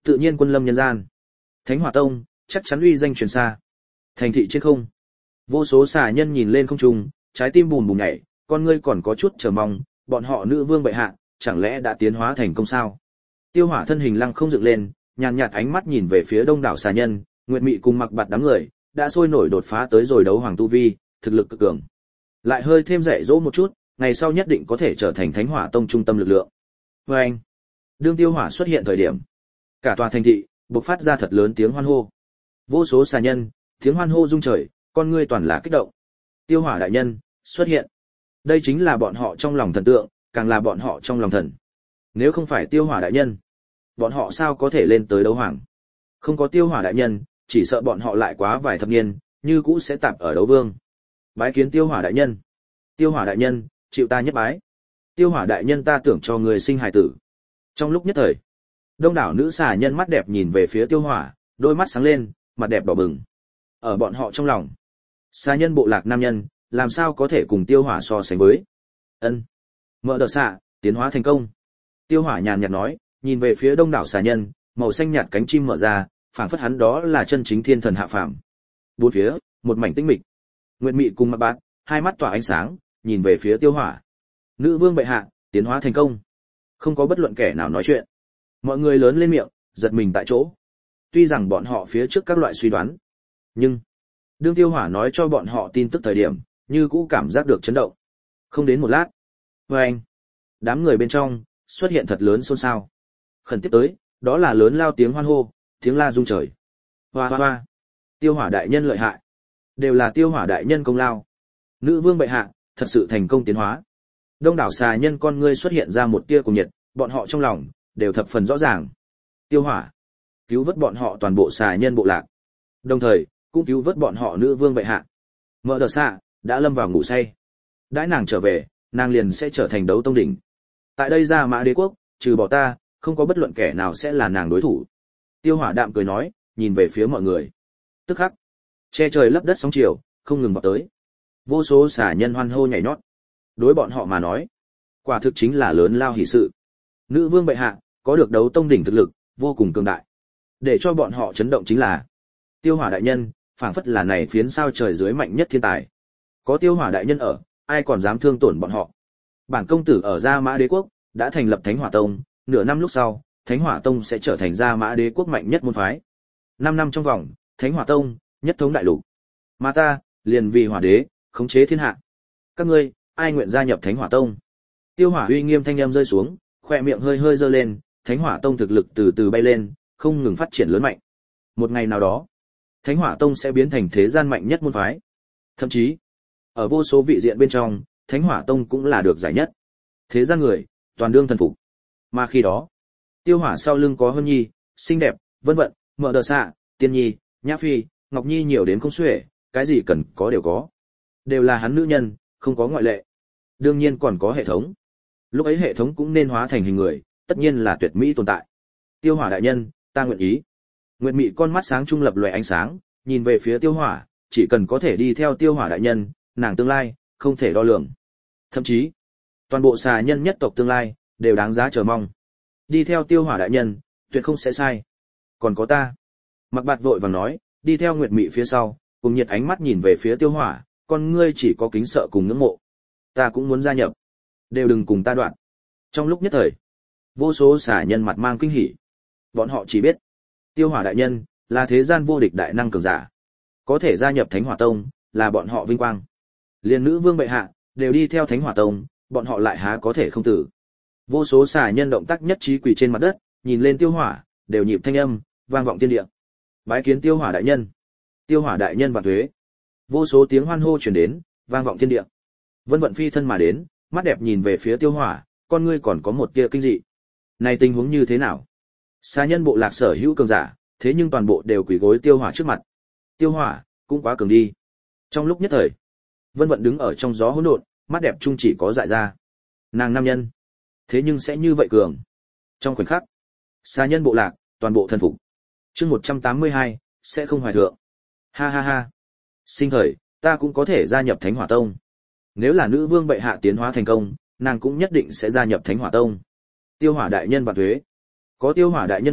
tự nhiên quân lâm nhân gian. Thánh Hỏa Tông chắc chắn uy danh truyền xa. Thành thị trên không, vô số xà nhân nhìn lên không trung, trái tim bùm bùm nhảy, con ngươi còn có chút chờ mong, bọn họ nữ vương bệ hạ, chẳng lẽ đã tiến hóa thành công sao? Tiêu Hỏa thân hình lăng không dựng lên, nhàn nhạt ánh mắt nhìn về phía đông đảo xà nhân, Nguyệt Mị cùng Mặc Bạt đám người, đã sôi nổi đột phá tới rồi đấu hoàng tu vi, thực lực cực cường. Lại hơi thêm dạy dỗ một chút, ngày sau nhất định có thể trở thành Thánh Hỏa Tông trung tâm lực lượng. Và anh, đương Tiêu Hỏa xuất hiện thời điểm, cả tòa thành thị bộc phát ra thật lớn tiếng hoan hô. Vô số xà nhân, tiếng hoan hô rung trời, con ngươi toàn là kích động. Tiêu Hỏa đại nhân xuất hiện. Đây chính là bọn họ trong lòng thần tượng, càng là bọn họ trong lòng thần. Nếu không phải Tiêu Hỏa đại nhân, bọn họ sao có thể lên tới đấu hoàng? Không có Tiêu Hỏa đại nhân, chỉ sợ bọn họ lại quá vài thập niên, như cũ sẽ tạp ở đấu vương. Bái kiến Tiêu Hỏa đại nhân. Tiêu Hỏa đại nhân, chịu ta nhất bái. Tiêu Hỏa đại nhân, ta tưởng cho người sinh hài tử. Trong lúc nhất thời, đông đảo nữ xà nhân mắt đẹp nhìn về phía Tiêu Hỏa, đôi mắt sáng lên, mặt đẹp đỏ bừng. Ở bọn họ trong lòng, xà nhân bộ lạc nam nhân, làm sao có thể cùng Tiêu Hỏa so sánh với? Ân, mở đợt xạ, tiến hóa thành công. Tiêu Hỏa nhàn nhạt nói, nhìn về phía đông đảo xà nhân, màu xanh nhạt cánh chim mở ra, phảng phất hắn đó là chân chính thiên thần hạ phàm. Bốn phía, một mảnh tĩnh mịch. Nguyệt Mị cùng Mặc Bạt, hai mắt tỏa ánh sáng, nhìn về phía Tiêu Hỏa. Nữ vương bệ hạ, tiến hóa thành công. Không có bất luận kẻ nào nói chuyện. Mọi người lớn lên miệng, giật mình tại chỗ. Tuy rằng bọn họ phía trước các loại suy đoán, nhưng đương Tiêu Hỏa nói cho bọn họ tin tức thời điểm, như cũ cảm giác được chấn động. Không đến một lát, và anh, đám người bên trong xuất hiện thật lớn xôn xao. Khẩn tiếp tới, đó là lớn lao tiếng hoan hô, tiếng la rung trời. Hoa hoa hoa, Tiêu Hỏa đại nhân lợi hại, đều là Tiêu Hỏa đại nhân công lao. Nữ vương bệ hạ, thật sự thành công tiến hóa. Đông đảo xà nhân con ngươi xuất hiện ra một tia cùng nhiệt, bọn họ trong lòng đều thập phần rõ ràng. Tiêu Hỏa cứu vớt bọn họ toàn bộ xà nhân bộ lạc, đồng thời cũng cứu vớt bọn họ nữ vương bệ hạ. Mở đợt xạ đã lâm vào ngủ say. Đãi nàng trở về, nàng liền sẽ trở thành đấu tông đỉnh. Tại đây Gia Mã Đế quốc, trừ bỏ ta, không có bất luận kẻ nào sẽ là nàng đối thủ. Tiêu Hỏa đạm cười nói, nhìn về phía mọi người. Tức khắc, che trời lấp đất sóng chiều, không ngừng vào tới. Vô số xà nhân hoan hô nhảy nhót. Đối bọn họ mà nói, quả thực chính là lớn lao hỷ sự. Nữ vương bệ hạ có được đấu tông đỉnh thực lực vô cùng cường đại. Để cho bọn họ chấn động chính là Tiêu Hỏa đại nhân, phảng phất là này phiến sao trời dưới mạnh nhất thiên tài. Có Tiêu Hỏa đại nhân ở, ai còn dám thương tổn bọn họ? Bản công tử ở Gia Mã Đế quốc đã thành lập Thánh Hỏa Tông, nửa năm lúc sau, Thánh Hỏa Tông sẽ trở thành Gia Mã Đế quốc mạnh nhất môn phái. Năm năm trong vòng, Thánh Hỏa Tông nhất thống đại lục. Mà ta, liền vì Hỏa Đế, khống chế thiên hạ. Các ngươi, ai nguyện gia nhập Thánh Hỏa Tông? Tiêu Hỏa uy nghiêm thanh âm rơi xuống, khóe miệng hơi hơi giơ lên, Thánh Hỏa Tông thực lực từ từ bay lên, không ngừng phát triển lớn mạnh. Một ngày nào đó, Thánh Hỏa Tông sẽ biến thành thế gian mạnh nhất môn phái. Thậm chí, ở vô số vị diện bên trong, Thánh Hỏa Tông cũng là được giải nhất. Thế gian người, toàn đương thần phục. Mà khi đó, Tiêu Hỏa sau lưng có Hân Nhi, xinh đẹp, vân vận, Mở Đờ Xạ, Tiên Nhi, Nhã Phi, Ngọc Nhi nhiều đến không xuể, cái gì cần có đều có. Đều là hắn nữ nhân, không có ngoại lệ. Đương nhiên còn có hệ thống. Lúc ấy hệ thống cũng nên hóa thành hình người, tất nhiên là tuyệt mỹ tồn tại. Tiêu Hỏa đại nhân, ta nguyện ý. Nguyệt Mị con mắt sáng trung lập lòe ánh sáng, nhìn về phía Tiêu Hỏa, chỉ cần có thể đi theo Tiêu Hỏa đại nhân, nàng tương lai không thể đo lường. Thậm chí, toàn bộ xà nhân nhất tộc tương lai đều đáng giá chờ mong. Đi theo Tiêu Hỏa đại nhân, tuyệt không sẽ sai. Còn có ta. Mặc Bạt vội vàng nói, đi theo Nguyệt Mị phía sau, cùng nhiệt ánh mắt nhìn về phía Tiêu Hỏa, con ngươi chỉ có kính sợ cùng ngưỡng mộ. Ta cũng muốn gia nhập, đều đừng cùng ta đoạn. Trong lúc nhất thời, vô số xà nhân mặt mang kinh hỉ. Bọn họ chỉ biết, Tiêu Hỏa đại nhân là thế gian vô địch đại năng cường giả, có thể gia nhập Thánh Hỏa Tông là bọn họ vinh quang. Liên nữ vương bệ hạ đều đi theo Thánh Hỏa Tông, bọn họ lại há có thể không tử. Vô số xà nhân động tác nhất trí quỳ trên mặt đất, nhìn lên Tiêu Hỏa, đều nhịp thanh âm vang vọng thiên địa. Bái kiến Tiêu Hỏa đại nhân. Tiêu Hỏa đại nhân vạn tuế. Vô số tiếng hoan hô truyền đến, vang vọng thiên địa. Vân Vận phi thân mà đến, mắt đẹp nhìn về phía Tiêu Hỏa, con ngươi còn có một tia kinh dị. Này tình huống như thế nào? Xà nhân bộ lạc sở hữu cường giả, thế nhưng toàn bộ đều quỳ gối Tiêu Hỏa trước mặt. Tiêu Hỏa cũng quá cường đi. Trong lúc nhất thời, Vân Vận đứng ở trong gió hỗn độn, mắt đẹp chung chỉ có dại ra. Nàng nam nhân, thế nhưng sẽ như vậy cường. Trong khoảnh khắc, xà nhân bộ lạc toàn bộ thần phục. Chương một trăm tám mươi hai, sẽ không hoài thượng. Ha ha ha. Sinh thời, ta cũng có thể gia nhập Thánh Hỏa Tông. Nếu là nữ vương bệ hạ tiến hóa thành công, nàng cũng nhất định sẽ gia nhập Thánh Hỏa Tông. Tiêu Hỏa đại nhân vạn tuế. Có Tiêu Hỏa đại nhân ở,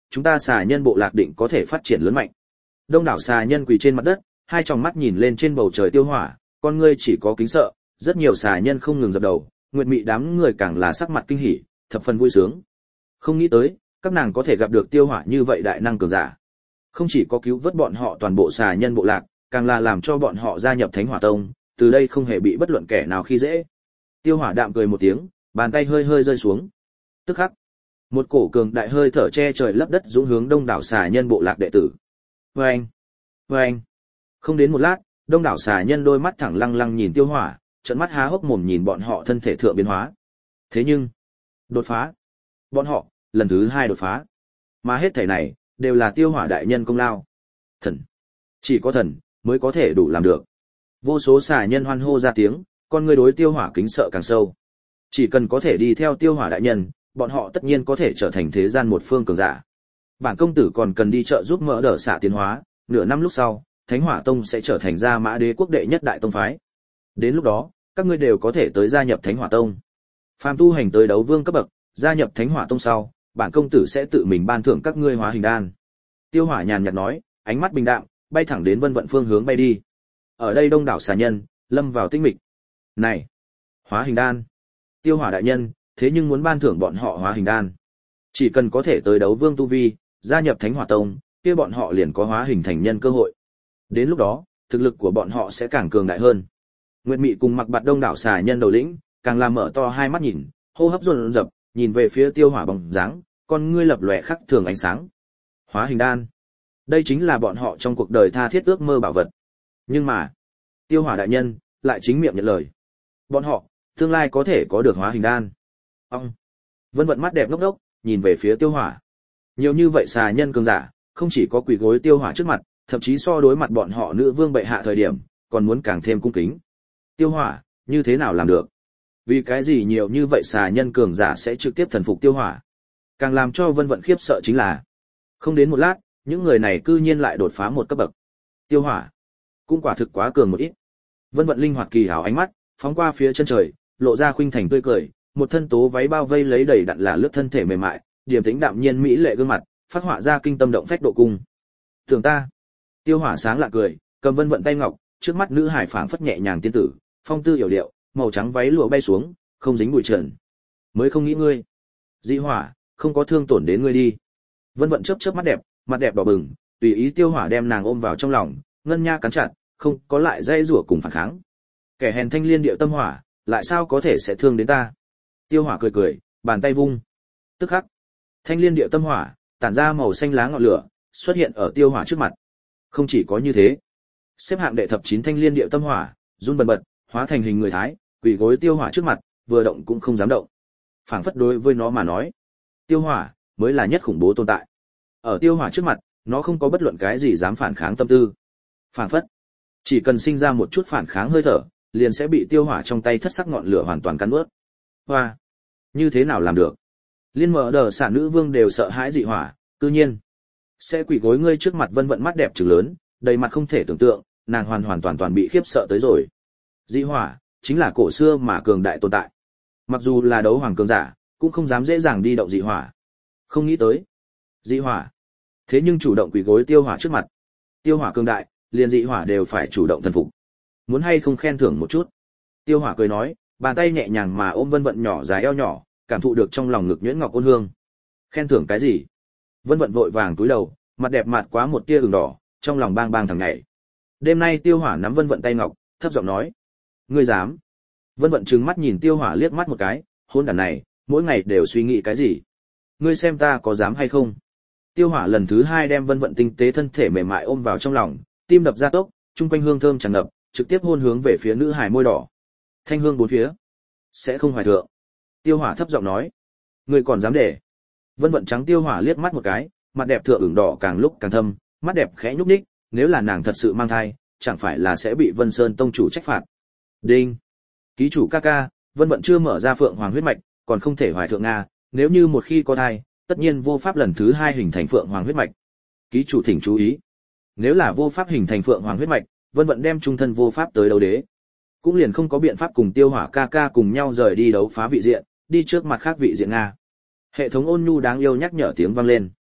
chúng ta xà nhân bộ lạc định có thể phát triển lớn mạnh. Đông đảo xà nhân quỳ trên mặt đất, hai tròng mắt nhìn lên trên bầu trời Tiêu Hỏa, con ngươi chỉ có kính sợ, rất nhiều xà nhân không ngừng dập đầu, Nguyệt Mị đám người càng là sắc mặt kinh hỉ, thập phần vui sướng. Không nghĩ tới, các nàng có thể gặp được Tiêu Hỏa như vậy đại năng cường giả. Không chỉ có cứu vớt bọn họ toàn bộ xà nhân bộ lạc, càng là làm cho bọn họ gia nhập Thánh Hỏa Tông, từ đây không hề bị bất luận kẻ nào khi dễ. Tiêu Hỏa đạm cười một tiếng, bàn tay hơi hơi rơi xuống. Tức khắc, một cổ cường đại hơi thở che trời lấp đất dũng hướng đông đảo xà nhân bộ lạc đệ tử. Oeng, oeng. Không đến một lát, đông đảo xà nhân đôi mắt thẳng lăng lăng nhìn Tiêu Hỏa, trợn mắt há hốc mồm nhìn bọn họ thân thể thượng biến hóa. Thế nhưng, đột phá. Bọn họ, lần thứ hai đột phá. Mà hết thảy này, đều là Tiêu Hỏa đại nhân công lao. Thần. Chỉ có thần, mới có thể đủ làm được. Vô số xà nhân hoan hô ra tiếng, con người đối Tiêu Hỏa kính sợ càng sâu. Chỉ cần có thể đi theo Tiêu Hỏa đại nhân, bọn họ tất nhiên có thể trở thành thế gian một phương cường giả. Bản công tử còn cần đi trợ giúp mỡ đỡ xạ tiến hóa, nửa năm lúc sau, Thánh Hỏa Tông sẽ trở thành Gia Mã Đế quốc đệ nhất đại tông phái. Đến lúc đó, các ngươi đều có thể tới gia nhập Thánh Hỏa Tông. Phàm tu hành tới đấu vương cấp bậc, gia nhập Thánh Hỏa Tông sau, bản công tử sẽ tự mình ban thưởng các ngươi hóa hình đan. Tiêu Hỏa nhàn nhạt nói, ánh mắt bình đạm, bay thẳng đến Vân Vận phương hướng bay đi. Ở đây đông đảo xà nhân, lâm vào tĩnh mịch. Này, hóa hình đan. Tiêu Hỏa đại nhân, thế nhưng muốn ban thưởng bọn họ hóa hình đan. Chỉ cần có thể tới đấu vương tu vi, gia nhập Thánh Hỏa Tông, kia bọn họ liền có hóa hình thành nhân cơ hội. Đến lúc đó, thực lực của bọn họ sẽ càng cường đại hơn. Nguyệt Mị cùng Mặc Bạt đông đảo xà nhân đầu lĩnh, càng làm mở to hai mắt nhìn, hô hấp dồn dập, nhìn về phía Tiêu Hỏa bóng dáng, con ngươi lập lòe khắc thường ánh sáng. Hóa hình đan. Đây chính là bọn họ trong cuộc đời tha thiết ước mơ bảo vật. Nhưng mà, Tiêu Hỏa đại nhân lại chính miệng nhận lời. Bọn họ, tương lai có thể có được hóa hình đan. Ông. Vân Vận mắt đẹp ngốc ngốc, nhìn về phía Tiêu Hỏa. Nhiều như vậy xà nhân cường giả, không chỉ có quỳ gối Tiêu Hỏa trước mặt, thậm chí so đối mặt bọn họ nữ vương bệ hạ thời điểm, còn muốn càng thêm cung kính. Tiêu Hỏa, như thế nào làm được? Vì cái gì nhiều như vậy xà nhân cường giả sẽ trực tiếp thần phục Tiêu Hỏa? Càng làm cho Vân Vận khiếp sợ chính là, không đến một lát, những người này cư nhiên lại đột phá một cấp bậc. Tiêu Hỏa, cũng quả thực quá cường một ít. Vân Vận linh hoạt kỳ hảo ánh mắt, phóng qua phía chân trời, lộ ra khuynh thành tươi cười, một thân tố váy bao vây lấy đầy đặn là lướt thân thể mềm mại, điềm tĩnh đạm nhiên mỹ lệ gương mặt, phát họa ra kinh tâm động phách độ cung. Tưởng ta. Tiêu Hỏa sáng lạ cười, cầm Vân Vận tay ngọc, trước mắt nữ hải phảng phất nhẹ nhàng tiên tử, phong tư hiểu điệu, màu trắng váy lụa bay xuống, không dính bụi trần. Mới không nghĩ ngươi. Dị Hỏa, không có thương tổn đến ngươi đi. Vân Vận chớp chớp mắt đẹp, mặt đẹp đỏ bừng, tùy ý Tiêu Hỏa đem nàng ôm vào trong lòng, ngân nha cắn chặt, không có lại dây rủa cùng phản kháng. Kẻ hèn thanh liên điệu tâm hỏa, lại sao có thể sẽ thương đến ta? Tiêu Hỏa cười cười, bàn tay vung. Tức khắc, thanh liên điệu tâm hỏa, tản ra màu xanh lá ngọn lửa, xuất hiện ở Tiêu Hỏa trước mặt. Không chỉ có như thế, xếp hạng đệ thập chín thanh liên điệu tâm hỏa, run bần bật, hóa thành hình người thái, quỳ gối Tiêu Hỏa trước mặt, vừa động cũng không dám động. Phảng phất đối với nó mà nói, Tiêu Hỏa mới là nhất khủng bố tồn tại. Ở Tiêu Hỏa trước mặt, nó không có bất luận cái gì dám phản kháng tâm tư. Phảng phất, chỉ cần sinh ra một chút phản kháng hơi thở, liền sẽ bị Tiêu Hỏa trong tay thất sắc ngọn lửa hoàn toàn cắn nuốt. Hoa, như thế nào làm được? Liên mở đờ xả nữ vương đều sợ hãi Dị Hỏa, cư nhiên sẽ quỳ gối ngươi trước mặt. Vân Vận mắt đẹp trừng lớn, đầy mặt không thể tưởng tượng, nàng hoàn hoàn toàn toàn bị khiếp sợ tới rồi. Dị Hỏa chính là cổ xưa mà cường đại tồn tại. Mặc dù là đấu hoàng cường giả, cũng không dám dễ dàng đi động Dị Hỏa. Không nghĩ tới, Dị Hỏa thế nhưng chủ động quỳ gối Tiêu Hỏa trước mặt. Tiêu Hỏa cường đại, liền Dị Hỏa đều phải chủ động thần phục. Muốn hay không khen thưởng một chút? Tiêu Hỏa cười nói, bàn tay nhẹ nhàng mà ôm Vân Vận nhỏ dài eo nhỏ, cảm thụ được trong lòng ngực nhuyễn ngọc ôn hương. Khen thưởng cái gì? Vân Vận vội vàng cúi đầu, mặt đẹp mặt quá một tia ửng đỏ, trong lòng bang bang thằng nhảy. Đêm nay Tiêu Hỏa nắm Vân Vận tay ngọc, thấp giọng nói: "Ngươi dám?" Vân Vận trừng mắt nhìn Tiêu Hỏa liếc mắt một cái, hôn đản này, mỗi ngày đều suy nghĩ cái gì? Ngươi xem ta có dám hay không? Tiêu Hỏa lần thứ hai đem Vân Vận tinh tế thân thể mềm mại ôm vào trong lòng, tim đập ra tốc, trung quanh hương thơm tràn ngập, trực tiếp hôn hướng về phía nữ hài môi đỏ. Thanh hương bốn phía, sẽ không hoài thượng. Tiêu Hỏa thấp giọng nói: "Ngươi còn dám để?" Vân Vận trắng Tiêu Hỏa liếc mắt một cái, mặt đẹp thượng ửng đỏ càng lúc càng thâm, mắt đẹp khẽ nhúc nhích, nếu là nàng thật sự mang thai, chẳng phải là sẽ bị Vân Sơn tông chủ trách phạt. Đinh. Ký chủ ca ca, Vân Vận chưa mở ra phượng hoàng huyết mạch, còn không thể hoài thượng nga, nếu như một khi có thai, tất nhiên vô pháp lần thứ hai hình thành phượng hoàng huyết mạch. Ký chủ thỉnh chú ý, nếu là vô pháp hình thành phượng hoàng huyết mạch, Vân Vận đem trung thân vô pháp tới đấu đế, cũng liền không có biện pháp cùng Tiêu Hỏa ca ca cùng nhau rời đi đấu phá vị diện, đi trước mặt khác vị diện nga. Hệ thống ôn nhu đáng yêu nhắc nhở tiếng vang lên.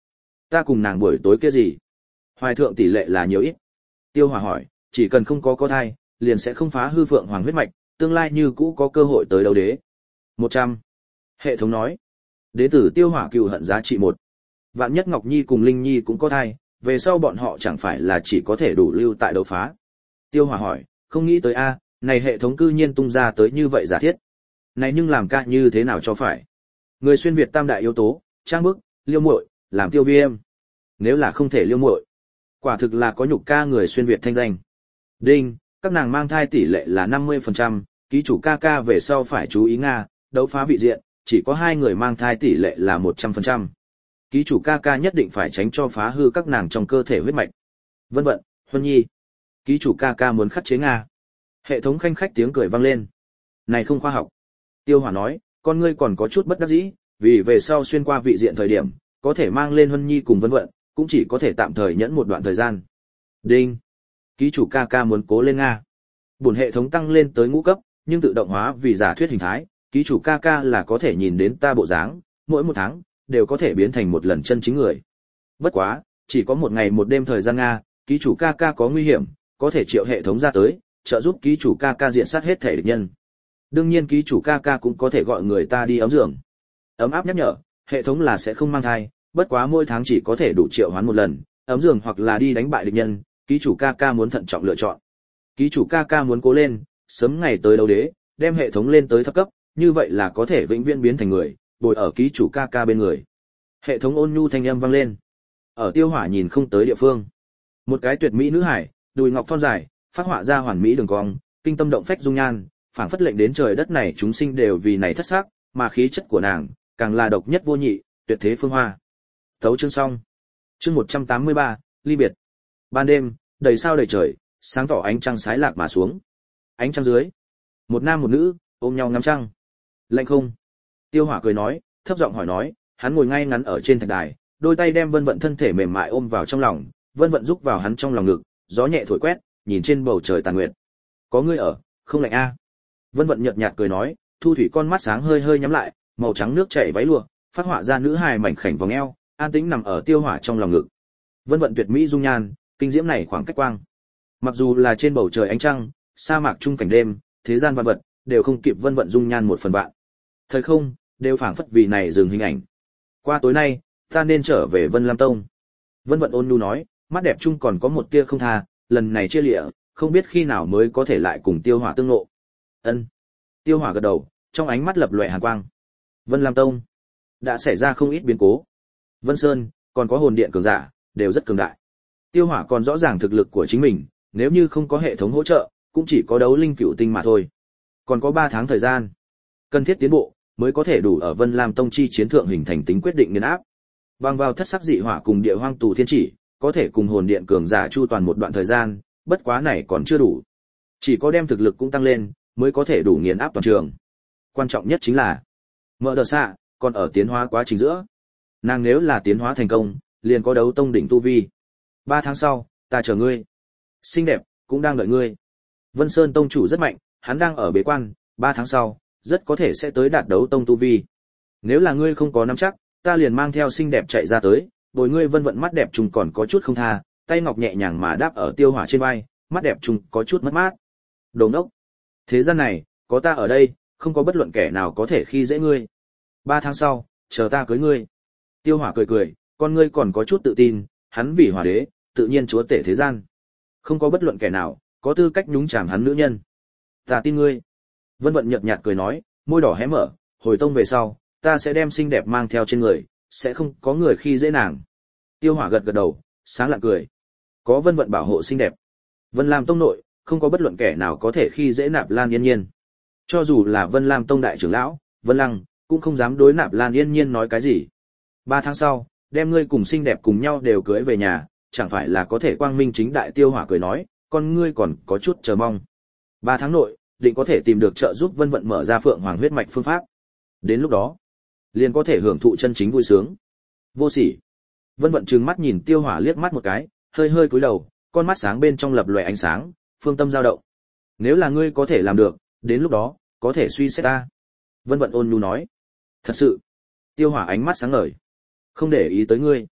Ta cùng nàng buổi tối kia gì? Hoài thượng tỷ lệ là nhiều ít? Tiêu Hỏa hỏi, chỉ cần không có có thai, liền sẽ không phá hư Phượng Hoàng huyết mạch, tương lai như cũ có cơ hội tới đấu đế. một trăm. Hệ thống nói. Đế tử Tiêu Hỏa cừu hận giá trị một. Vạn nhất Ngọc Nhi cùng Linh Nhi cũng có thai, về sau bọn họ chẳng phải là chỉ có thể đủ lưu tại đấu phá. Tiêu Hỏa hỏi, không nghĩ tới a, này hệ thống cư nhiên tung ra tới như vậy giả thiết. Này nhưng làm ca như thế nào cho phải? Người xuyên Việt tam đại yếu tố, trang bức, liêu muội, làm tiêu viêm. Nếu là không thể liêu muội, quả thực là có nhục ca người xuyên Việt thanh danh. Đinh, các nàng mang thai tỷ lệ là năm mươi phần trăm, ký chủ ca ca về sau phải chú ý Nga, đấu phá vị diện, chỉ có hai người mang thai tỷ lệ là một trăm phần trăm. Ký chủ ca ca nhất định phải tránh cho phá hư các nàng trong cơ thể huyết mạch. Vân vận, Huân Nhi. Ký chủ ca ca muốn khắc chế Nga. Hệ thống khanh khách tiếng cười vang lên. Này không khoa học. Tiêu Hỏa nói, con ngươi còn có chút bất đắc dĩ, vì về sau xuyên qua vị diện thời điểm, có thể mang lên Huân Nhi cùng Vân vận, cũng chỉ có thể tạm thời nhẫn một đoạn thời gian. Đinh. Ký chủ ca ca muốn cố lên Nga. Bổn hệ thống tăng lên tới ngũ cấp, nhưng tự động hóa vì giả thuyết hình thái, ký chủ ca ca là có thể nhìn đến ta bộ dáng, mỗi một tháng đều có thể biến thành một lần chân chính người. Bất quá, chỉ có một ngày một đêm thời gian Nga, ký chủ ca ca có nguy hiểm, có thể triệu hệ thống ra tới, trợ giúp ký chủ ca ca diện sát hết thể địch nhân. Đương nhiên ký chủ ca ca cũng có thể gọi người ta đi ấm giường. Ấm áp nhắc nhở, hệ thống là sẽ không mang thai, bất quá mỗi tháng chỉ có thể đủ triệu hoán một lần, ấm giường hoặc là đi đánh bại địch nhân, ký chủ ca ca muốn thận trọng lựa chọn. Ký chủ ca ca muốn cố lên, sớm ngày tới đấu đế, đem hệ thống lên tới thấp cấp, như vậy là có thể vĩnh viễn biến thành người, bồi ở ký chủ ca ca bên người. Hệ thống ôn nhu thanh âm vang lên. Ở Tiêu Hỏa nhìn không tới địa phương, một cái tuyệt mỹ nữ hải, đùi ngọc thon dài, phát họa ra hoàn mỹ đường cong, kinh tâm động phách dung nhan, phảng phất lệnh đến trời đất này chúng sinh đều vì này thất sắc, mà khí chất của nàng càng là độc nhất vô nhị, tuyệt thế phương hoa. Tấu chương xong. Chương một trăm tám mươi ba, ly biệt. Ban đêm, đầy sao đầy trời, sáng tỏ ánh trăng sái lạc mà xuống. Ánh trăng dưới, một nam một nữ ôm nhau ngắm trăng. Lạnh không? Tiêu Hỏa cười nói, thấp giọng hỏi nói, hắn ngồi ngay ngắn ở trên thạch đài, đôi tay đem Vân Vận thân thể mềm mại ôm vào trong lòng, Vân Vận rúc vào hắn trong lòng ngực, gió nhẹ thổi quét, nhìn trên bầu trời tàn nguyệt. Có ngươi ở, không lạnh a? Vân Vận nhợt nhạt cười nói, thu thủy con mắt sáng hơi hơi nhắm lại, màu trắng nước chảy váy lụa, phát họa ra nữ hài mảnh khảnh vòng eo, an tĩnh nằm ở Tiêu Hỏa trong lòng ngực. Vân Vận tuyệt mỹ dung nhan, kinh diễm này khoảng cách quang. Mặc dù là trên bầu trời ánh trăng, sa mạc trung cảnh đêm, thế gian vạn vật đều không kịp Vân Vận dung nhan một phần vạn. Thời không đều phảng phất vì này dừng hình ảnh. Qua tối nay, ta nên trở về Vân Lam Tông. Vân Vận ôn nhu nói, mắt đẹp trung còn có một tia không tha, lần này chia lịa, không biết khi nào mới có thể lại cùng Tiêu Hỏa tương ngộ. Ân. Tiêu Hỏa gật đầu, trong ánh mắt lập lòe hàn quang. Vân Lam Tông đã xảy ra không ít biến cố. Vân Sơn còn có hồn điện cường giả, đều rất cường đại. Tiêu Hỏa còn rõ ràng thực lực của chính mình, nếu như không có hệ thống hỗ trợ, cũng chỉ có đấu linh cựu tinh mà thôi. Còn có ba tháng thời gian, cần thiết tiến bộ mới có thể đủ ở Vân Lam Tông chi chiến thượng hình thành tính quyết định nghiền áp. Bằng vào thất sắc dị hỏa cùng địa hoang tù thiên chỉ, có thể cùng hồn điện cường giả chu toàn một đoạn thời gian, bất quá này còn chưa đủ. Chỉ có đem thực lực cũng tăng lên, mới có thể đủ nghiền áp toàn trường. Quan trọng nhất chính là, Mợ Đờ Xạ còn ở tiến hóa quá trình giữa. Nàng nếu là tiến hóa thành công, liền có đấu tông đỉnh tu vi. Ba tháng sau, ta chờ ngươi. Xinh đẹp, cũng đang đợi ngươi. Vân Sơn tông chủ rất mạnh, hắn đang ở bế quan, ba tháng sau, rất có thể sẽ tới đạt đấu tông tu vi. Nếu là ngươi không có nắm chắc, ta liền mang theo xinh đẹp chạy ra tới, bồi ngươi Vân Vận mắt đẹp trùng còn có chút không tha, tay ngọc nhẹ nhàng mà đáp ở Tiêu Hỏa trên vai, mắt đẹp trùng có chút mất mát. Đồ ngốc. Thế gian này, có ta ở đây, không có bất luận kẻ nào có thể khi dễ ngươi. Ba tháng sau, chờ ta cưới ngươi. Tiêu Hỏa cười cười, con ngươi còn có chút tự tin, hắn vì hỏa đế, tự nhiên chúa tể thế gian. Không có bất luận kẻ nào có tư cách nhúng chàm hắn nữ nhân. Ta tin ngươi. Vân Vận nhợt nhạt cười nói, môi đỏ hé mở, hồi tông về sau, ta sẽ đem xinh đẹp mang theo trên người, sẽ không có người khi dễ nàng. Tiêu Hỏa gật gật đầu, sáng lạng cười. Có Vân Vận bảo hộ xinh đẹp, Vân Lam tông nội, không có bất luận kẻ nào có thể khi dễ Nạp Lan Yên Nhiên. Cho dù là Vân Lam tông đại trưởng lão, Vân Lăng, cũng không dám đối Nạp Lan Yên Nhiên nói cái gì. Ba tháng sau, đem ngươi cùng xinh đẹp cùng nhau đều cưới về nhà, chẳng phải là có thể quang minh chính đại. Tiêu Hỏa cười nói, con ngươi còn có chút chờ mong. Ba tháng nội, định có thể tìm được trợ giúp Vân Vận mở ra Phượng Hoàng huyết mạch phương pháp. Đến lúc đó, liền có thể hưởng thụ chân chính vui sướng. Vô sỉ. Vân Vận trừng mắt nhìn Tiêu Hỏa liếc mắt một cái, hơi hơi cúi đầu, con mắt sáng bên trong lập lòe ánh sáng, phương tâm dao động. Nếu là ngươi có thể làm được, đến lúc đó, có thể suy xét ta. Vân Vận ôn nhu nói. Thật sự. Tiêu Hỏa ánh mắt sáng ngời. Không để ý tới ngươi.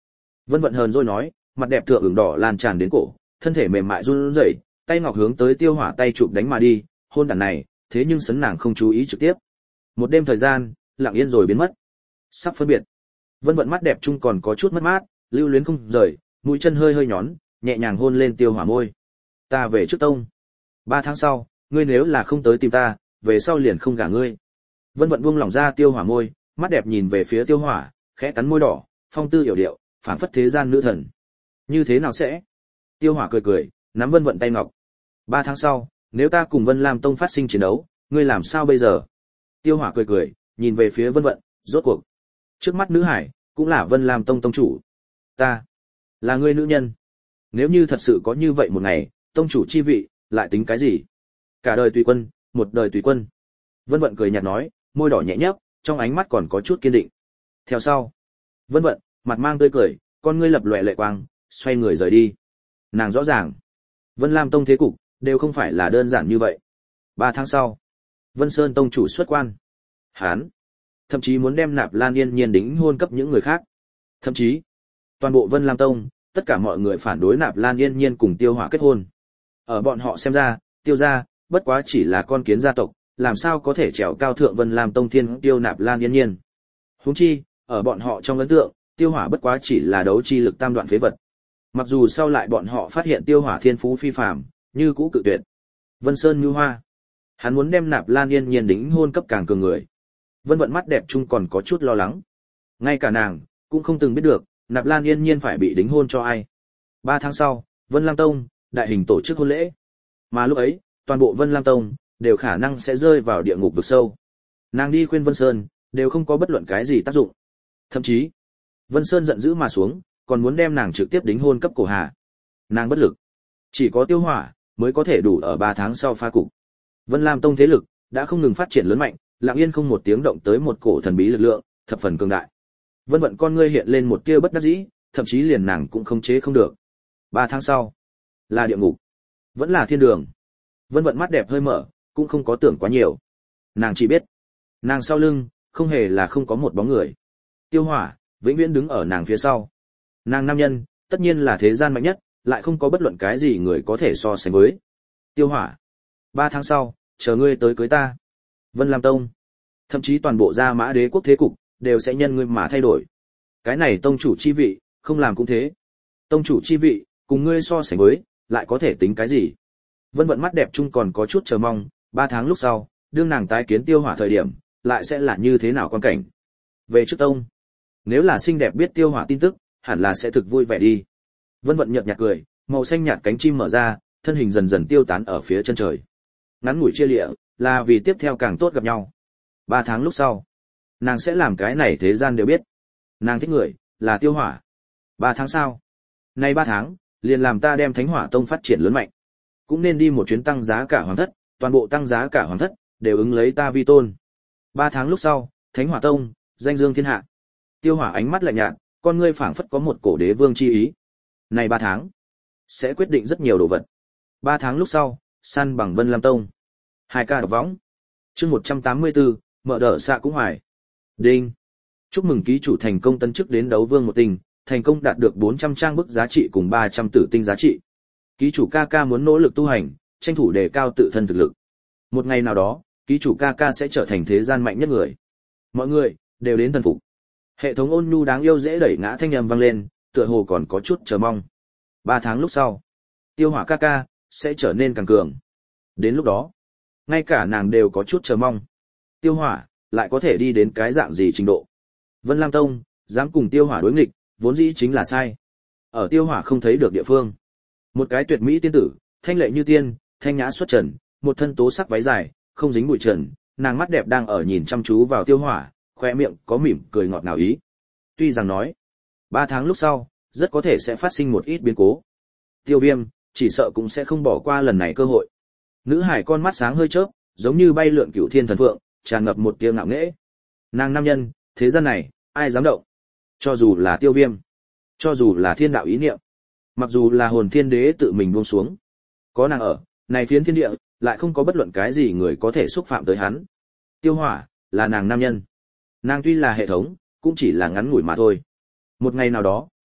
Vân Vận hờn dỗi nói, mặt đẹp thượng ửng đỏ lan tràn đến cổ, thân thể mềm mại run rẩy, tay ngọc hướng tới Tiêu Hỏa tay chụp đánh mà đi, hôn đàn này, thế nhưng sấn nàng không chú ý trực tiếp. Một đêm thời gian, lặng yên rồi biến mất. Sắp phân biệt. Vân Vận mắt đẹp chung còn có chút mất mát, lưu luyến không rời, mũi chân hơi hơi nhón, nhẹ nhàng hôn lên Tiêu Hỏa môi. Ta về trước tông. Ba tháng sau, ngươi nếu là không tới tìm ta, về sau liền không gả ngươi. Vân Vận buông lỏng ra Tiêu Hỏa môi, mắt đẹp nhìn về phía Tiêu Hỏa, khẽ cắn môi đỏ, phong tư hiểu điệu, phảng phất thế gian nữ thần. Như thế nào sẽ? Tiêu Hỏa cười cười, nắm Vân Vận tay ngọc. Ba tháng sau, nếu ta cùng Vân Lam Tông phát sinh chiến đấu, ngươi làm sao bây giờ? Tiêu Hỏa cười cười, nhìn về phía Vân Vận, rốt cuộc. Trước mắt nữ hải, cũng là Vân Lam Tông tông chủ. Ta, là ngươi nữ nhân. Nếu như thật sự có như vậy một ngày, tông chủ chi vị, lại tính cái gì? Cả đời tùy quân, một đời tùy quân. Vân Vận cười nhạt nói, môi đỏ nhẹ nhấp, trong ánh mắt còn có chút kiên định. Theo sau, Vân Vận, mặt mang tươi cười, con ngươi lập lòe lệ quang, xoay người rời đi. Nàng rõ ràng, Vân Lam Tông thế cục, đều không phải là đơn giản như vậy. Ba tháng sau, Vân Sơn tông chủ xuất quan. Hán, thậm chí muốn đem Nạp Lan Yên Nhiên đính hôn cấp những người khác. Thậm chí, toàn bộ Vân Lam Tông, tất cả mọi người phản đối Nạp Lan Yên Nhiên cùng Tiêu Hỏa kết hôn. Ở bọn họ xem ra, Tiêu gia bất quá chỉ là con kiến gia tộc, làm sao có thể trèo cao thượng Vân Lam Tông thiên Tiêu Nạp Lan Yên Nhiên. Huống chi, ở bọn họ trong ấn tượng, Tiêu Hỏa bất quá chỉ là đấu chi lực tam đoạn phế vật. Mặc dù sau lại bọn họ phát hiện Tiêu Hỏa thiên phú phi phàm, như cũ cự tuyệt. Vân Sơn Như Hoa, hắn muốn đem Nạp Lan Yên Nhiên đính hôn cấp càng cường người. Vân Vận mắt đẹp chung còn có chút lo lắng. Ngay cả nàng cũng không từng biết được, Nạp Lan Yên Nhiên phải bị đính hôn cho ai. Ba tháng sau, Vân Lam Tông đại hình tổ chức hôn lễ. Mà lúc ấy, toàn bộ Vân Lam Tông đều khả năng sẽ rơi vào địa ngục vực sâu. Nàng đi khuyên Vân Sơn, đều không có bất luận cái gì tác dụng. Thậm chí, Vân Sơn giận dữ mà xuống, còn muốn đem nàng trực tiếp đính hôn cấp Cổ Hà. Nàng bất lực, chỉ có Tiêu Hỏa mới có thể đủ ở ba tháng sau phá cục. Vân Lam Tông thế lực đã không ngừng phát triển lớn mạnh, lặng yên không một tiếng động tới một cổ thần bí lực lượng, thập phần cường đại. Vân Vận con ngươi hiện lên một tia bất đắc dĩ, thậm chí liền nàng cũng khống chế không được. Ba tháng sau, là địa ngục, vẫn là thiên đường. Vân Vận mắt đẹp hơi mở, cũng không có tưởng quá nhiều. Nàng chỉ biết, nàng sau lưng không hề là không có một bóng người. Tiêu Hỏa vĩnh viễn đứng ở nàng phía sau. Nàng nam nhân, tất nhiên là thế gian mạnh nhất, lại không có bất luận cái gì người có thể so sánh với. Tiêu Hỏa, ba tháng sau, chờ ngươi tới cưới ta. Vân Lam Tông, thậm chí toàn bộ Gia Mã Đế quốc thế cục, đều sẽ nhân ngươi mà thay đổi. Cái này tông chủ chi vị, không làm cũng thế. Tông chủ chi vị, cùng ngươi so sánh với, lại có thể tính cái gì? Vân Vận mắt đẹp chung còn có chút chờ mong, ba tháng lúc sau, đương nàng tái kiến Tiêu Hỏa thời điểm, lại sẽ là như thế nào quan cảnh. Về trước tông, nếu là xinh đẹp biết Tiêu Hỏa tin tức, hẳn là sẽ thực vui vẻ đi. Vân Vận nhợt nhạt cười, màu xanh nhạt cánh chim mở ra, thân hình dần dần tiêu tán ở phía chân trời. Ngắn ngủi chia lịa, là vì tiếp theo càng tốt gặp nhau. Ba tháng lúc sau, nàng sẽ làm cái này thế gian đều biết. Nàng thích người, là Tiêu Hỏa. Ba tháng sau, nay ba tháng, liền làm ta đem Thánh Hỏa Tông phát triển lớn mạnh. Cũng nên đi một chuyến tăng giá cả hoàng thất, toàn bộ tăng giá cả hoàng thất, đều ứng lấy ta vi tôn. Ba tháng lúc sau, Thánh Hỏa Tông, danh dương thiên hạ. Tiêu Hỏa ánh mắt lạnh nhạt, con ngươi phảng phất có một cổ đế vương chi ý. Này ba tháng, sẽ quyết định rất nhiều đồ vật. Ba tháng lúc sau, săn bằng Vân Lam Tông. Hai ca đọc võng. Chương một trăm tám mươi tư, mở đỡ xạ cũng hoài. Đinh. Chúc mừng ký chủ thành công tấn chức đến đấu vương một tinh, thành công đạt được bốn trăm trang bức giá trị cùng ba trăm tử tinh giá trị. Ký chủ ca ca muốn nỗ lực tu hành, tranh thủ đề cao tự thân thực lực. Một ngày nào đó, ký chủ ca ca sẽ trở thành thế gian mạnh nhất người. Mọi người đều đến thần phục. Hệ thống ôn nhu đáng yêu dễ đẩy ngã thanh âm vang lên, tựa hồ còn có chút chờ mong. Ba tháng lúc sau, Tiêu Hỏa ca ca sẽ trở nên càng cường. Đến lúc đó, ngay cả nàng đều có chút chờ mong. Tiêu Hỏa lại có thể đi đến cái dạng gì trình độ? Vân Lam Tông dám cùng Tiêu Hỏa đối nghịch, vốn dĩ chính là sai. Ở Tiêu Hỏa không thấy được địa phương, một cái tuyệt mỹ tiên tử, thanh lệ như tiên, thanh nhã xuất trần, một thân tố sắc váy dài, không dính bụi trần, nàng mắt đẹp đang ở nhìn chăm chú vào Tiêu Hỏa, khoe miệng có mỉm cười ngọt ngào ý. Tuy rằng nói, ba tháng lúc sau, rất có thể sẽ phát sinh một ít biến cố. Tiêu Viêm chỉ sợ cũng sẽ không bỏ qua lần này cơ hội. Nữ hải con mắt sáng hơi chớp, giống như bay lượn cửu thiên thần phượng, tràn ngập một tia ngạo nghễ. Nàng nam nhân, thế gian này, ai dám động? Cho dù là Tiêu Viêm, cho dù là thiên đạo ý niệm, mặc dù là hồn thiên đế tự mình buông xuống, có nàng ở, này phiến thiên địa, lại không có bất luận cái gì người có thể xúc phạm tới hắn. Tiêu Hỏa là nàng nam nhân. Nàng tuy là hệ thống, cũng chỉ là ngắn ngủi mà thôi. Một ngày nào đó,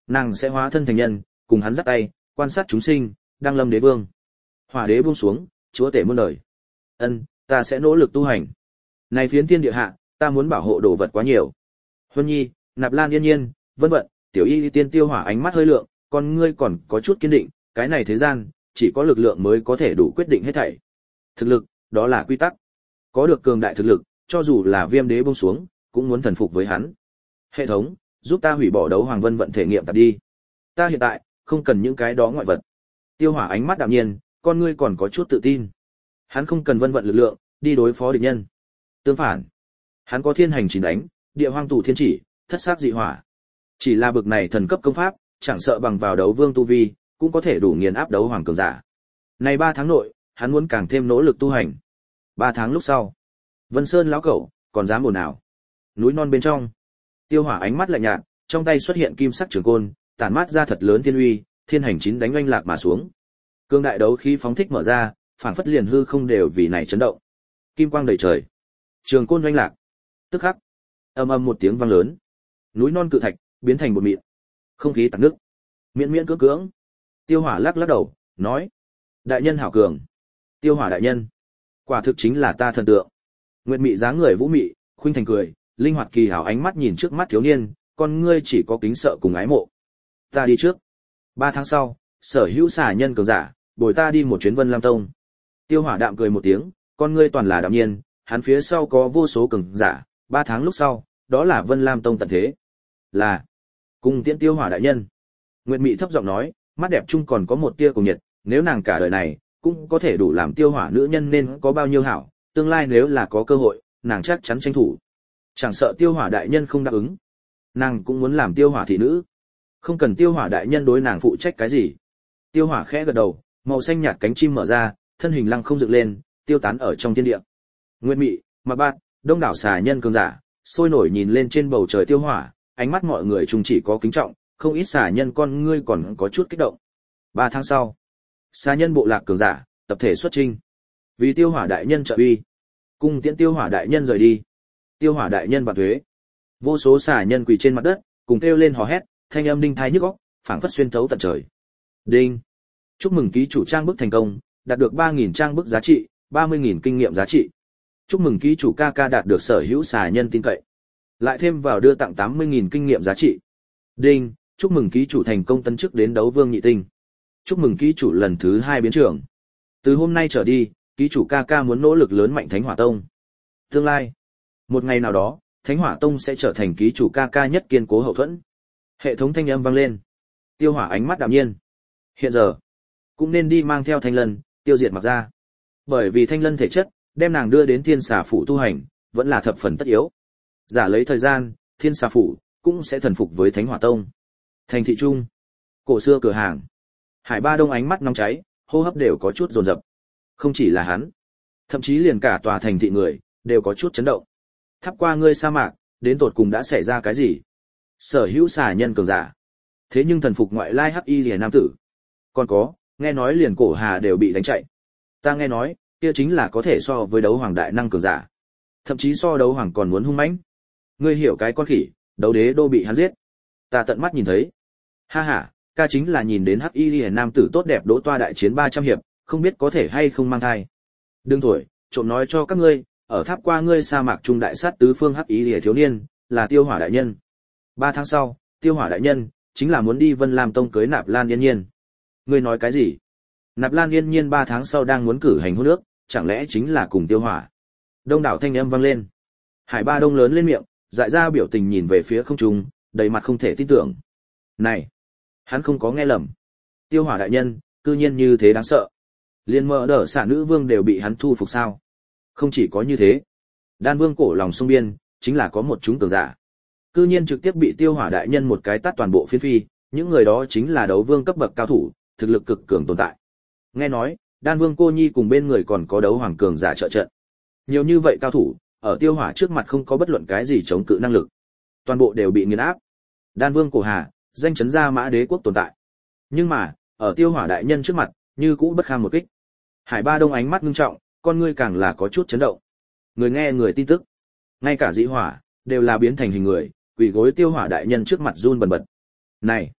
Nàng sẽ hóa thân thành nhân, cùng hắn dắt tay, quan sát chúng sinh, đăng lâm đế vương. Hỏa đế buông xuống, chúa tể muôn đời. Ân, ta sẽ nỗ lực tu hành. Này phiến thiên địa hạ, ta muốn bảo hộ đồ vật quá nhiều. Huân Nhi, Nạp Lan Yên Nhiên, vân vận, Tiểu Y Tiên Tiêu Hỏa ánh mắt hơi lượng, con ngươi còn có chút kiên định, cái này thế gian, chỉ có lực lượng mới có thể đủ quyết định hết thảy. Thực lực, đó là quy tắc. Có được cường đại thực lực, cho dù là Viêm Đế buông xuống, cũng muốn thần phục với hắn. Hệ thống, giúp ta hủy bỏ đấu hoàng vân vận thể nghiệm tập đi. Ta hiện tại không cần những cái đó ngoại vật. Tiêu Hỏa ánh mắt đạm nhiên, con ngươi còn có chút tự tin. Hắn không cần vân vận lực lượng đi đối phó địch nhân. Tương phản, hắn có thiên hành chín đánh, địa hoang tù thiên chỉ, thất sắc dị hỏa. Chỉ là bực này thần cấp công pháp, chẳng sợ bằng vào đấu vương tu vi, cũng có thể đủ nghiền áp đấu hoàng cường giả. Này ba tháng nội, hắn muốn càng thêm nỗ lực tu hành. Ba tháng lúc sau, Vân Sơn lão cẩu còn dám ồn nào? Núi non bên trong, Tiêu Hỏa ánh mắt lạnh nhạt, trong tay xuất hiện kim sắc trường côn, tản mát ra thật lớn thiên uy, thiên hành chín đánh oanh lạc mà xuống. Cương đại đấu khí phóng thích mở ra, phảng phất liền hư không đều vì này chấn động. Kim quang đầy trời, trường côn oanh lạc. Tức khắc, ầm ầm một tiếng vang lớn, núi non cự thạch biến thành bột mịn, không khí tắc nước. Miễn miễn cưỡng cưỡng. Tiêu Hỏa lắc lắc đầu, nói: "Đại nhân hảo cường." Tiêu Hỏa đại nhân, quả thực chính là ta thần tượng. Nguyệt Mị dáng người vũ mị, khuynh thành cười, linh hoạt kỳ hảo ánh mắt nhìn trước mắt thiếu niên, con ngươi chỉ có kính sợ cùng ái mộ. Ta đi trước. Ba tháng sau, sở hữu xả nhân cường giả, bồi ta đi một chuyến Vân Lam Tông. Tiêu Hỏa đạm cười một tiếng, con ngươi toàn là đạm nhiên, hắn phía sau có vô số cường giả, ba tháng lúc sau, đó là Vân Lam Tông tận thế. Là, cùng tiễn Tiêu Hỏa đại nhân. Nguyệt Mị thấp giọng nói, mắt đẹp chung còn có một tia cùng nhiệt, nếu nàng cả đời này, cũng có thể đủ làm Tiêu Hỏa nữ nhân nên có bao nhiêu hảo, tương lai nếu là có cơ hội, nàng chắc chắn tranh thủ. Chẳng sợ Tiêu Hỏa đại nhân không đáp ứng, nàng cũng muốn làm Tiêu Hỏa thị nữ. Không cần Tiêu Hỏa đại nhân đối nàng phụ trách cái gì. Tiêu Hỏa khẽ gật đầu, màu xanh nhạt cánh chim mở ra, thân hình lăng không dựng lên, tiêu tán ở trong thiên địa. Nguyệt Mị, Mạc Bạt, đông đảo xà nhân cường giả, sôi nổi nhìn lên trên bầu trời Tiêu Hỏa, ánh mắt mọi người chung chỉ có kính trọng, không ít xà nhân con ngươi còn có chút kích động. Ba tháng sau, xà nhân bộ lạc cường giả tập thể xuất chinh, vì Tiêu Hỏa đại nhân trợ uy, cùng tiễn Tiêu Hỏa đại nhân rời đi. Tiêu Hỏa đại nhân vạn tuế. Vô số xà nhân quỳ trên mặt đất, cùng kêu lên hò hét, thanh âm đinh tai nhức óc, phảng phất xuyên thấu tận trời. Đinh. Chúc mừng ký chủ trang bức thành công, đạt được ba nghìn trang bức giá trị, ba mươi nghìn kinh nghiệm giá trị. Chúc mừng ký chủ ca ca đạt được sở hữu xà nhân tin cậy. Lại thêm vào đưa tặng tám mươi nghìn kinh nghiệm giá trị. Đinh. Chúc mừng ký chủ thành công tấn chức đến đấu vương nhị tinh. Chúc mừng ký chủ lần thứ hai biến trưởng. Từ hôm nay trở đi, ký chủ ca ca muốn nỗ lực lớn mạnh Thánh Hỏa Tông. Tương lai, một ngày nào đó, Thánh Hỏa Tông sẽ trở thành ký chủ ca ca nhất kiên cố hậu thuẫn. Hệ thống thanh âm vang lên. Tiêu Hỏa ánh mắt đạm nhiên. Hiện giờ, cũng nên đi mang theo Thanh Lân, tiêu diệt Mặc Gia. Bởi vì Thanh Lân thể chất, đem nàng đưa đến Thiên Xà phủ tu hành, vẫn là thập phần tất yếu. Giả lấy thời gian, Thiên Xà phủ cũng sẽ thần phục với Thánh Hỏa Tông. Thành thị trung, cổ xưa cửa hàng. Hải Ba Đông ánh mắt nóng cháy, hô hấp đều có chút dồn dập. Không chỉ là hắn, thậm chí liền cả tòa thành thị người đều có chút chấn động. Thắp qua ngươi sa mạc, đến tột cùng đã xảy ra cái gì? Sở hữu xà nhân cường giả, thế nhưng thần phục ngoại lai hắc y liễu nam tử. Còn có, nghe nói liền cổ hà đều bị đánh chạy. Ta nghe nói, kia chính là có thể so với đấu hoàng đại năng cường giả, thậm chí so đấu hoàng còn muốn hung mãnh. Ngươi hiểu cái con khỉ, đấu đế đô bị hắn giết. Ta tận mắt nhìn thấy. Ha ha, ca chính là nhìn đến hắc y liễu nam tử tốt đẹp đỗ toa đại chiến ba trăm hiệp, không biết có thể hay không mang thai. Đừng thổi, trộm nói cho các ngươi, ở tháp qua ngươi sa mạc trung đại sát tứ phương hắc y liễu thiếu niên, là Tiêu Hỏa đại nhân. Ba tháng sau, Tiêu Hỏa đại nhân chính là muốn đi Vân Lam Tông cưới Nạp Lan Yên Nhiên. Ngươi nói cái gì? Nạp Lan Yên Nhiên ba tháng sau đang muốn cử hành hôn ước, chẳng lẽ chính là cùng Tiêu Hỏa? Đông đảo thanh âm vang lên. Hải Ba Đông lớn lên miệng, dại ra biểu tình nhìn về phía không trung, đầy mặt không thể tin tưởng. Này, hắn không có nghe lầm. Tiêu Hỏa đại nhân, cư nhiên như thế đáng sợ. Liên mơ đỡ xạ nữ vương đều bị hắn thu phục sao? Không chỉ có như thế, Đan Vương cổ lòng sông biên, chính là có một chúng cường giả. Cư nhiên trực tiếp bị Tiêu Hỏa đại nhân một cái tát toàn bộ phiến phi, những người đó chính là đấu vương cấp bậc cao thủ, thực lực cực cường tồn tại. Nghe nói, Đan Vương cô nhi cùng bên người còn có đấu hoàng cường giả trợ trận. Nhiều như vậy cao thủ, ở Tiêu Hỏa trước mặt không có bất luận cái gì chống cự năng lực, toàn bộ đều bị nghiền áp. Đan Vương cổ hà, danh chấn gia mã đế quốc tồn tại. Nhưng mà, ở Tiêu Hỏa đại nhân trước mặt, như cũ bất kham một kích. Hải Ba Đông ánh mắt ngưng trọng, con ngươi càng là có chút chấn động. Người nghe người tin tức, ngay cả Dĩ Hỏa đều là biến thành hình người, quỳ gối Tiêu Hỏa đại nhân trước mặt run bần bật. Này,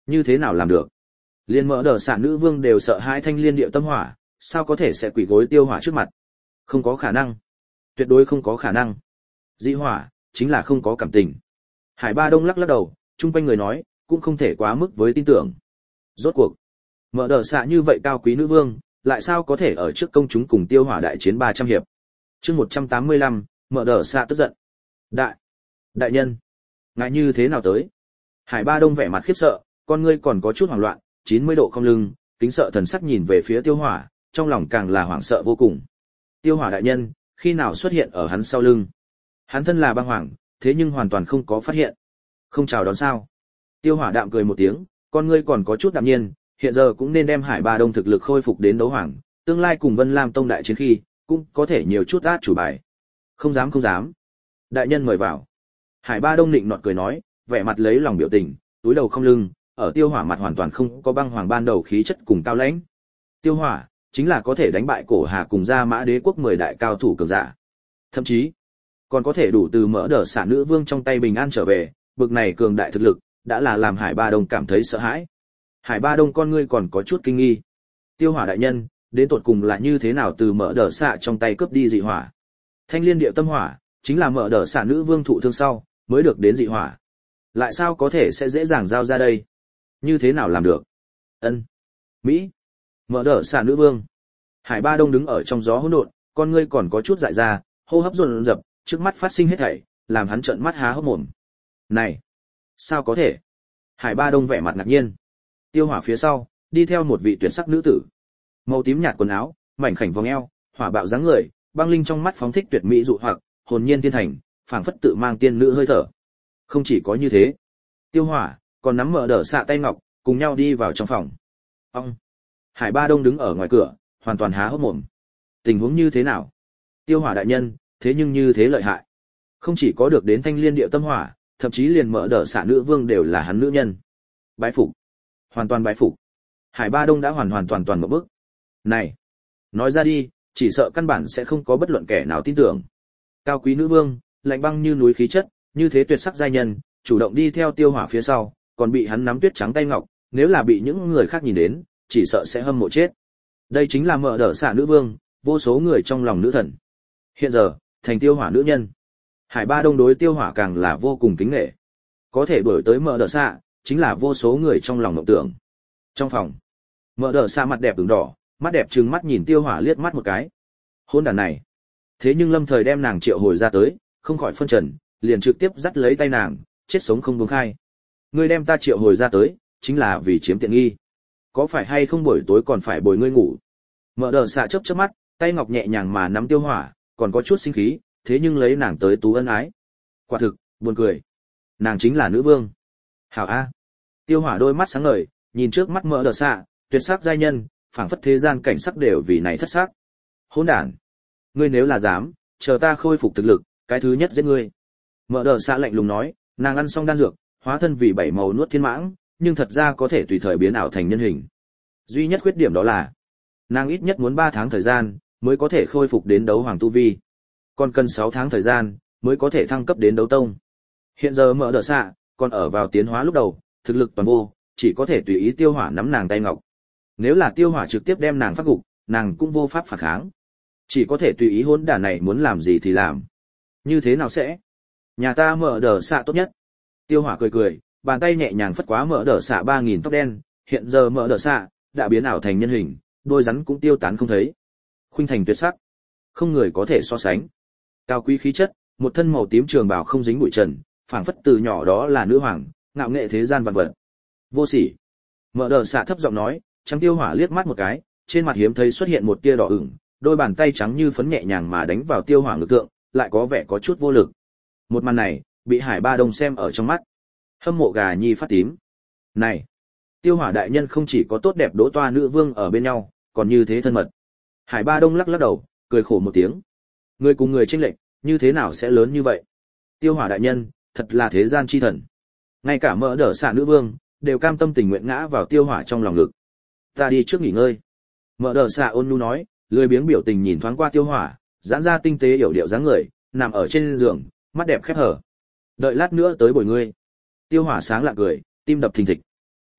Như thế nào làm được? Liên mỡ đờ xạ nữ vương đều sợ hãi thanh liên điệu tâm hỏa, sao có thể sẽ quỳ gối tiêu hỏa trước mặt? Không có khả năng. Tuyệt đối không có khả năng. Dị hỏa, chính là không có cảm tình. Hải Ba Đông lắc lắc đầu, chung quanh người nói, cũng không thể quá mức với tin tưởng. Rốt cuộc, mỡ đờ xạ như vậy cao quý nữ vương, lại sao có thể ở trước công chúng cùng tiêu hỏa đại chiến ba trăm hiệp? Chương một trăm tám mươi lăm, mỡ đờ xạ tức giận. Đại, đại nhân, ngài như thế nào tới? Hải Ba Đông vẻ mặt khiếp sợ, con ngươi còn có chút hoảng loạn, chín mươi độ không lưng, kính sợ thần sắc nhìn về phía tiêu hỏa, trong lòng càng là hoảng sợ vô cùng. Tiêu hỏa đại nhân, khi nào xuất hiện ở hắn sau lưng? Hắn thân là băng hoàng, thế nhưng hoàn toàn không có phát hiện. Không chào đón sao? Tiêu hỏa đạm cười một tiếng, con ngươi còn có chút đạm nhiên, hiện giờ cũng nên đem Hải Ba Đông thực lực khôi phục đến đấu hoàng, tương lai cùng Vân Lam Tông đại chiến khi, cũng có thể nhiều chút át chủ bài. Không dám không dám. Đại nhân mời vào. Hải Ba Đông nịnh nọt cười nói, vẻ mặt lấy lòng biểu tình, túi đầu không lưng, ở tiêu hỏa mặt hoàn toàn không có băng hoàng ban đầu khí chất cùng cao lãnh. Tiêu hỏa chính là có thể đánh bại cổ hà cùng gia mã đế quốc mười đại cao thủ cường giả, thậm chí còn có thể đủ từ mỡ đờ xạ nữ vương trong tay bình an trở về, bực này cường đại thực lực đã là làm Hải Ba Đông cảm thấy sợ hãi. Hải Ba Đông con ngươi còn có chút kinh nghi. Tiêu hỏa đại nhân, đến tột cùng là như thế nào từ mỡ đờ xạ trong tay cướp đi dị hỏa? Thanh liên điệu tâm hỏa chính là mỡ đờ xạ nữ vương thụ thương sau mới được đến dị hỏa, lại sao có thể sẽ dễ dàng giao ra đây? Như thế nào làm được? Ân, Mỹ, mỡ đờ xạ nữ vương. Hải Ba Đông đứng ở trong gió hỗn độn, con ngươi còn có chút dại ra, hô hấp dồn dập, trước mắt phát sinh hết thảy, làm hắn trợn mắt há hốc mồm. Này, sao có thể? Hải Ba Đông vẻ mặt ngạc nhiên. Tiêu hỏa phía sau, đi theo một vị tuyệt sắc nữ tử. Màu tím nhạt quần áo, mảnh khảnh vòng eo, hỏa bạo dáng người, băng linh trong mắt phóng thích tuyệt mỹ dụ hoặc, hồn nhiên thiên thành, phảng phất tự mang tiên nữ hơi thở. Không chỉ có như thế, Tiêu hỏa còn nắm mở đỡ xạ tay ngọc, cùng nhau đi vào trong phòng. Ông, Hải Ba Đông đứng ở ngoài cửa, hoàn toàn há hốc mồm. Tình huống như thế nào? Tiêu hỏa đại nhân, thế nhưng như thế lợi hại. Không chỉ có được đến thanh liên điệu tâm hỏa, thậm chí liền mở đỡ xạ nữ vương đều là hắn nữ nhân. Bái phục, hoàn toàn bái phục. Hải Ba Đông đã hoàn hoàn toàn toàn một bước. Này, nói ra đi, chỉ sợ căn bản sẽ không có bất luận kẻ nào tin tưởng. Cao quý nữ vương, lạnh băng như núi khí chất, như thế tuyệt sắc giai nhân, chủ động đi theo tiêu hỏa phía sau, còn bị hắn nắm tuyết trắng tay ngọc, nếu là bị những người khác nhìn đến, chỉ sợ sẽ hâm mộ chết. Đây chính là mở đỡ xạ nữ vương, vô số người trong lòng nữ thần. Hiện giờ, thành tiêu hỏa nữ nhân. Hải Ba Đông đối tiêu hỏa càng là vô cùng kính nể. Có thể đuổi tới mở đỡ xạ, chính là vô số người trong lòng mộng tưởng. Trong phòng, mở đỡ xạ mặt đẹp ửng đỏ, mắt đẹp trừng mắt nhìn tiêu hỏa liếc mắt một cái. Hôn đàn này. Thế nhưng lâm thời đem nàng triệu hồi ra tới, không khỏi phân trần, liền trực tiếp dắt lấy tay nàng, chết sống không buông khai. Ngươi đem ta triệu hồi ra tới, chính là vì chiếm tiện nghi. Có phải hay không buổi tối còn phải bồi ngươi ngủ? Mở đờ xạ chớp chớp mắt, tay ngọc nhẹ nhàng mà nắm tiêu hỏa, còn có chút sinh khí, thế nhưng lấy nàng tới tú ân ái. Quả thực, buồn cười. Nàng chính là nữ vương. Hảo A. Tiêu hỏa đôi mắt sáng ngời, nhìn trước mắt mở đờ xạ, tuyệt sắc giai nhân, phảng phất thế gian cảnh sắc đều vì này thất sắc. Hỗn đản. Ngươi nếu là dám, chờ ta khôi phục thực lực, cái thứ nhất giết ngươi. Mở đờ xạ lạnh lùng nói, nàng ăn xong đan dược, hóa thân vì bảy màu nuốt thiên mãng, nhưng thật ra có thể tùy thời biến ảo thành nhân hình. Duy nhất khuyết điểm đó là, nàng ít nhất muốn ba tháng thời gian, mới có thể khôi phục đến đấu hoàng tu vi. Còn cần sáu tháng thời gian, mới có thể thăng cấp đến đấu tông. Hiện giờ mở đờ xạ, còn ở vào tiến hóa lúc đầu, thực lực toàn vô, chỉ có thể tùy ý tiêu hỏa nắm nàng tay ngọc. Nếu là tiêu hỏa trực tiếp đem nàng phát gục, nàng cũng vô pháp phản kháng. Chỉ có thể tùy ý hỗn đản này muốn làm gì thì làm. Như thế nào sẽ? Nhà ta mở đờ xạ tốt nhất. Tiêu hỏa cười cười, bàn tay nhẹ nhàng phất quá mở đờ xạ ba nghìn tóc đen, hiện giờ mở đờ xạ đã biến ảo thành nhân hình, đôi rắn cũng tiêu tán không thấy. Khuynh thành tuyệt sắc, không người có thể so sánh. Cao quý khí chất, một thân màu tím trường bào không dính bụi trần, phảng phất từ nhỏ đó là nữ hoàng, ngạo nghệ thế gian vạn vật. Vô sỉ. Mở đờ xạ thấp giọng nói, trắng tiêu hỏa liếc mắt một cái, trên mặt hiếm thấy xuất hiện một tia đỏ ửng, đôi bàn tay trắng như phấn nhẹ nhàng mà đánh vào tiêu hỏa ngực tượng, lại có vẻ có chút vô lực. Một màn này, bị Hải Ba Đông xem ở trong mắt. Hâm mộ gà nhi phát tím. Này, tiêu hỏa đại nhân không chỉ có tốt đẹp đỗ toa nữ vương ở bên nhau, còn như thế thân mật. Hải Ba Đông lắc lắc đầu, cười khổ một tiếng. Người cùng người chênh lệch, như thế nào sẽ lớn như vậy? Tiêu hỏa đại nhân, thật là thế gian chi thần. Ngay cả mỡ đỡ xạ nữ vương, đều cam tâm tình nguyện ngã vào tiêu hỏa trong lòng ngực. Ta đi trước nghỉ ngơi. Mỡ đỡ xạ ôn nhu nói, lười biếng biểu tình nhìn thoáng qua tiêu hỏa, giãn ra tinh tế yểu điệu dáng người, nằm ở trên giường, mắt đẹp khép hở. Đợi lát nữa tới bồi ngươi. Tiêu hỏa sáng lạ cười, tim đập thình thịch.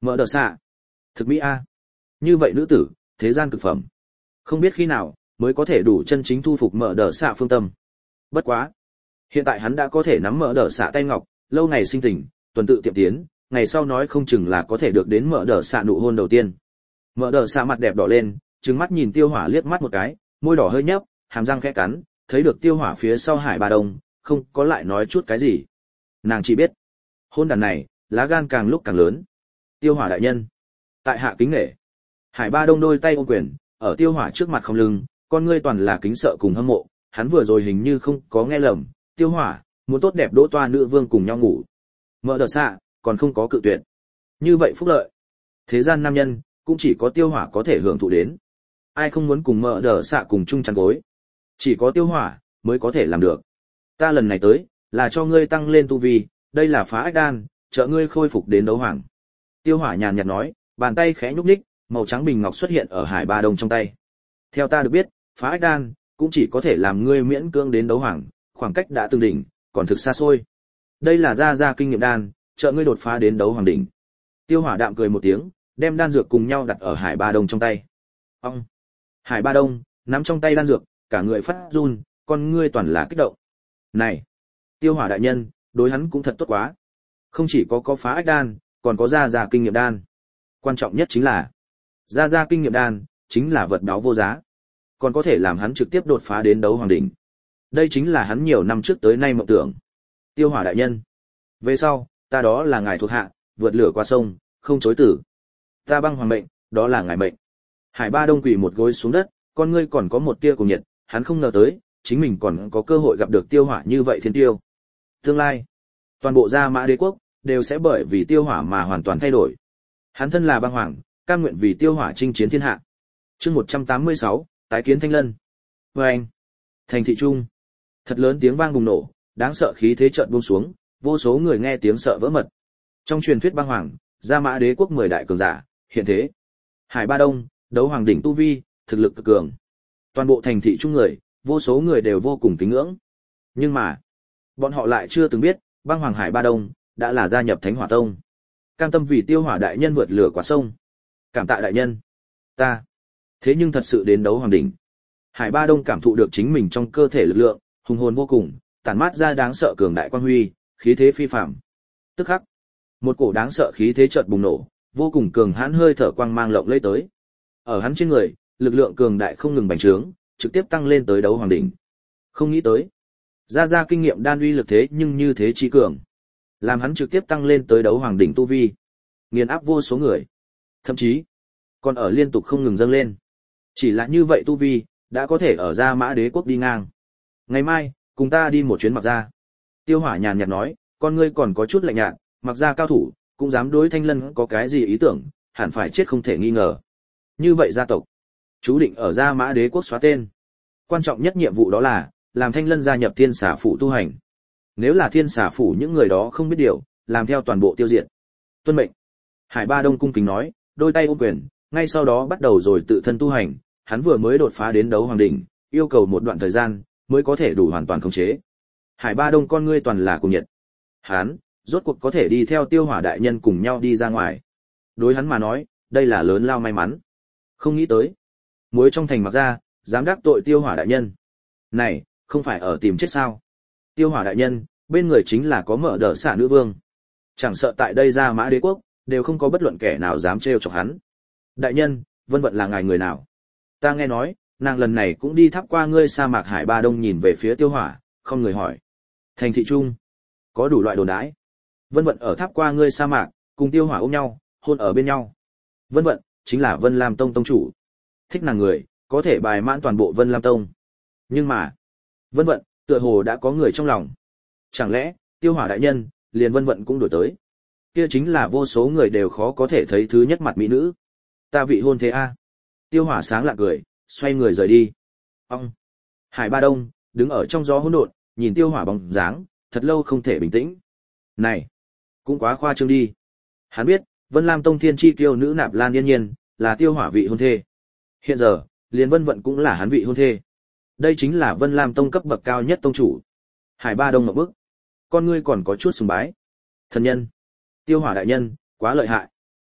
Mở đờ xạ. Thực mỹ a. Như vậy nữ tử, thế gian cực phẩm. Không biết khi nào mới có thể đủ chân chính thu phục mở đờ xạ phương tâm. Bất quá, hiện tại hắn đã có thể nắm mở đờ xạ tay ngọc, lâu ngày sinh tình, tuần tự tiệm tiến, ngày sau nói không chừng là có thể được đến mở đờ xạ nụ hôn đầu tiên. Mở đờ xạ mặt đẹp đỏ lên, trừng mắt nhìn Tiêu Hỏa liếc mắt một cái, môi đỏ hơi nhấp, hàm răng khẽ cắn, thấy được Tiêu Hỏa phía sau Hải Ba Đông, không có lại nói chút cái gì. Nàng chỉ biết, hôn đàn này, lá gan càng lúc càng lớn. Tiêu Hỏa đại nhân, tại hạ kính nể. Hải Ba Đông đôi tay ôm quyền, ở Tiêu Hỏa trước mặt không lưng, con ngươi toàn là kính sợ cùng hâm mộ, hắn vừa rồi hình như không có nghe lầm, Tiêu Hỏa muốn tốt đẹp đỗ toa nữ vương cùng nhau ngủ. Mở đờ xạ còn không có cự tuyệt. Như vậy phúc lợi, thế gian nam nhân cũng chỉ có Tiêu Hỏa có thể hưởng thụ đến. Ai không muốn cùng mở đờ xạ cùng chung chăn gối, chỉ có Tiêu Hỏa mới có thể làm được. Ta lần này tới là cho ngươi tăng lên tu vi, đây là phá ách đan, trợ ngươi khôi phục đến đấu hoàng. Tiêu Hỏa nhàn nhạt nói, bàn tay khẽ nhúc nhích, màu trắng bình ngọc xuất hiện ở Hải Ba Đông trong tay. Theo ta được biết, phá ách đan cũng chỉ có thể làm ngươi miễn cưỡng đến đấu hoàng, khoảng cách đã từng đỉnh, còn thực xa xôi. Đây là gia gia kinh nghiệm đan, trợ ngươi đột phá đến đấu hoàng đỉnh. Tiêu Hỏa đạm cười một tiếng, đem đan dược cùng nhau đặt ở Hải Ba Đông trong tay. Ông. Hải Ba Đông nắm trong tay đan dược, cả người phát run, con ngươi toàn là kích động. Này, Tiêu Hỏa đại nhân, đối hắn cũng thật tốt quá. Không chỉ có có phá ách đan, còn có gia gia kinh nghiệm đan. Quan trọng nhất chính là, gia gia kinh nghiệm đan chính là vật báo vô giá, còn có thể làm hắn trực tiếp đột phá đến đấu hoàng đỉnh. Đây chính là hắn nhiều năm trước tới nay mộng tưởng. Tiêu Hỏa đại nhân, về sau, ta đó là ngài thuộc hạ, vượt lửa qua sông, không chối tử. Ta băng hoàng mệnh, đó là ngài mệnh. Hải Ba Đông quỳ một gối xuống đất, con ngươi còn có một tia cùng nhiệt, hắn không ngờ tới, chính mình còn có cơ hội gặp được Tiêu Hỏa như vậy thiên tiêu. Tương lai, toàn bộ Gia Mã Đế quốc đều sẽ bởi vì Tiêu Hỏa mà hoàn toàn thay đổi. Hắn thân là băng hoàng, cam nguyện vì Tiêu Hỏa chinh chiến thiên hạ. Chương một trăm tám mươi sáu, tái kiến Thanh Lân. Oeng. Thành thị trung, thật lớn tiếng vang bùng nổ, đáng sợ khí thế chợt buông xuống, vô số người nghe tiếng sợ vỡ mật. Trong truyền thuyết băng hoàng, Gia Mã Đế quốc mười đại cường giả, hiện thế. Hải Ba Đông, đấu hoàng đỉnh tu vi, thực lực cực cường. Toàn bộ thành thị trung người, vô số người đều vô cùng kính ngưỡng. Nhưng mà, bọn họ lại chưa từng biết, băng hoàng Hải Ba Đông đã là gia nhập Thánh Hỏa Tông. Cam tâm vì Tiêu Hỏa đại nhân vượt lửa qua sông. Cảm tạ đại nhân. Ta, thế nhưng thật sự đến đấu hoàng đỉnh. Hải Ba Đông cảm thụ được chính mình trong cơ thể lực lượng, hùng hồn vô cùng, tản mát ra đáng sợ cường đại quang huy, khí thế phi phàm. Tức khắc, một cổ đáng sợ khí thế chợt bùng nổ, vô cùng cường hãn hơi thở quang mang lộng lẫy tới. Ở hắn trên người, lực lượng cường đại không ngừng bành trướng, trực tiếp tăng lên tới đấu hoàng đỉnh. Không nghĩ tới, gia gia kinh nghiệm đan uy lực thế nhưng như thế chi cường, làm hắn trực tiếp tăng lên tới đấu hoàng đỉnh tu vi, nghiền áp vô số người, thậm chí còn ở liên tục không ngừng dâng lên. Chỉ là như vậy tu vi, đã có thể ở Gia Mã Đế quốc đi ngang. Ngày mai, cùng ta đi một chuyến Mặc Gia. Tiêu Hỏa nhàn nhạt nói, con ngươi còn có chút lạnh nhạt, Mặc Gia cao thủ, cũng dám đối Thanh Lân có cái gì ý tưởng, hẳn phải chết không thể nghi ngờ. Như vậy gia tộc, chú định ở Gia Mã Đế quốc xóa tên. Quan trọng nhất nhiệm vụ đó là, làm Thanh Lân gia nhập Thiên Xà phủ tu hành. Nếu là Thiên Xà phủ những người đó không biết điều, làm theo toàn bộ tiêu diệt. Tuân mệnh. Hải Ba Đông cung kính nói, đôi tay ôm quyền, ngay sau đó bắt đầu rồi tự thân tu hành, hắn vừa mới đột phá đến đấu hoàng đỉnh, yêu cầu một đoạn thời gian mới có thể đủ hoàn toàn khống chế. Hải Ba Đông con ngươi toàn là cùng nhiệt. Hắn, rốt cuộc có thể đi theo Tiêu Hỏa đại nhân cùng nhau đi ra ngoài. Đối hắn mà nói, đây là lớn lao may mắn. Không nghĩ tới, muối trong thành Mặc Gia, dám đắc tội Tiêu Hỏa đại nhân. Này, không phải ở tìm chết sao? Tiêu Hỏa đại nhân, bên người chính là có mở đờ xạ nữ vương. Chẳng sợ tại đây Gia Mã Đế quốc, đều không có bất luận kẻ nào dám trêu chọc hắn. Đại nhân, Vân Vận là ngài người nào? Ta nghe nói, nàng lần này cũng đi tháp qua ngươi sa mạc. Hải Ba Đông nhìn về phía Tiêu Hỏa, không người hỏi. Thành thị trung, có đủ loại đồn đãi. Vân Vận ở tháp qua ngươi sa mạc, cùng Tiêu Hỏa ôm nhau, hôn ở bên nhau. Vân Vận chính là Vân Lam Tông tông chủ. Thích nàng người, có thể bài mãn toàn bộ Vân Lam Tông. Nhưng mà, Vân Vận, tựa hồ đã có người trong lòng. Chẳng lẽ, Tiêu Hỏa đại nhân, liền Vân Vận cũng đổi tới? Kia chính là vô số người đều khó có thể thấy thứ nhất mặt mỹ nữ. Ta vị hôn thế a. Tiêu Hỏa sáng lạ cười, xoay người rời đi. Ông. Hải Ba Đông đứng ở trong gió hỗn độn, nhìn Tiêu Hỏa bóng dáng, thật lâu không thể bình tĩnh. Này, cũng quá khoa trương đi. Hắn biết, Vân Lam Tông thiên chi kiêu nữ Nạp Lan Yên Nhiên là Tiêu Hỏa vị hôn thê. Hiện giờ, liền Vân Vận cũng là hắn vị hôn thê. Đây chính là Vân Lam Tông cấp bậc cao nhất tông chủ. Hải Ba Đông ngậm bức, con ngươi còn có chút sùng bái. Thần nhân, Tiêu Hỏa đại nhân, quá lợi hại.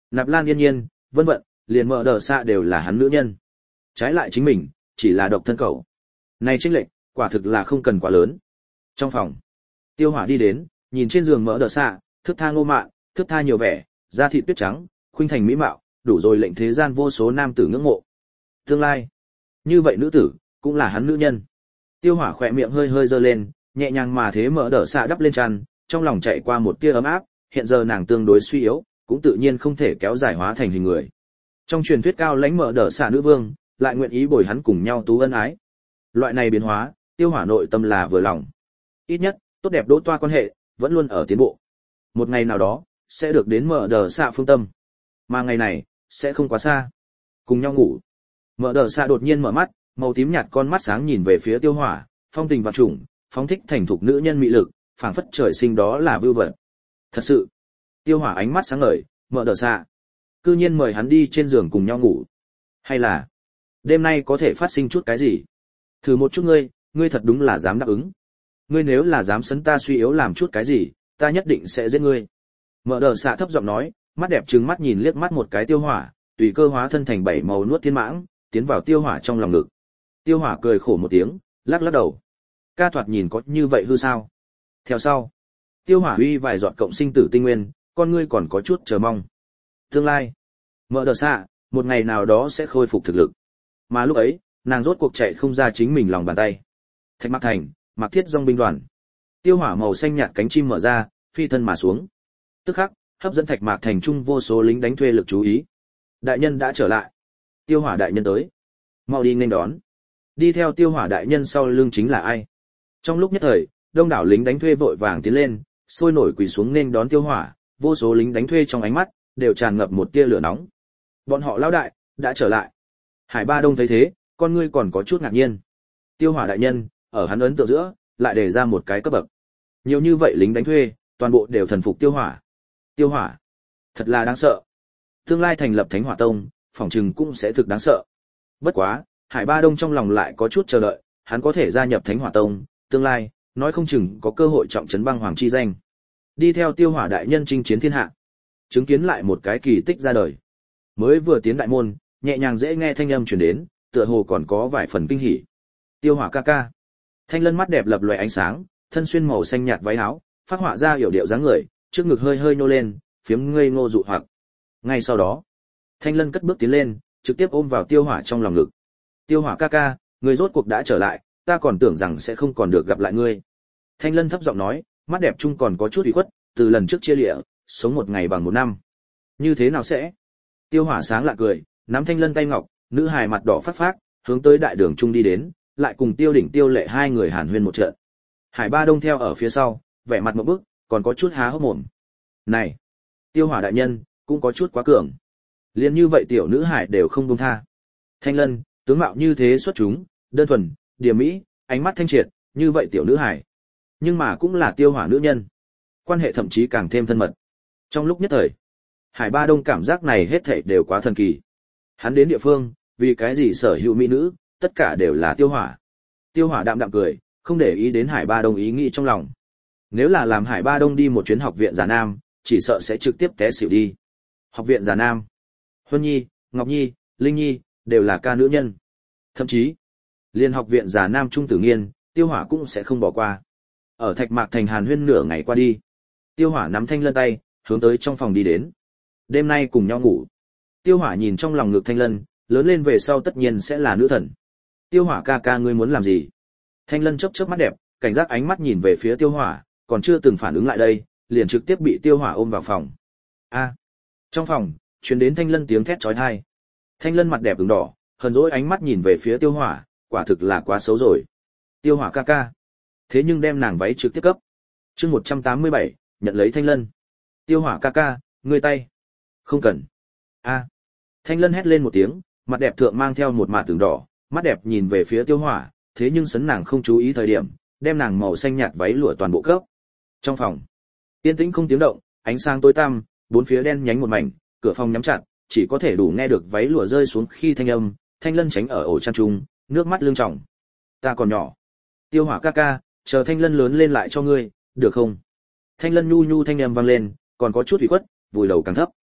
Nạp Lan Yên Nhiên, vân vận, liền Mở Đờ Xạ đều là hắn nữ nhân. Trái lại chính mình, chỉ là độc thân cậu. Này chênh lệch, quả thực là không cần quá lớn. Trong phòng, Tiêu Hỏa đi đến, nhìn trên giường Mở Đờ Xạ, thước tha ngô mạn, thước tha nhiều vẻ, da thịt tuyết trắng, khuynh thành mỹ mạo, đủ rồi lệnh thế gian vô số nam tử ngưỡng mộ. Tương lai, như vậy nữ tử, cũng là hắn nữ nhân. Tiêu Hỏa khỏe miệng hơi hơi giơ lên, nhẹ nhàng mà thế Mở Đờ Xạ đắp lên chăn, trong lòng chạy qua một tia ấm áp, hiện giờ nàng tương đối suy yếu, cũng tự nhiên không thể kéo dài hóa thành hình người. Trong truyền thuyết cao lãnh Mở Đờ Xạ nữ vương, lại nguyện ý bồi hắn cùng nhau tú ân ái. Loại này biến hóa, Tiêu Hỏa nội tâm là vừa lòng. Ít nhất, tốt đẹp đỗ toa quan hệ vẫn luôn ở tiến bộ. Một ngày nào đó, sẽ được đến Mở Đờ Xạ phương tâm. Mà ngày này, sẽ không quá xa. Cùng nhau ngủ. Mở Đờ Xạ đột nhiên mở mắt, màu tím nhạt con mắt sáng nhìn về phía Tiêu Hỏa, phong tình vạn trùng, phóng thích thành thục nữ nhân mị lực, phảng phất trời sinh đó là vưu vật. Thật sự. Tiêu Hỏa ánh mắt sáng ngời, Mở Đờ Xạ cư nhiên mời hắn đi trên giường cùng nhau ngủ. Hay là đêm nay có thể phát sinh chút cái gì? Thử một chút ngươi, ngươi thật đúng là dám đáp ứng. Ngươi nếu là dám sấn ta suy yếu làm chút cái gì, ta nhất định sẽ giết ngươi. Mở Đờ Xạ thấp giọng nói, mắt đẹp trừng mắt nhìn liếc mắt một cái Tiêu Hỏa, tùy cơ hóa thân thành bảy màu nuốt thiên mãng, tiến vào Tiêu Hỏa trong lòng ngực. Tiêu Hỏa cười khổ một tiếng, lắc lắc đầu. Ca thoạt nhìn có như vậy hư sao? Theo sau, Tiêu Hỏa uy vài giọt cộng sinh tử tinh nguyên, con ngươi còn có chút chờ mong. Tương lai, Mở Đờ Xạ, một ngày nào đó sẽ khôi phục thực lực. Mà lúc ấy, nàng rốt cuộc chạy không ra chính mình lòng bàn tay. Thạch Mạc Thành, Mạc Thiết Dòng binh đoàn. Tiêu Hỏa màu xanh nhạt cánh chim mở ra, phi thân mà xuống. Tức khắc, hấp dẫn Thạch Mạc Thành trung vô số lính đánh thuê lực chú ý. Đại nhân đã trở lại. Tiêu Hỏa đại nhân tới. Mau đi nghênh đón. Đi theo Tiêu Hỏa đại nhân sau lưng chính là ai? Trong lúc nhất thời, đông đảo lính đánh thuê vội vàng tiến lên, sôi nổi quỳ xuống nghênh đón Tiêu Hỏa, vô số lính đánh thuê trong ánh mắt đều tràn ngập một tia lửa nóng. Bọn họ lão đại đã trở lại. Hải Ba Đông thấy thế, con ngươi còn có chút ngạc nhiên. Tiêu Hỏa đại nhân, ở hắn ấn tượng giữa, lại đề ra một cái cấp bậc. Nhiều như vậy lính đánh thuê, toàn bộ đều thần phục Tiêu Hỏa. Tiêu Hỏa, thật là đáng sợ. Tương lai thành lập Thánh Hỏa Tông, phỏng chừng cũng sẽ thực đáng sợ. Bất quá, Hải Ba Đông trong lòng lại có chút chờ đợi, hắn có thể gia nhập Thánh Hỏa Tông, tương lai, nói không chừng có cơ hội trọng trấn băng hoàng chi danh. Đi theo Tiêu Hỏa đại nhân chinh chiến thiên hạ, chứng kiến lại một cái kỳ tích ra đời. Mới vừa tiến đại môn, nhẹ nhàng dễ nghe thanh âm truyền đến, tựa hồ còn có vài phần kinh hỉ. Tiêu Hỏa ca ca. Thanh Lân mắt đẹp lập lòe ánh sáng, thân xuyên màu xanh nhạt váy áo, phát họa ra yểu điệu dáng người, trước ngực hơi hơi nhô lên, phiếm ngây ngô dụ hoặc. Ngay sau đó, Thanh Lân cất bước tiến lên, trực tiếp ôm vào Tiêu Hỏa trong lòng ngực. Tiêu Hỏa ca ca, ngươi rốt cuộc đã trở lại, ta còn tưởng rằng sẽ không còn được gặp lại ngươi. Thanh Lân thấp giọng nói, mắt đẹp chung còn có chút ủy khuất, từ lần trước chia lìa, sống một ngày bằng một năm. Như thế nào sẽ? Tiêu Hỏa sáng lạ cười, nắm Thanh Lân tay ngọc, nữ hài mặt đỏ phát phát, hướng tới đại đường trung đi đến, lại cùng Tiêu Đỉnh Tiêu Lệ hai người hàn huyên một trận. Hải Ba Đông theo ở phía sau, vẻ mặt ngộp bức, còn có chút há hốc mồm. Này, Tiêu Hỏa đại nhân, cũng có chút quá cường. Liên như vậy tiểu nữ hải đều không buông tha. Thanh Lân, tướng mạo như thế xuất chúng, đơn thuần, điềm mỹ, ánh mắt thanh triệt, như vậy tiểu nữ hải. Nhưng mà cũng là Tiêu Hỏa nữ nhân. Quan hệ thậm chí càng thêm thân mật. Trong lúc nhất thời, Hải Ba Đông cảm giác này hết thảy đều quá thần kỳ. Hắn đến địa phương, vì cái gì sở hữu mỹ nữ, tất cả đều là Tiêu Hỏa. Tiêu Hỏa đạm đạm cười, không để ý đến Hải Ba Đông ý nghĩ trong lòng. Nếu là làm Hải Ba Đông đi một chuyến học viện Già Nam, chỉ sợ sẽ trực tiếp té xỉu đi. Học viện Già Nam, Huân Nhi, Ngọc Nhi, Linh Nhi, đều là ca nữ nhân. Thậm chí, liên học viện Già Nam Trung Tử Nghiên, Tiêu Hỏa cũng sẽ không bỏ qua. Ở Thạch Mạc Thành hàn huyên nửa ngày qua đi, Tiêu Hỏa nắm Thanh Lân tay, hướng tới trong phòng đi đến. Đêm nay cùng nhau ngủ. Tiêu Hỏa nhìn trong lòng ngực Thanh Lân, lớn lên về sau tất nhiên sẽ là nữ thần. Tiêu Hỏa ca ca ngươi muốn làm gì? Thanh Lân chớp chớp mắt đẹp, cảnh giác ánh mắt nhìn về phía Tiêu Hỏa, còn chưa từng phản ứng lại đây, liền trực tiếp bị Tiêu Hỏa ôm vào phòng. A. Trong phòng, truyền đến Thanh Lân tiếng thét chói tai. Thanh Lân mặt đẹp ửng đỏ, hờn dỗi ánh mắt nhìn về phía Tiêu Hỏa, quả thực là quá xấu rồi. Tiêu Hỏa ca ca. Thế nhưng đem nàng váy trực tiếp cấp. Chương một trăm tám mươi bảy, nhận lấy Thanh Lân. Tiêu Hỏa ca ca, ngươi tay. Không cần. A. Thanh Lân hét lên một tiếng, mặt đẹp thượng mang theo một mạt ửng đỏ, mắt đẹp nhìn về phía Tiêu Hỏa, thế nhưng sấn nàng không chú ý thời điểm, đem nàng màu xanh nhạt váy lụa toàn bộ cấp. Trong phòng, yên tĩnh không tiếng động, ánh sáng tối tăm, bốn phía đen nhánh một mảnh, cửa phòng nhắm chặt, chỉ có thể đủ nghe được váy lụa rơi xuống khi thanh âm. Thanh Lân tránh ở ổ chăn trung, nước mắt lưng tròng. Ta còn nhỏ. Tiêu Hỏa ca ca, chờ Thanh Lân lớn lên lại cho ngươi, được không? Thanh Lân nhu nhu thanh âm vang lên, còn có chút ủy khuất, vùi đầu càng thấp.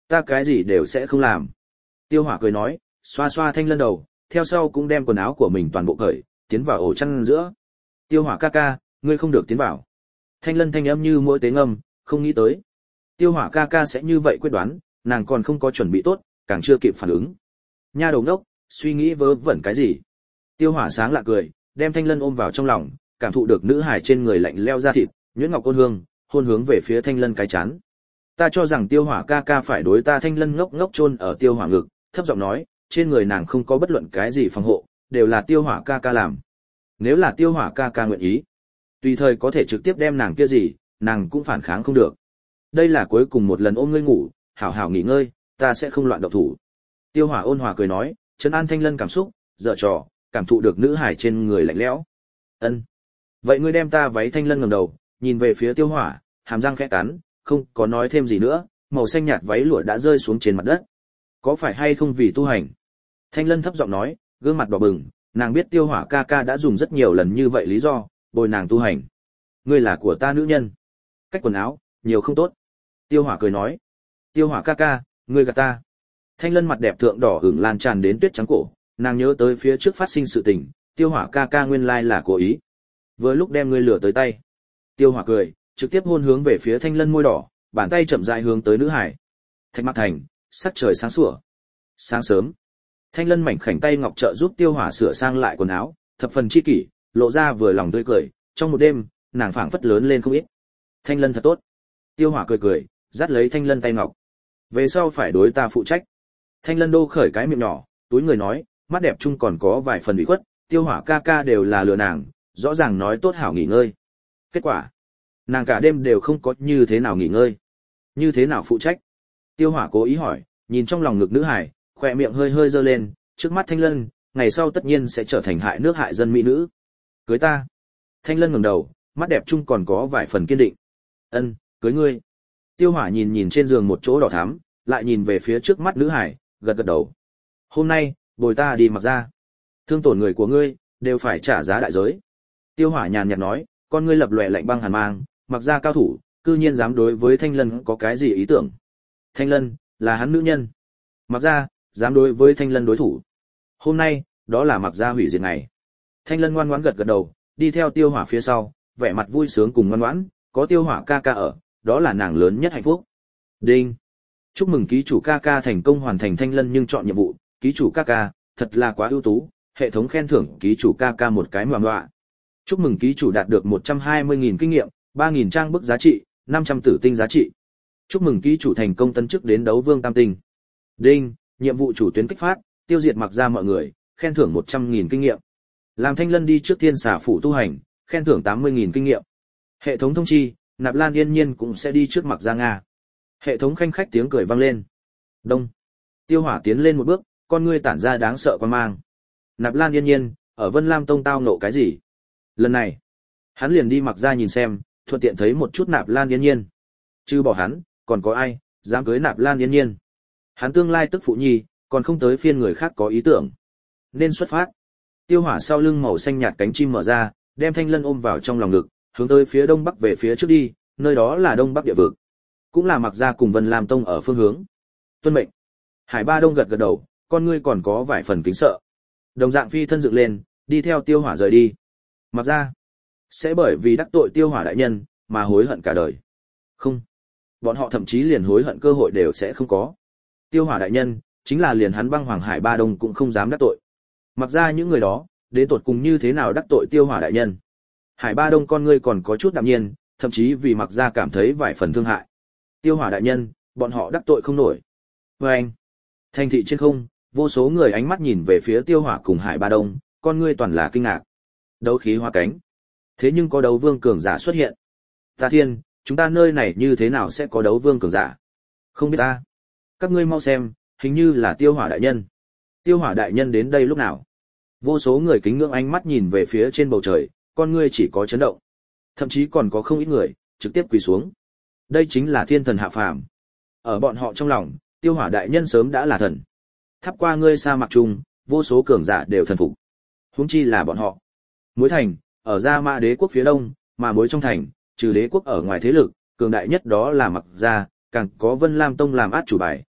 Ta cái gì đều sẽ không làm. Tiêu Hỏa cười nói, xoa xoa Thanh Lân đầu, theo sau cũng đem quần áo của mình toàn bộ cởi, tiến vào ổ chăn giữa. Tiêu Hỏa ca ca, ngươi không được tiến vào. Thanh Lân thanh âm như mỗi tế ngâm, không nghĩ tới. Tiêu Hỏa ca ca sẽ như vậy quyết đoán, nàng còn không có chuẩn bị tốt, càng chưa kịp phản ứng. Nha đầu ngốc, suy nghĩ vớ vẩn cái gì? Tiêu Hỏa sáng lạ cười, đem Thanh Lân ôm vào trong lòng, cảm thụ được nữ hài trên người lạnh leo da thịt, nhuyễn ngọc ôn hương, hôn hướng về phía Thanh Lân cái chán. Ta cho rằng Tiêu Hỏa ca ca phải đối ta. Thanh Lân ngốc ngốc chôn ở Tiêu Hỏa ngực, thấp giọng nói, trên người nàng không có bất luận cái gì phòng hộ, đều là Tiêu Hỏa ca ca làm. Nếu là Tiêu Hỏa ca ca nguyện ý, tùy thời có thể trực tiếp đem nàng kia gì, nàng cũng phản kháng không được. Đây là cuối cùng một lần ôm ngươi ngủ, hảo hảo nghỉ ngơi, ta sẽ không loạn động thủ. Tiêu Hỏa ôn hòa cười nói, trấn an Thanh Lân cảm xúc, dở trò, cảm thụ được nữ hài trên người lạnh lẽo. Ân, vậy ngươi đem ta váy. Thanh Lân ngẩng đầu, nhìn về phía Tiêu Hỏa, hàm răng khẽ cắn, không có nói thêm gì nữa, màu xanh nhạt váy lụa đã rơi xuống trên mặt đất. Có phải hay không vì tu hành? Thanh Lân thấp giọng nói, gương mặt đỏ bừng, nàng biết Tiêu Hỏa ca ca đã dùng rất nhiều lần như vậy lý do, bồi nàng tu hành. Ngươi là của ta nữ nhân. Cách quần áo, nhiều không tốt. Tiêu Hỏa cười nói. Tiêu Hỏa ca ca, ngươi gạt ta. Thanh Lân mặt đẹp thượng đỏ ửng lan tràn đến tuyết trắng cổ, nàng nhớ tới phía trước phát sinh sự tình, Tiêu Hỏa ca ca nguyên lai là cố ý. Vừa lúc đem ngươi lửa tới tay. Tiêu Hỏa cười, trực tiếp hôn hướng về phía Thanh Lân môi đỏ, bàn tay chậm rãi hướng tới nữ hải. Thạch Mạc Thành, sắc trời sáng sủa. Sáng sớm, Thanh Lân mảnh khảnh tay ngọc trợ giúp Tiêu Hỏa sửa sang lại quần áo, thập phần chi kỷ, lộ ra vừa lòng tươi cười, trong một đêm, nàng phảng phất lớn lên không ít. Thanh Lân thật tốt. Tiêu Hỏa cười cười, dắt lấy Thanh Lân tay ngọc. Về sau phải đối ta phụ trách. Thanh Lân đô khởi cái miệng nhỏ, túi người nói, mắt đẹp chung còn có vài phần ủy khuất, Tiêu Hỏa ca ca đều là lừa nàng, rõ ràng nói tốt hảo nghỉ ngơi. Kết quả, nàng cả đêm đều không có như thế nào nghỉ ngơi. Như thế nào phụ trách? Tiêu Hỏa cố ý hỏi, nhìn trong lòng ngực nữ hải, khỏe miệng hơi hơi dơ lên, trước mắt Thanh Lân, ngày sau tất nhiên sẽ trở thành hại nước hại dân mỹ nữ. Cưới ta. Thanh Lân ngẩng đầu, mắt đẹp chung còn có vài phần kiên định. Ân, cưới ngươi. Tiêu Hỏa nhìn nhìn trên giường một chỗ đỏ thắm, lại nhìn về phía trước mắt nữ hải, gật gật đầu. Hôm nay, bồi ta đi Mặc ra. Thương tổn người của ngươi, đều phải trả giá đại giới. Tiêu Hỏa nhàn nhạt nói, con ngươi lập lòe lạnh băng hàn mang, Mặc ra cao thủ, cư nhiên dám đối với Thanh Lân có cái gì ý tưởng. Thanh Lân, là hắn nữ nhân. Mặc ra, dám đối với Thanh Lân đối thủ. Hôm nay, đó là Mặc ra hủy diệt ngày. Thanh Lân ngoan ngoãn gật gật đầu, đi theo Tiêu Hỏa phía sau, vẻ mặt vui sướng cùng ngoan ngoãn, có Tiêu Hỏa ca ca ở, đó là nàng lớn nhất hạnh phúc. Đinh. Chúc mừng ký chủ ca ca thành công hoàn thành Thanh Lân nhưng chọn nhiệm vụ, ký chủ ca ca, thật là quá ưu tú, hệ thống khen thưởng ký chủ ca ca một cái ngoạm ngoạ. Chúc mừng ký chủ đạt được một trăm hai mươi nghìn kinh nghiệm, ba nghìn trang bức giá trị, năm trăm tử tinh giá trị. Chúc mừng ký chủ thành công tấn chức đến đấu vương tam tinh. Đinh, nhiệm vụ chủ tuyến kích phát, tiêu diệt Mặc ra mọi người, khen thưởng một trăm nghìn kinh nghiệm. Làm Thanh Lân đi trước Thiên Xà phủ tu hành, khen thưởng tám mươi nghìn kinh nghiệm. Hệ thống thông chi, Nạp Lan Yên Nhiên cũng sẽ đi trước Mặc ra Nga. Hệ thống khanh khách tiếng cười vang lên. Đông. Tiêu Hỏa tiến lên một bước, con ngươi tản ra đáng sợ quan mang. Nạp Lan Yên Nhiên, ở Vân Lam Tông tao nộ cái gì? Lần này, hắn liền đi Mặc ra nhìn xem, thuận tiện thấy một chút Nạp Lan Yên Nhiên. Chứ bỏ hắn, còn có ai dám cưới Nạp Lan Yên Nhiên? Hắn tương lai tức phụ nhi, còn không tới phiên người khác có ý tưởng. Nên xuất phát. Tiêu Hỏa sau lưng màu xanh nhạt cánh chim mở ra, đem Thanh Lân ôm vào trong lòng ngực, hướng tới phía đông bắc về phía trước đi, nơi đó là đông bắc địa vực, cũng là Mặc ra cùng Vân Lam Tông ở phương hướng. Tuân mệnh. Hải Ba Đông gật gật đầu, con ngươi còn có vài phần kính sợ. Đồng dạng phi thân dựng lên, đi theo Tiêu Hỏa rời đi. Mặc ra sẽ bởi vì đắc tội Tiêu Hỏa đại nhân mà hối hận cả đời. Không, bọn họ thậm chí liền hối hận cơ hội đều sẽ không có. Tiêu Hỏa đại nhân chính là liền hắn Băng Hoàng Hải Ba Đông cũng không dám đắc tội. Mặc ra những người đó, đến tột cùng như thế nào đắc tội Tiêu Hỏa đại nhân? Hải Ba Đông con ngươi còn có chút đạm nhiên, thậm chí vì Mặc ra cảm thấy vài phần thương hại. Tiêu Hỏa đại nhân, bọn họ đắc tội không nổi. Và anh, thành thị trên không, vô số người ánh mắt nhìn về phía Tiêu Hỏa cùng Hải Ba Đông, con ngươi toàn là kinh ngạc. Đấu khí hóa cánh. Thế nhưng có đấu vương cường giả xuất hiện. Ta thiên, chúng ta nơi này như thế nào sẽ có đấu vương cường giả? Không biết ta. Các ngươi mau xem, hình như là Tiêu Hỏa đại nhân. Tiêu Hỏa đại nhân đến đây lúc nào? Vô số người kính ngưỡng ánh mắt nhìn về phía trên bầu trời, con ngươi chỉ có chấn động. Thậm chí còn có không ít người trực tiếp quỳ xuống. Đây chính là thiên thần hạ phàm. Ở bọn họ trong lòng, Tiêu Hỏa đại nhân sớm đã là thần. Thắp qua ngươi sa mạc trung, vô số cường giả đều thần phục. Huống chi là bọn họ. Mối thành, ở Gia Mã đế quốc phía đông, mà mối trong thành, trừ đế quốc ở ngoài thế lực, cường đại nhất đó là Mặc gia, càng có Vân Lam Tông làm át chủ bài,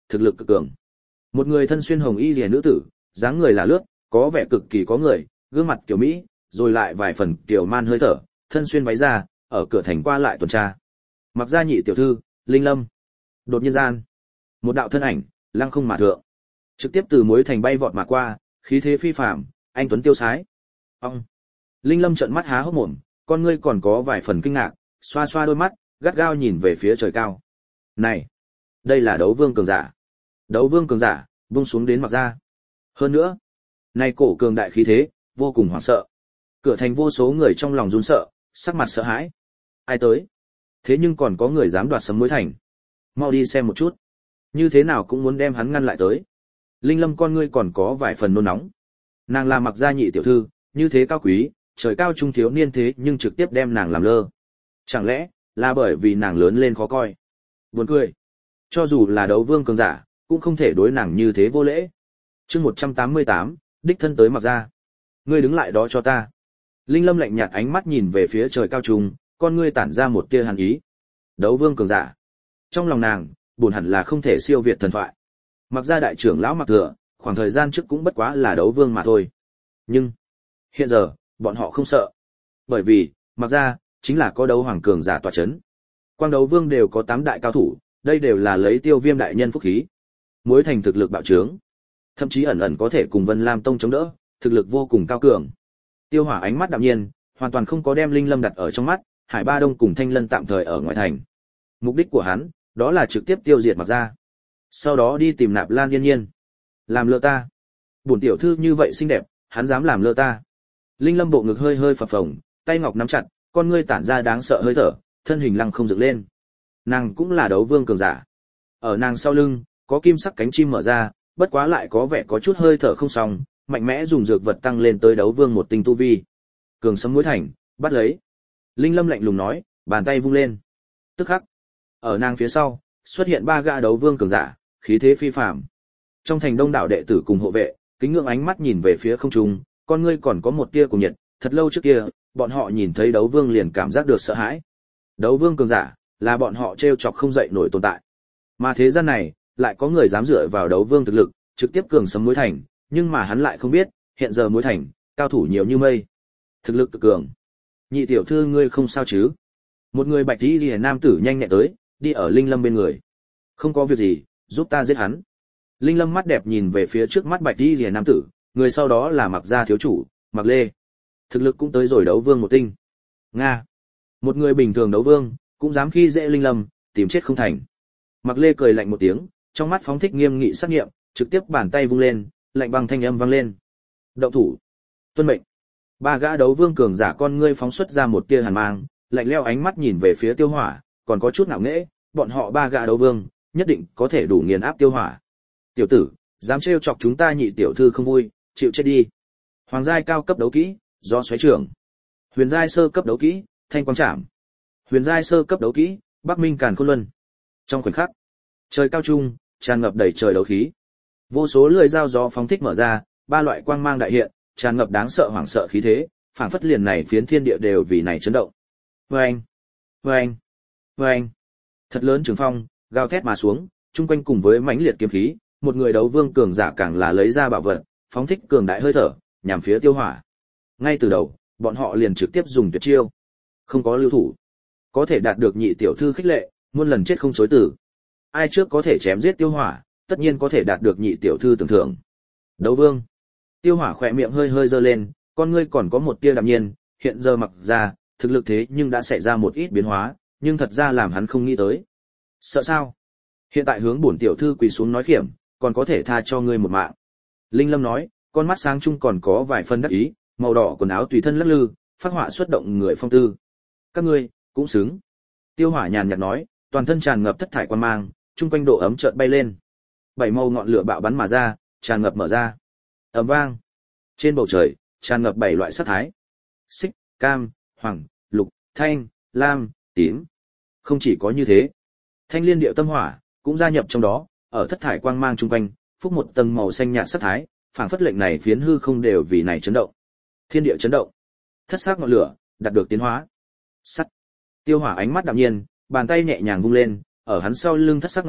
thực lực cực cường. Một người thân xuyên hồng y liễu nữ tử, dáng người là lướt, có vẻ cực kỳ có người, gương mặt kiểu mỹ, rồi lại vài phần kiểu man hơi thở, thân xuyên váy da, ở cửa thành qua lại tuần tra. Mặc gia nhị tiểu thư, Linh Lâm. Đột nhiên gian, một đạo thân ảnh lăng không mà thượng, trực tiếp từ mối thành bay vọt mà qua, khí thế phi phàm, anh tuấn tiêu sái. Ông. Linh Lâm trợn mắt há hốc mồm, con ngươi còn có vài phần kinh ngạc, xoa xoa đôi mắt, gắt gao nhìn về phía trời cao. Này, đây là đấu vương cường giả. Đấu vương cường giả, buông xuống đến Mặc gia. Hơn nữa, này cổ cường đại khí thế, vô cùng hoảng sợ. Cửa thành vô số người trong lòng run sợ, sắc mặt sợ hãi. Ai tới? Thế nhưng còn có người dám đoạt sấm mối thành. Mau đi xem một chút. Như thế nào cũng muốn đem hắn ngăn lại tới. Linh Lâm con ngươi còn có vài phần nôn nóng. Nàng là Mặc gia nhị tiểu thư, như thế cao quý, trời cao trung thiếu niên thế nhưng trực tiếp đem nàng làm lơ. Chẳng lẽ là bởi vì nàng lớn lên khó coi? Buồn cười. Cho dù là đấu vương cường giả, cũng không thể đối nàng như thế vô lễ. Chương một trăm tám mươi tám, đích thân tới Mặc gia. Ngươi đứng lại đó cho ta. Linh Lâm lạnh nhạt ánh mắt nhìn về phía trời cao trung, con ngươi tản ra một tia hàn ý. Đấu vương cường giả. Trong lòng nàng, buồn hẳn là không thể siêu việt thần thoại. Mặc gia đại trưởng lão Mặc Thừa, khoảng thời gian trước cũng bất quá là đấu vương mà thôi. Nhưng hiện giờ, bọn họ không sợ. Bởi vì, Mặc gia chính là có đấu hoàng cường giả tọa chấn. Quang đấu vương đều có tám đại cao thủ, đây đều là lấy Tiêu Viêm đại nhân phúc khí. Mối thành thực lực bạo trướng, thậm chí ẩn ẩn có thể cùng Vân Lam tông chống đỡ, thực lực vô cùng cao cường. Tiêu Hỏa ánh mắt đạm nhiên, hoàn toàn không có đem Linh Lâm đặt ở trong mắt, Hải Ba Đông cùng Thanh Lân tạm thời ở ngoài thành. Mục đích của hắn, đó là trực tiếp tiêu diệt Mặc gia. Sau đó đi tìm Nạp Lan Yên Nhiên. Làm lơ ta? Bổn tiểu thư như vậy xinh đẹp, hắn dám làm lơ ta? Linh Lâm bộ ngực hơi hơi phập phồng, tay ngọc nắm chặt, con ngươi tản ra đáng sợ hơi thở, thân hình lăng không dựng lên. Nàng cũng là đấu vương cường giả. Ở nàng sau lưng, có kim sắc cánh chim mở ra, bất quá lại có vẻ có chút hơi thở không xong, mạnh mẽ dùng dược vật tăng lên tới đấu vương một tinh tu vi. Cường sấm muối thành, bắt lấy. Linh Lâm lạnh lùng nói, bàn tay vung lên. Tức khắc, ở nàng phía sau, xuất hiện ba gã đấu vương cường giả, khí thế phi phàm. Trong thành đông đảo đệ tử cùng hộ vệ, kính ngưỡng ánh mắt nhìn về phía không trung, con ngươi còn có một tia cùng nhiệt, thật lâu trước kia, bọn họ nhìn thấy đấu vương liền cảm giác được sợ hãi. Đấu vương cường giả, là bọn họ trêu chọc không dậy nổi tồn tại. Mà thế gian này, lại có người dám dựa vào đấu vương thực lực, trực tiếp cường sấm muối thành, nhưng mà hắn lại không biết, hiện giờ muối thành, cao thủ nhiều như mây. Thực lực cực cường. Nhị tiểu thư ngươi không sao chứ? Một người bạch y liễu nam tử nhanh nhẹn tới, đi ở Linh Lâm bên người. Không có việc gì, giúp ta giết hắn. Linh Lâm mắt đẹp nhìn về phía trước mắt bạch y liễu nam tử, người sau đó là Mặc gia thiếu chủ, Mặc Lê. Thực lực cũng tới rồi đấu vương một tinh. Nga. Một người bình thường đấu vương, cũng dám khi dễ Linh Lâm, tìm chết không thành. Mặc Lê cười lạnh một tiếng, trong mắt phóng thích nghiêm nghị sát nghiệm, trực tiếp bàn tay vung lên, lạnh băng thanh âm vang lên. Động thủ. Tuân mệnh. Ba gã đấu vương cường giả con ngươi phóng xuất ra một tia hàn mang, lạnh lẽo ánh mắt nhìn về phía Tiêu Hỏa, còn có chút ngạo nghễ, bọn họ ba gã đấu vương, nhất định có thể đủ nghiền áp Tiêu Hỏa. Tiểu tử, dám trêu chọc chúng ta nhị tiểu thư không vui, chịu chết đi. Hoàng giai cao cấp đấu kỹ, do xoáy trưởng. Huyền giai sơ cấp đấu kỹ, thanh quang trảm. Huyền giai sơ cấp đấu kỹ, Bắc Minh Càn Khôn Luân. Trong khoảnh khắc, trời cao trung tràn ngập đầy trời đấu khí. Vô số lưỡi dao gió phóng thích mở ra, ba loại quang mang đại hiện, tràn ngập đáng sợ hoảng sợ khí thế, phảng phất liền này phiến thiên địa đều vì này chấn động. Oeng, oeng, oeng. Thật lớn trường phong, gào thét mà xuống, chung quanh cùng với mãnh liệt kiếm khí, một người đấu vương cường giả càng là lấy ra bảo vật, phóng thích cường đại hơi thở, nhằm phía Tiêu Hỏa. Ngay từ đầu, bọn họ liền trực tiếp dùng tuyệt chiêu, không có lưu thủ. Có thể đạt được nhị tiểu thư khích lệ, muôn lần chết không chối từ. Ai trước có thể chém giết Tiêu Hỏa, tất nhiên có thể đạt được nhị tiểu thư tưởng thưởng. Đấu vương. Tiêu Hỏa khỏe miệng hơi hơi giơ lên, con ngươi còn có một tia đạm nhiên, hiện giờ Mặc gia, thực lực thế nhưng đã xảy ra một ít biến hóa, nhưng thật ra làm hắn không nghĩ tới. Sợ sao? Hiện tại hướng bổn tiểu thư quỳ xuống nói khiểm, còn có thể tha cho ngươi một mạng. Linh Lâm nói, con mắt sáng chung còn có vài phân đắc ý, màu đỏ quần áo tùy thân lắc lư, phát họa xuất động người phong tư. Các ngươi cũng xứng. Tiêu Hỏa nhàn nhạt nói, toàn thân tràn ngập thất thải quang mang, chung quanh độ ấm chợt bay lên. Bảy màu ngọn lửa bạo bắn mà ra, tràn ngập mở ra. Ầm vang. Trên bầu trời, tràn ngập bảy loại sắc thái. Xích, cam, hoàng, lục, thanh, lam, tím. Không chỉ có như thế, Thanh Liên Điệu Tâm Hỏa cũng gia nhập trong đó, ở thất thải quang mang chung quanh, phúc một tầng màu xanh nhạt sắc thái, phảng phất lệnh này phiến hư không đều vì này chấn động. Thiên địa chấn động. Thất sắc ngọn lửa đạt được tiến hóa. Sắt. Tiêu Hỏa ánh mắt đạm nhiên, bàn tay nhẹ nhàng vung lên, ở hắn sau lưng thất sắc ngọn lửa,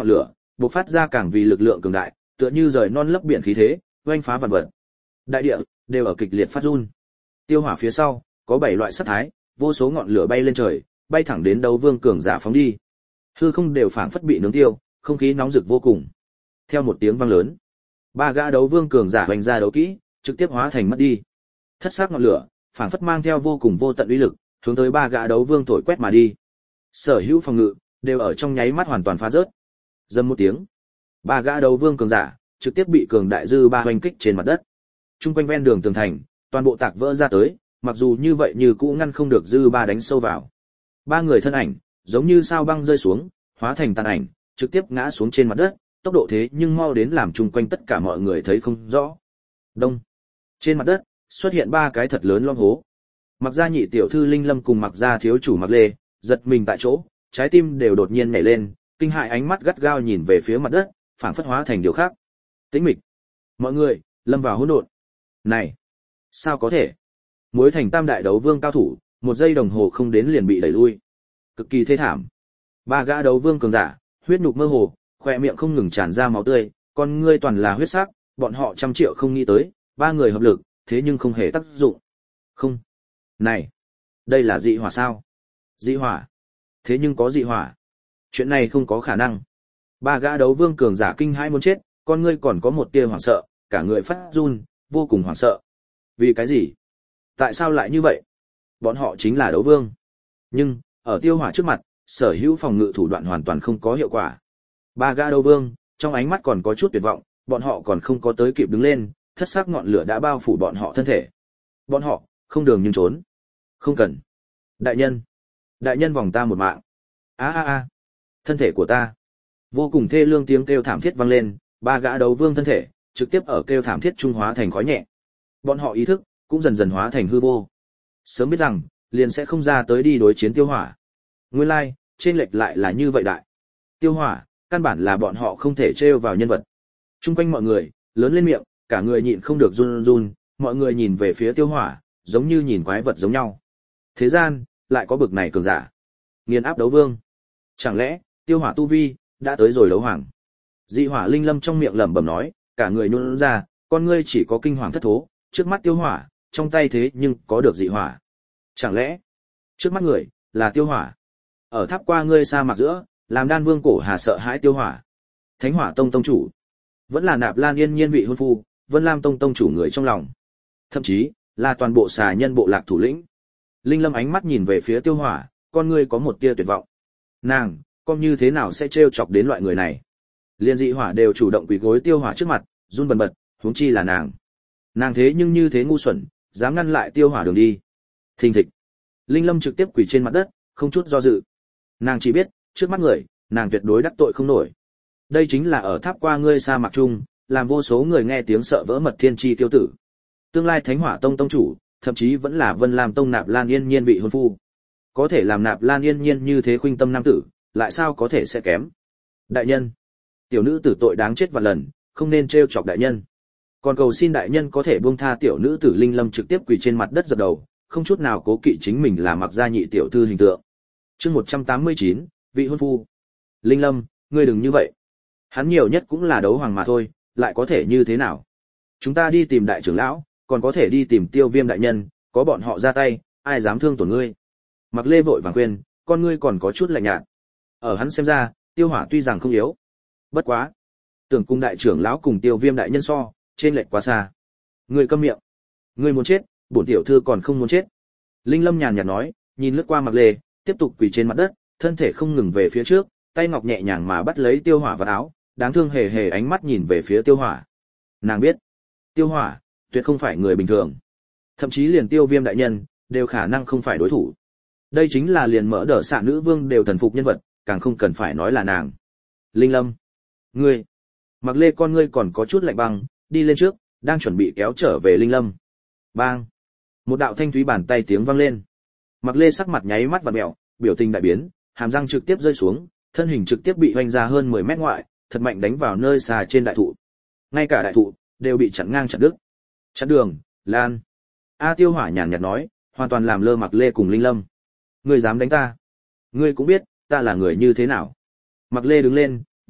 bộc phát ra càng vì lực lượng cường đại, tựa như rời non lấp biển khí thế, oanh phá vạn vật. Đại địa đều ở kịch liệt phát run. Tiêu hỏa phía sau có bảy loại sát thái, vô số ngọn lửa bay lên trời, bay thẳng đến đấu vương cường giả phóng đi. Hư không đều phảng phất bị nướng tiêu, không khí nóng rực vô cùng. Theo một tiếng vang lớn, ba gã đấu vương cường giả hoành ra đấu kỹ, trực tiếp hóa thành mất đi. Thất sắc ngọn lửa, phảng phất mang theo vô cùng vô tận uy lực, hướng tới ba gã đấu vương thổi quét mà đi. Sở hữu phòng ngự đều ở trong nháy mắt hoàn toàn phá rớt. Dầm một tiếng, ba gã đấu vương cường giả trực tiếp bị cường đại dư ba hoành kích trên mặt đất. Trung quanh ven đường tường thành, toàn bộ tạc vỡ ra tới, mặc dù như vậy như cũ ngăn không được dư ba đánh sâu vào. Ba người thân ảnh, giống như sao băng rơi xuống, hóa thành tàn ảnh, trực tiếp ngã xuống trên mặt đất, tốc độ thế nhưng mau đến làm chung quanh tất cả mọi người thấy không rõ. Đông. Trên mặt đất, xuất hiện ba cái thật lớn lom hố. Mặc Gia nhị tiểu thư Linh Lâm cùng Mặc Gia thiếu chủ Mặc Lê, giật mình tại chỗ, trái tim đều đột nhiên nhảy lên, kinh hại ánh mắt gắt gao nhìn về phía mặt đất, phảng phất hóa thành điều khác. Tĩnh mịch. Mọi người lâm vào hỗn độn. Này, sao có thể? Muối thành tam đại đấu vương cao thủ, một giây đồng hồ không đến liền bị đẩy lui. Cực kỳ thê thảm. Ba gã đấu vương cường giả, huyết nhục mơ hồ, khóe miệng không ngừng tràn ra máu tươi, con ngươi toàn là huyết sắc, bọn họ trăm triệu không nghĩ tới, ba người hợp lực, thế nhưng không hề tác dụng. Không. Này, đây là dị hỏa sao? Dị hỏa? Thế nhưng có dị hỏa. Chuyện này không có khả năng. Ba gã đấu vương cường giả kinh hãi muốn chết, con ngươi còn có một tia hoảng sợ, cả người phát run, vô cùng hoảng sợ. Vì cái gì? Tại sao lại như vậy? Bọn họ chính là đấu vương. Nhưng, ở tiêu hỏa trước mặt, sở hữu phòng ngự thủ đoạn hoàn toàn không có hiệu quả. Ba gã đấu vương, trong ánh mắt còn có chút tuyệt vọng, bọn họ còn không có tới kịp đứng lên, thất sắc ngọn lửa đã bao phủ bọn họ thân thể. Bọn họ, không đường nhưng trốn. Không cần. Đại nhân. Đại nhân vòng ta một mạng. a a a Thân thể của ta. Vô cùng thê lương tiếng kêu thảm thiết vang lên, ba gã đấu vương thân thể, trực tiếp ở kêu thảm thiết trung hóa thành khói nhẹ. Bọn họ ý thức, cũng dần dần hóa thành hư vô. Sớm biết rằng, liền sẽ không ra tới đi đối chiến tiêu hỏa. Nguyên lai, like, trên lệch lại là như vậy đại. Tiêu hỏa, căn bản là bọn họ không thể trêu vào nhân vật. Trung quanh mọi người, lớn lên miệng, cả người nhịn không được run run, mọi người nhìn về phía tiêu hỏa, giống như nhìn quái vật giống nhau. Thế gian, lại có bực này cường giả. Nghiền áp đấu vương. Chẳng lẽ, tiêu hỏa tu vi, đã tới rồi đấu hoàng. Dị hỏa Linh Lâm trong miệng lẩm bẩm nói, cả người nhún ra, con ngươi chỉ có kinh hoàng thất thố, trước mắt tiêu hỏa, trong tay thế nhưng có được dị hỏa. Chẳng lẽ, trước mắt người, là tiêu hỏa. Ở tháp qua ngươi sa mạc giữa, làm đan vương cổ hà sợ hãi tiêu hỏa. Thánh hỏa tông tông chủ, vẫn là Nạp Lan Yên Nhiên vị hôn phu, Vân Lam tông tông chủ người trong lòng. Thậm chí, là toàn bộ xà nhân bộ lạc thủ lĩnh. Linh Lâm ánh mắt nhìn về phía tiêu hỏa, con ngươi có một tia tuyệt vọng. Nàng, con như thế nào sẽ trêu chọc đến loại người này? Liên dị hỏa đều chủ động quỳ gối tiêu hỏa trước mặt, run bần bật, huống chi là nàng. Nàng thế nhưng như thế ngu xuẩn, dám ngăn lại tiêu hỏa đường đi. Thình thịch. Linh Lâm trực tiếp quỳ trên mặt đất, không chút do dự. Nàng chỉ biết, trước mắt người, nàng tuyệt đối đắc tội không nổi. Đây chính là ở tháp qua ngươi sa mạc trung, làm vô số người nghe tiếng sợ vỡ mật thiên chi tiêu tử. Tương lai Thánh Hỏa Tông tông chủ, thậm chí vẫn là Vân Lam Tông Nạp Lan Yên Nhiên vị hôn phu. Có thể làm Nạp Lan Yên Nhiên như thế khuynh tâm nam tử, lại sao có thể sẽ kém? Đại nhân, tiểu nữ tử tội đáng chết vạn lần, không nên trêu chọc đại nhân. Còn cầu xin đại nhân có thể buông tha tiểu nữ tử. Linh Lâm trực tiếp quỳ trên mặt đất dập đầu, không chút nào cố kỵ chính mình là Mặc Gia nhị tiểu thư hình tượng. Chương một trăm tám mươi chín, vị hôn phu. Linh Lâm, ngươi đừng như vậy. Hắn nhiều nhất cũng là đấu hoàng mà thôi, lại có thể như thế nào? Chúng ta đi tìm đại trưởng lão, còn có thể đi tìm Tiêu Viêm đại nhân, có bọn họ ra tay, ai dám thương tổn ngươi? Mặc Lê vội vàng khuyên, con ngươi còn có chút lạnh nhạt. Ở hắn xem ra, Tiêu Hỏa tuy rằng không yếu, bất quá, tưởng cùng đại trưởng lão cùng Tiêu Viêm đại nhân so, trên lệch quá xa. Ngươi câm miệng. Ngươi muốn chết, bổn tiểu thư còn không muốn chết. Linh Lâm nhàn nhạt nói, nhìn lướt qua Mặc Lê, tiếp tục quỳ trên mặt đất, thân thể không ngừng về phía trước, tay ngọc nhẹ nhàng mà bắt lấy Tiêu Hỏa vào áo, đáng thương hề hề ánh mắt nhìn về phía Tiêu Hỏa. Nàng biết, Tiêu Hỏa tuyệt không phải người bình thường, thậm chí liền Tiêu Viêm đại nhân đều khả năng không phải đối thủ. Đây chính là liền mỡ đỡ xạ nữ vương đều thần phục nhân vật, càng không cần phải nói là nàng. Linh Lâm, ngươi, Mặc Lê con ngươi còn có chút lạnh băng, đi lên trước, đang chuẩn bị kéo trở về Linh Lâm. Bang! Một đạo thanh thúy bàn tay tiếng vang lên. Mặc Lê sắc mặt nháy mắt vặn mèo, biểu tình đại biến, hàm răng trực tiếp rơi xuống, thân hình trực tiếp bị hoành ra hơn mười mét ngoại, thật mạnh đánh vào nơi xa trên đại thụ. Ngay cả đại thụ đều bị chặn ngang chặn đứt. Chặn đường, Lan. A Tiêu Hỏa nhàn nhạt nói, hoàn toàn làm lơ Mặc Lê cùng Linh Lâm. Ngươi dám đánh ta? Ngươi cũng biết, ta là người như thế nào. Mặc Lê đứng lên, bộ mặt,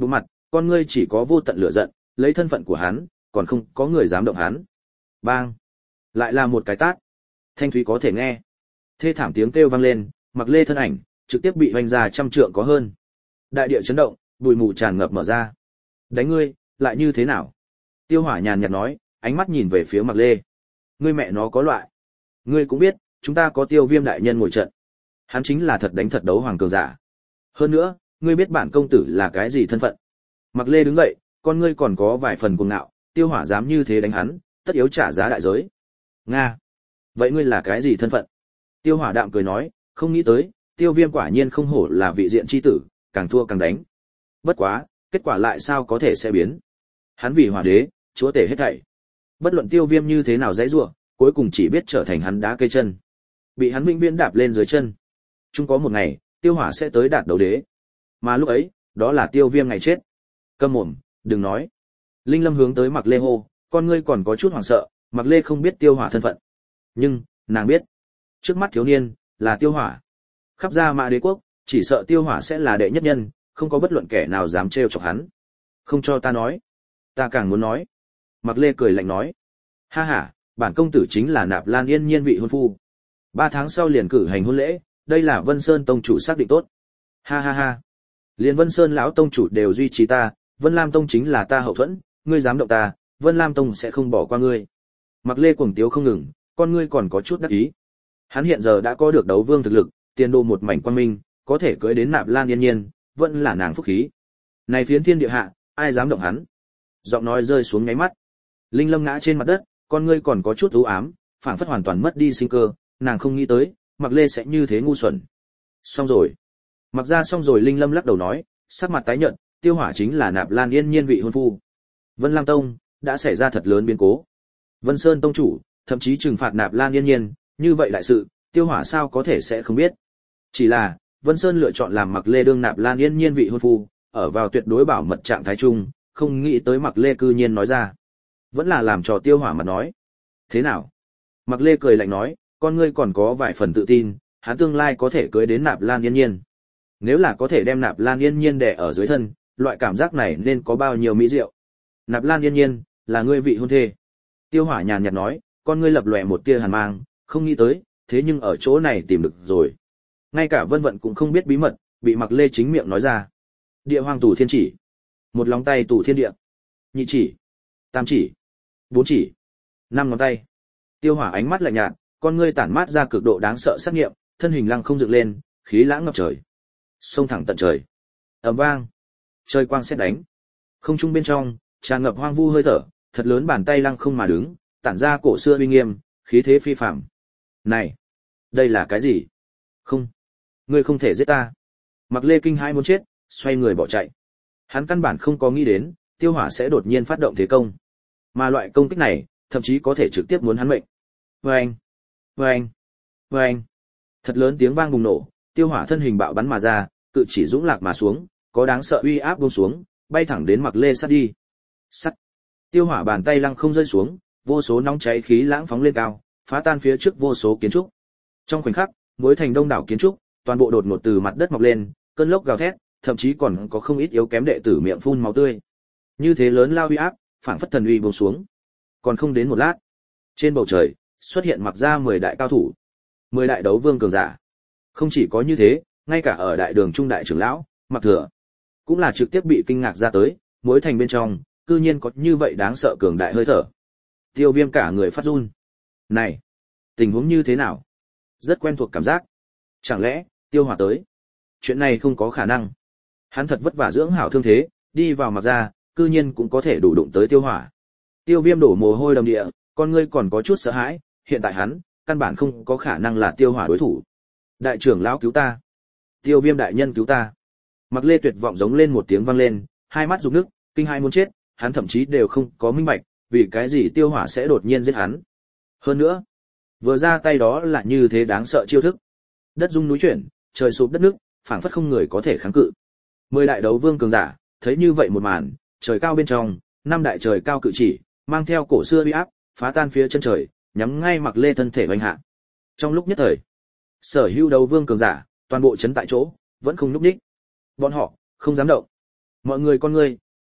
con ngươi chỉ có vô tận lửa giận, lấy thân phận của hắn, còn không có người dám động hắn. Bang! Lại là một cái tát. Thanh thúy có thể nghe. Thê thảm tiếng kêu vang lên, Mặc Lê thân ảnh trực tiếp bị hoành ra trăm trượng có hơn. Đại địa chấn động, bụi mù tràn ngập mở ra. Đánh ngươi, lại như thế nào? Tiêu Hỏa nhàn nhạt nói, ánh mắt nhìn về phía Mặc Lê. Ngươi mẹ nó có loại. Ngươi cũng biết, chúng ta có Tiêu Viêm đại nhân ngồi trận. Hắn chính là thật đánh thật đấu hoàng cường giả. Hơn nữa, ngươi biết bản công tử là cái gì thân phận? Mặc Lê đứng dậy, con ngươi còn có vài phần cuồng ngạo, Tiêu Hỏa dám như thế đánh hắn, tất yếu trả giá đại giới. Nga, vậy ngươi là cái gì thân phận? Tiêu Hỏa đạm cười nói, không nghĩ tới, Tiêu Viêm quả nhiên không hổ là vị diện chi tử, càng thua càng đánh. Bất quá, kết quả lại sao có thể sẽ biến? Hắn vì Hỏa Đế, chúa tể hết thảy. Bất luận Tiêu Viêm như thế nào dãy rủa, cuối cùng chỉ biết trở thành hắn đá cây chân, bị hắn vĩnh viễn đạp lên dưới chân. Chung có một ngày, Tiêu Hỏa sẽ tới đạt đấu đế, mà lúc ấy, đó là Tiêu Viêm ngày chết. Câm mồm, đừng nói. Linh Lâm hướng tới Mặc Lê hô, con ngươi còn có chút hoảng sợ, Mặc Lê không biết Tiêu Hỏa thân phận, nhưng nàng biết, trước mắt thiếu niên là Tiêu Hỏa. Khắp Gia Mã Đế quốc, chỉ sợ Tiêu Hỏa sẽ là đệ nhất nhân, không có bất luận kẻ nào dám trêu chọc hắn. Không cho ta nói, ta càng muốn nói. Mặc Lê cười lạnh nói, ha ha, bản công tử chính là Nạp Lan Yên Nhiên vị hôn phu. Ba tháng sau liền cử hành hôn lễ, đây là Vân Sơn tông chủ xác định tốt. Ha ha ha, liền Vân Sơn lão tông chủ đều duy trì ta, Vân Lam tông chính là ta hậu thuẫn, ngươi dám động ta, Vân Lam tông sẽ không bỏ qua ngươi. Mặc Lê cuồng tiếu không ngừng, con ngươi còn có chút đắc ý. Hắn hiện giờ đã có được đấu vương thực lực, tiền đồ một mảnh quang minh, có thể cưới đến Nạp Lan Yên Nhiên, vẫn là nàng phúc khí. Này phiến thiên địa hạ, ai dám động hắn? Giọng nói rơi xuống nháy mắt. Linh Lâm ngã trên mặt đất, con ngươi còn có chút u ám, phảng phất hoàn toàn mất đi sinh cơ, nàng không nghĩ tới, Mặc Lê sẽ như thế ngu xuẩn. Xong rồi. Mặc ra xong rồi, Linh Lâm lắc đầu nói, sắc mặt tái nhợt, Tiêu Hỏa chính là Nạp Lan Yên Nhiên vị hôn phu. Vân Lam tông đã xảy ra thật lớn biến cố. Vân Sơn tông chủ thậm chí trừng phạt Nạp Lan Yên Nhiên, như vậy đại sự, Tiêu Hỏa sao có thể sẽ không biết? Chỉ là, Vân Sơn lựa chọn làm Mặc Lê đương Nạp Lan Yên Nhiên vị hôn phu, ở vào tuyệt đối bảo mật trạng thái chung, không nghĩ tới Mặc Lê cư nhiên nói ra. Vẫn là làm cho Tiêu Hỏa mà nói. Thế nào? Mặc Lê cười lạnh nói, con ngươi còn có vài phần tự tin, hắn tương lai có thể cưới đến Nạp Lan Yên Nhiên. Nếu là có thể đem Nạp Lan Yên Nhiên đè ở dưới thân, loại cảm giác này nên có bao nhiêu mỹ diệu. Nạp Lan Yên Nhiên là ngươi vị hôn thê. Tiêu Hỏa nhàn nhạt nói, con ngươi lập lòe một tia hàn mang, không nghĩ tới, thế nhưng ở chỗ này tìm được rồi. Ngay cả Vân Vận cũng không biết bí mật, bị Mặc Lê chính miệng nói ra. Địa Hoàng tủ thiên chỉ, một lòng tay tủ thiên địa, nhị chỉ, tam chỉ, bốn chỉ, năm ngón tay. Tiêu Hỏa ánh mắt lạnh nhạt, con ngươi tản mát ra cực độ đáng sợ sát nghiệm, thân hình lăng không dựng lên, khí lãng ngập trời, xông thẳng tận trời. Ầm vang, trời quang sét đánh, không trung bên trong tràn ngập hoang vu hơi thở, thật lớn bàn tay lăng không mà đứng, tản ra cổ xưa uy nghiêm, khí thế phi phàm. Này, đây là cái gì? Không, ngươi không thể giết ta. Mặc Lê kinh hãi muốn chết, xoay người bỏ chạy. Hắn căn bản không có nghĩ đến, Tiêu Hỏa sẽ đột nhiên phát động thế công, mà loại công kích này, thậm chí có thể trực tiếp muốn hắn mệnh. Oeng, oeng, oeng. Thật lớn tiếng vang bùng nổ, Tiêu Hỏa thân hình bạo bắn mà ra, cự chỉ dũng lạc mà xuống, có đáng sợ uy áp buông xuống, bay thẳng đến Mặc Lê sát đi. Sắt. Tiêu Hỏa bàn tay lăng không rơi xuống, vô số nóng cháy khí lãng phóng lên cao, phá tan phía trước vô số kiến trúc. Trong khoảnh khắc, mỗi thành đông đảo kiến trúc, toàn bộ đột ngột từ mặt đất mọc lên, cơn lốc gào thét, thậm chí còn có không ít yếu kém đệ tử miệng phun máu tươi. Như thế lớn lao uy áp, phảng phất thần uy buông xuống. Còn không đến một lát, trên bầu trời xuất hiện Mặc ra mười đại cao thủ, mười đại đấu vương cường giả. Không chỉ có như thế, ngay cả ở đại đường trung đại trưởng lão, Mặc Thừa, cũng là trực tiếp bị kinh ngạc ra tới, mỗi thành bên trong, cư nhiên có như vậy đáng sợ cường đại hơi thở. Tiêu Viêm cả người phát run. Này, tình huống như thế nào? Rất quen thuộc cảm giác. Chẳng lẽ, Tiêu Hỏa tới? Chuyện này không có khả năng. Hắn thật vất vả dưỡng hảo thương thế, đi vào Mặc ra, cư nhiên cũng có thể đủ đụng tới Tiêu Hỏa. Tiêu Viêm đổ mồ hôi đầm địa, con ngươi còn có chút sợ hãi, hiện tại hắn, căn bản không có khả năng là Tiêu Hỏa đối thủ. Đại trưởng lão cứu ta. Tiêu Viêm đại nhân cứu ta. Mặc Lê tuyệt vọng giống lên một tiếng vang lên, hai mắt rụng nước, kinh hai muốn chết, hắn thậm chí đều không có minh bạch, vì cái gì Tiêu Hỏa sẽ đột nhiên giết hắn. Hơn nữa, vừa ra tay đó là như thế đáng sợ chiêu thức. Đất rung núi chuyển, trời sụp đất nước, phảng phất không người có thể kháng cự. Mười đại đấu vương cường giả, thấy như vậy một màn, trời cao bên trong, năm đại trời cao cự chỉ, mang theo cổ xưa uy áp, phá tan phía chân trời, nhắm ngay Mặc Lê thân thể vành hạ. Trong lúc nhất thời, sở hữu đấu vương cường giả, toàn bộ chấn tại chỗ, vẫn không nhúc nhích. Bọn họ không dám động. Mọi người con ngươi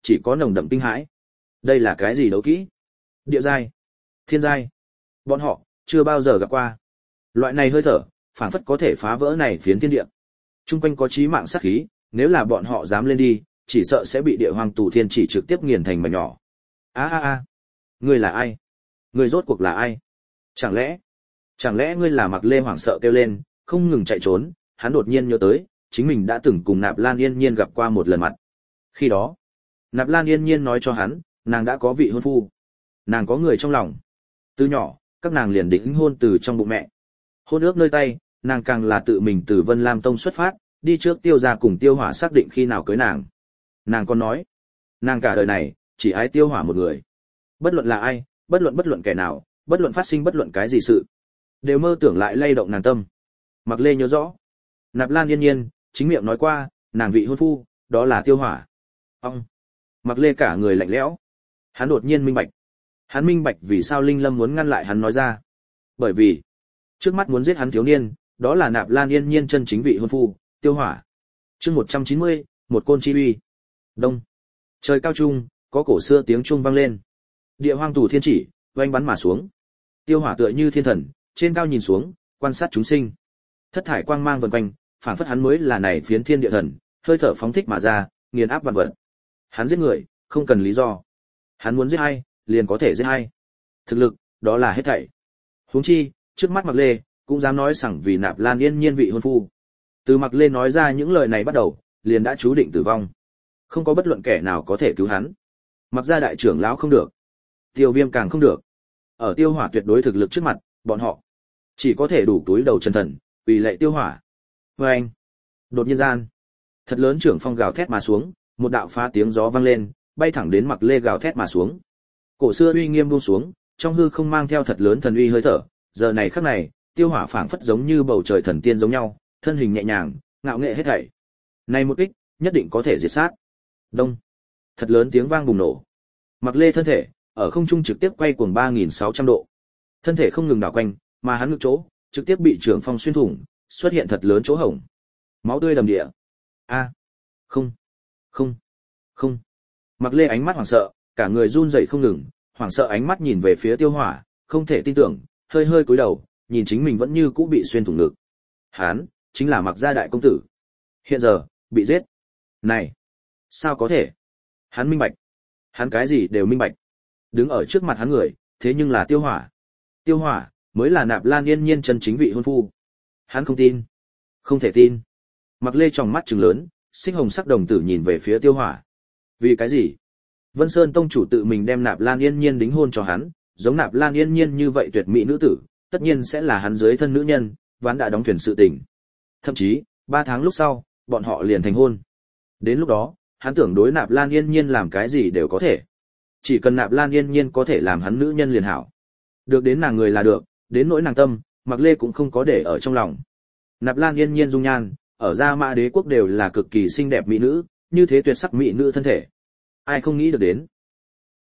chỉ có nồng đậm kinh hãi. Đây là cái gì đấu kỹ? Địa giai, thiên giai, bọn họ chưa bao giờ gặp qua. Loại này hơi thở, phảng phất có thể phá vỡ này phiến thiên địa. Trung quanh có chí mạng sát khí, nếu là bọn họ dám lên đi, chỉ sợ sẽ bị địa hoàng tù thiên chỉ trực tiếp nghiền thành mảnh nhỏ. A a a, ngươi là ai? Ngươi rốt cuộc là ai? Chẳng lẽ, chẳng lẽ ngươi là Mạc Lê hoảng sợ kêu lên, không ngừng chạy trốn, hắn đột nhiên nhớ tới, chính mình đã từng cùng Nạp Lan Yên Nhiên gặp qua một lần mặt. Khi đó, Nạp Lan Yên Nhiên nói cho hắn, nàng đã có vị hôn phu, nàng có người trong lòng. Từ nhỏ, các nàng liền đính hôn từ trong bụng mẹ. Hôn ước nơi tay, nàng càng là tự mình từ Vân Lam Tông xuất phát, đi trước Tiêu gia cùng Tiêu Hỏa xác định khi nào cưới nàng. Nàng còn nói, nàng cả đời này chỉ ái Tiêu Hỏa một người. Bất luận là ai, bất luận bất luận kẻ nào, bất luận phát sinh bất luận cái gì sự, đều mơ tưởng lại lay động nàng tâm. Mạc Lê nhớ rõ, Nạp Lan Yên Nhiên chính miệng nói qua, nàng vị hôn phu, đó là Tiêu Hỏa. Ông, Mạc Lê cả người lạnh lẽo. Hắn đột nhiên minh bạch. Hắn minh bạch vì sao Linh Lâm muốn ngăn lại hắn nói ra. Bởi vì, trước mắt muốn giết hắn thiếu niên, đó là Nạp Lan Yên Nhiên chân chính vị hôn phu, Tiêu Hỏa. Chương một trăm chín mươi, một côn chi uy. Đông. Trời cao trung, có cổ xưa tiếng chuông vang lên. Địa hoang tù thiên chỉ, oanh bắn mà xuống. Tiêu Hỏa tựa như thiên thần, trên cao nhìn xuống, quan sát chúng sinh. Thất thải quang mang vần quanh, phảng phất hắn mới là này phiến thiên địa thần, hơi thở phóng thích mà ra, nghiền áp vạn vật. Hắn giết người, không cần lý do. Hắn muốn giết ai, liền có thể giết ai. Thực lực, đó là hết thảy. Huống chi, trước mắt Mạc Lê, cũng dám nói rằng vì Nạp Lan Yên Nhiên vị hôn phu. Từ Mạc Lê nói ra những lời này bắt đầu, liền đã chú định tử vong. Không có bất luận kẻ nào có thể cứu hắn. Mặc gia đại trưởng lão không được, Tiêu Viêm càng không được. Ở Tiêu Hỏa tuyệt đối thực lực trước mặt, bọn họ chỉ có thể đủ túi đầu chân thần, vì lệ Tiêu Hỏa. Và anh, đột nhiên gian, thật lớn trưởng phong gào thét mà xuống, một đạo phá tiếng gió vang lên, bay thẳng đến Mạc Lê gào thét mà xuống. Cổ xưa uy nghiêm buông xuống, trong hư không mang theo thật lớn thần uy hơi thở, giờ này khắc này, Tiêu Hỏa phảng phất giống như bầu trời thần tiên giống nhau, thân hình nhẹ nhàng, ngạo nghệ hết thảy. Này một kích, nhất định có thể diệt sát. Đông. Thật lớn tiếng vang bùng nổ. Mạc Lê thân thể ở không trung trực tiếp quay cuồng ba nghìn sáu trăm độ. Thân thể không ngừng đảo quanh, mà hắn ngực chỗ trực tiếp bị trưởng phong xuyên thủng, xuất hiện thật lớn chỗ hổng. Máu tươi đầm địa. A. Không. Không. Không. Mạc Lê ánh mắt hoảng sợ, cả người run rẩy không ngừng, hoảng sợ ánh mắt nhìn về phía Tiêu Hỏa, không thể tin tưởng, hơi hơi cúi đầu, nhìn chính mình vẫn như cũ bị xuyên thủng ngực. Hắn chính là Mạc gia đại công tử. Hiện giờ, bị giết. Này, sao có thể? Hắn minh bạch. Hắn cái gì đều minh bạch. Đứng ở trước mặt hắn người, thế nhưng là Tiêu Hỏa. Tiêu Hỏa mới là Nạp Lan Yên Nhiên chân chính vị hôn phu. Hắn không tin. Không thể tin. Mạc Lê tròng mắt trừng lớn, xích hồng sắc đồng tử nhìn về phía Tiêu Hỏa. Vì cái gì? Vân Sơn tông chủ tự mình đem Nạp Lan Yên Nhiên đính hôn cho hắn, giống Nạp Lan Yên Nhiên như vậy tuyệt mỹ nữ tử, tất nhiên sẽ là hắn dưới thân nữ nhân, ván đã đóng thuyền sự tình. Thậm chí, ba tháng lúc sau, bọn họ liền thành hôn. Đến lúc đó, hắn tưởng đối Nạp Lan Yên Nhiên làm cái gì đều có thể. Chỉ cần Nạp Lan Yên Nhiên có thể làm hắn nữ nhân liền hảo. Được đến nàng người là được, đến nỗi nàng tâm, Mạc Lê cũng không có để ở trong lòng. Nạp Lan Yên Nhiên dung nhan, ở Gia Mã Đế quốc đều là cực kỳ xinh đẹp mỹ nữ, như thế tuyệt sắc mỹ nữ thân thể. Ai không nghĩ được đến.